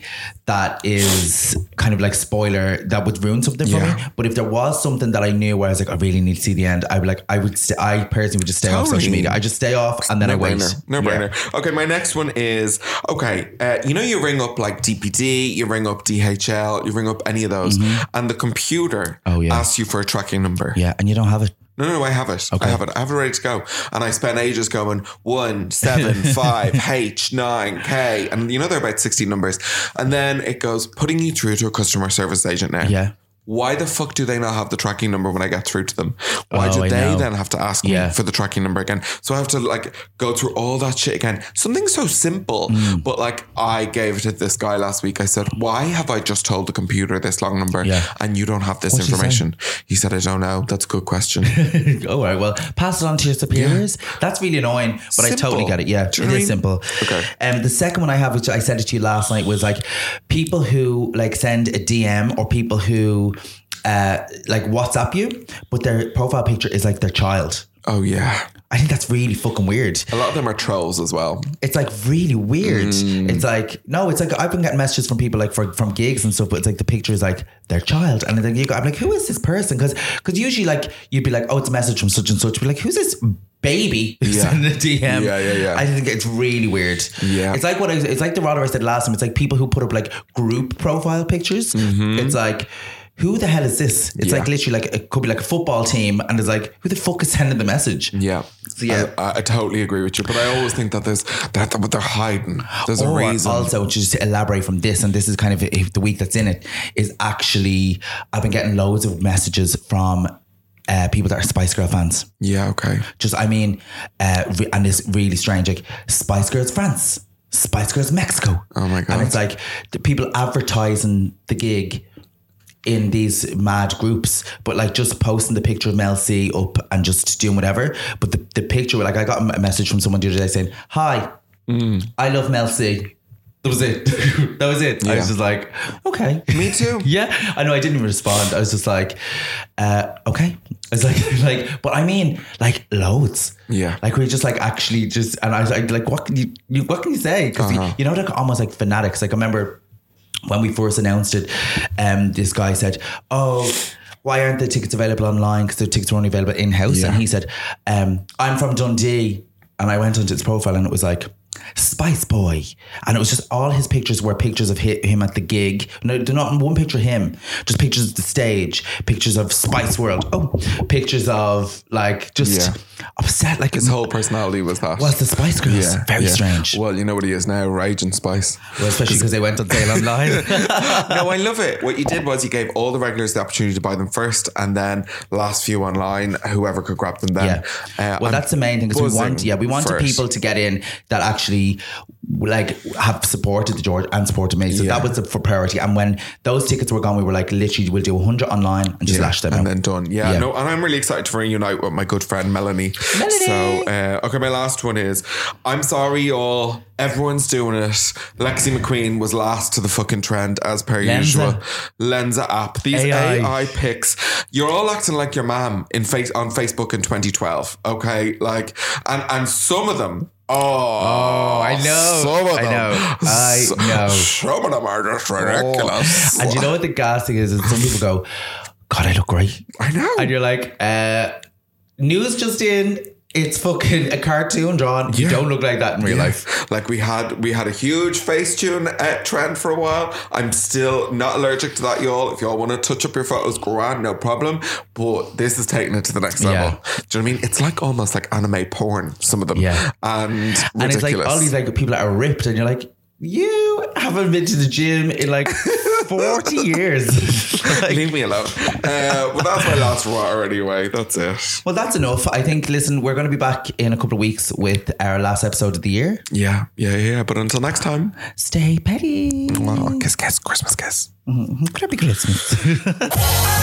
Speaker 6: that is kind of like spoiler that would ruin something for
Speaker 7: Yeah.
Speaker 6: me. But if there was something that I knew where I was like, I really need to see the end, I would like, I would, st- I personally would just stay off
Speaker 7: Totally.
Speaker 6: social media. I just stay off and then
Speaker 7: no
Speaker 6: I wait.
Speaker 7: brainer. No
Speaker 6: Yeah.
Speaker 7: brainer. Okay, my next one is okay. Uh, you know, you ring up like D P D, you ring up D H L, you ring up any of those, and the computer
Speaker 6: Oh, yeah.
Speaker 7: asks you for a tracking number.
Speaker 6: Yeah, and you don't have it.
Speaker 7: No, no, I have it.
Speaker 6: Okay.
Speaker 7: I have it. I have it ready to go. And I spent ages going one, seven, five, H, nine, K. And you know, they're about sixty numbers. And then it goes, putting you through to a customer service agent now.
Speaker 6: Yeah.
Speaker 7: Why the fuck do they not have the tracking number when I get through to them? Why
Speaker 6: Oh,
Speaker 7: do
Speaker 6: I
Speaker 7: they
Speaker 6: know.
Speaker 7: then have to ask
Speaker 6: Yeah.
Speaker 7: me for the tracking number again? So I have to like go through all that shit again. Something so simple,
Speaker 6: Mm.
Speaker 7: but like I gave it to this guy last week. I said, why have I just told the computer this long number
Speaker 6: Yeah.
Speaker 7: and you don't have this
Speaker 6: What'd she say?
Speaker 7: information? He said, I don't know. That's a good question.
Speaker 6: All right, well, pass it on to your superiors. That's really annoying, but I
Speaker 7: Simple.
Speaker 6: totally get it. Yeah,
Speaker 7: Do
Speaker 6: it
Speaker 7: you know what I
Speaker 6: is
Speaker 7: mean?
Speaker 6: simple.
Speaker 7: Okay.
Speaker 6: Um, the second one I have, which I sent it to you last night, was like people who like send a D M or people who uh, like WhatsApp you, but their profile picture is like their child.
Speaker 7: Oh, yeah.
Speaker 6: I think that's really fucking weird.
Speaker 7: A lot of them are trolls as well.
Speaker 6: It's like really weird.
Speaker 7: Mm.
Speaker 6: It's like, no, it's like I've been getting messages from people like for, from gigs and stuff, but it's like the picture is like their child. And then you go, I'm like, who is this person? Because because usually like you'd be like, oh, it's a message from such and such. Be like, who's this baby who's
Speaker 7: Yeah.
Speaker 6: sending a D M?
Speaker 7: Yeah, yeah, yeah.
Speaker 6: I think it's really weird.
Speaker 7: Yeah.
Speaker 6: It's like what I, it's like the rather I said last time. It's like people who put up like group profile pictures. It's like, who the hell is this? It's
Speaker 7: Mm-hmm. Yeah.
Speaker 6: like literally like it could be like a football team, and it's like, who the fuck is sending the message?
Speaker 7: Yeah.
Speaker 6: So, yeah.
Speaker 7: I, I totally agree with you. But I always think that there's that, that they're hiding. There's a
Speaker 6: Or
Speaker 7: reason.
Speaker 6: Also, just to elaborate from this, and this is kind of if the week that's in it, is actually I've been getting loads of messages from uh, people that are Spice Girl fans.
Speaker 7: Yeah, okay.
Speaker 6: Just, I mean, uh, re- and it's really strange, like Spice Girls France, Spice Girls Mexico.
Speaker 7: Oh my God.
Speaker 6: And it's like the people advertising the gig in these mad groups, but like just posting the picture of Mel C up and just doing whatever. But the, the picture, like I got a message from someone the other day saying, hi,
Speaker 7: Mm.
Speaker 6: I love Mel C. That was it. That was it. I
Speaker 7: Yeah.
Speaker 6: was just like, okay.
Speaker 7: Me too.
Speaker 6: Yeah. I know I didn't even respond. I was just like, uh, okay. I was like, like, but I mean, like loads.
Speaker 7: Yeah.
Speaker 6: Like we just like actually just, and I was like, like, what can you, you what can you say? Because
Speaker 7: Uh-huh.
Speaker 6: you, you know, like almost like fanatics. Like I remember when we first announced it, um, this guy said, oh, why aren't the tickets available online? Because the tickets were only available in-house.
Speaker 7: Yeah.
Speaker 6: And he said, um, I'm from Dundee. And I went onto his profile and it was like, Spice Boy. And it was just all his pictures were pictures of hi- him at the gig. No, they're not one picture of him, just pictures of the stage, pictures of Spice World. Oh, pictures of like just
Speaker 7: Yeah.
Speaker 6: upset. Like
Speaker 7: His whole personality was that.
Speaker 6: was the Spice Girls. Very
Speaker 7: yeah.
Speaker 6: strange.
Speaker 7: Well, you know what he is now, Raging Spice.
Speaker 6: Well, especially because they went on sale online.
Speaker 7: No, I love it. What you did was you gave all the regulars the opportunity to buy them first, and then last few online, whoever could grab them then.
Speaker 6: Yeah.
Speaker 7: Uh,
Speaker 6: well,
Speaker 7: I'm
Speaker 6: that's the main thing. Because we want,
Speaker 7: buzzing
Speaker 6: yeah, we wanted
Speaker 7: for it.
Speaker 6: people to get in that actually like have supported the George and supported me. So
Speaker 7: Yeah.
Speaker 6: that was the for priority. And when those tickets were gone, we were like, literally, we'll do one hundred online and just
Speaker 7: Yeah,
Speaker 6: lash them
Speaker 7: and
Speaker 6: out.
Speaker 7: then done. Yeah,
Speaker 6: Yeah.
Speaker 7: no, and I'm really excited to reunite with my good friend Melanie.
Speaker 6: Melanie!
Speaker 7: So, uh, okay, my last one is I'm sorry, y'all. Everyone's doing it. Lexi McQueen was last to the fucking trend as per
Speaker 6: Lenza.
Speaker 7: usual. Lenza app. These
Speaker 6: A I.
Speaker 7: A I pics. You're all acting like your mom in face on Facebook in twenty twelve. Okay, like, and and some of them. Oh,
Speaker 6: Oh, I know.
Speaker 7: Some of
Speaker 6: I
Speaker 7: them.
Speaker 6: know. I
Speaker 7: So-
Speaker 6: know.
Speaker 7: Some of them are just ridiculous.
Speaker 6: Oh. And you know what the gas thing is? is some people go, God, I look great.
Speaker 7: I know.
Speaker 6: And you're like, uh, news just in. It's fucking a cartoon drawn. You
Speaker 7: Yeah.
Speaker 6: don't look like that in real
Speaker 7: Yeah.
Speaker 6: life.
Speaker 7: Like we had we had a huge Facetune uh, trend for a while. I'm still not allergic to that, y'all. If y'all want to touch up your photos, grand, no problem. But this is taking it to the next level.
Speaker 6: Yeah.
Speaker 7: Do you know what I mean? It's like almost like anime porn, some of them.
Speaker 6: Yeah.
Speaker 7: And ridiculous.
Speaker 6: And it's like all these like people that are ripped, and you're like, you haven't been to the gym in like forty years. Like,
Speaker 7: leave me alone. Uh, well, that's my last water anyway. That's it.
Speaker 6: well, that's enough. I think, listen, we're going to be back in a couple of weeks with our last episode of the year.
Speaker 7: Yeah, yeah, yeah. But until next time,
Speaker 6: Stay petty.
Speaker 7: well, kiss, kiss, Christmas kiss.
Speaker 6: Mm-hmm. Happy Christmas.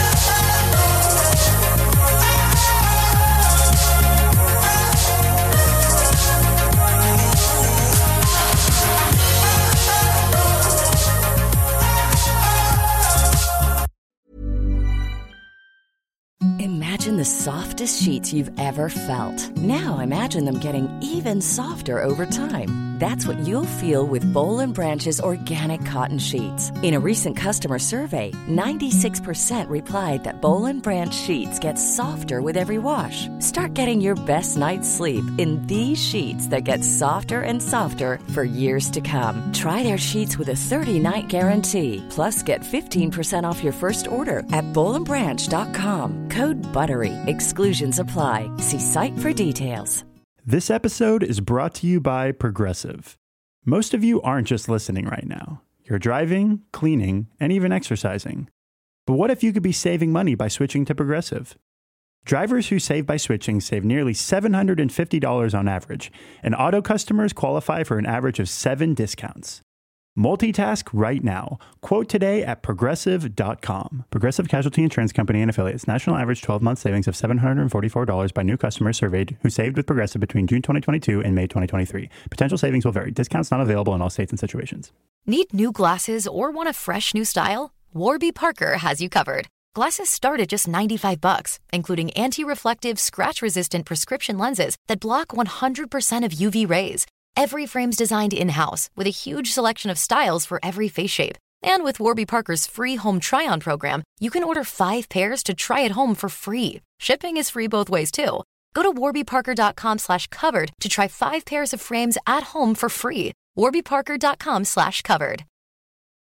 Speaker 10: Imagine the softest sheets you've ever felt. Now imagine them getting even softer over time. That's what you'll feel with Boll and Branch's organic cotton sheets. In a recent customer survey, ninety-six percent replied that Boll and Branch sheets get softer with every wash. Start getting your best night's sleep in these sheets that get softer and softer for years to come. Try their sheets with a thirty-night guarantee. Plus, get fifteen percent off your first order at boll and branch dot com. Code BUTTERY. Exclusions apply. See site for details.
Speaker 13: This episode is brought to you by Progressive. Most of you aren't just listening right now. You're driving, cleaning, and even exercising. But what if you could be saving money by switching to Progressive? Drivers who save by switching save nearly seven hundred fifty dollars on average, and auto customers qualify for an average of seven discounts. Multitask right now. Quote today at progressive dot com. Progressive Casualty Insurance Company and Affiliates. National average twelve-month savings of seven hundred forty-four dollars by new customers surveyed who saved with Progressive between June twenty twenty-two and May twenty twenty-three. Potential savings will vary. Discounts not available in all states and situations.
Speaker 1: Need new glasses or want a fresh new style? Warby Parker has you covered. Glasses start at just ninety-five bucks, including anti-reflective, scratch-resistant prescription lenses that block one hundred percent of U V rays. Every frame's designed in-house with a huge selection of styles for every face shape. And with Warby Parker's free home try-on program, you can order five pairs to try at home for free. Shipping is free both ways, too. Go to warby parker dot com slash covered to try five pairs of frames at home for free. warby parker dot com slash covered.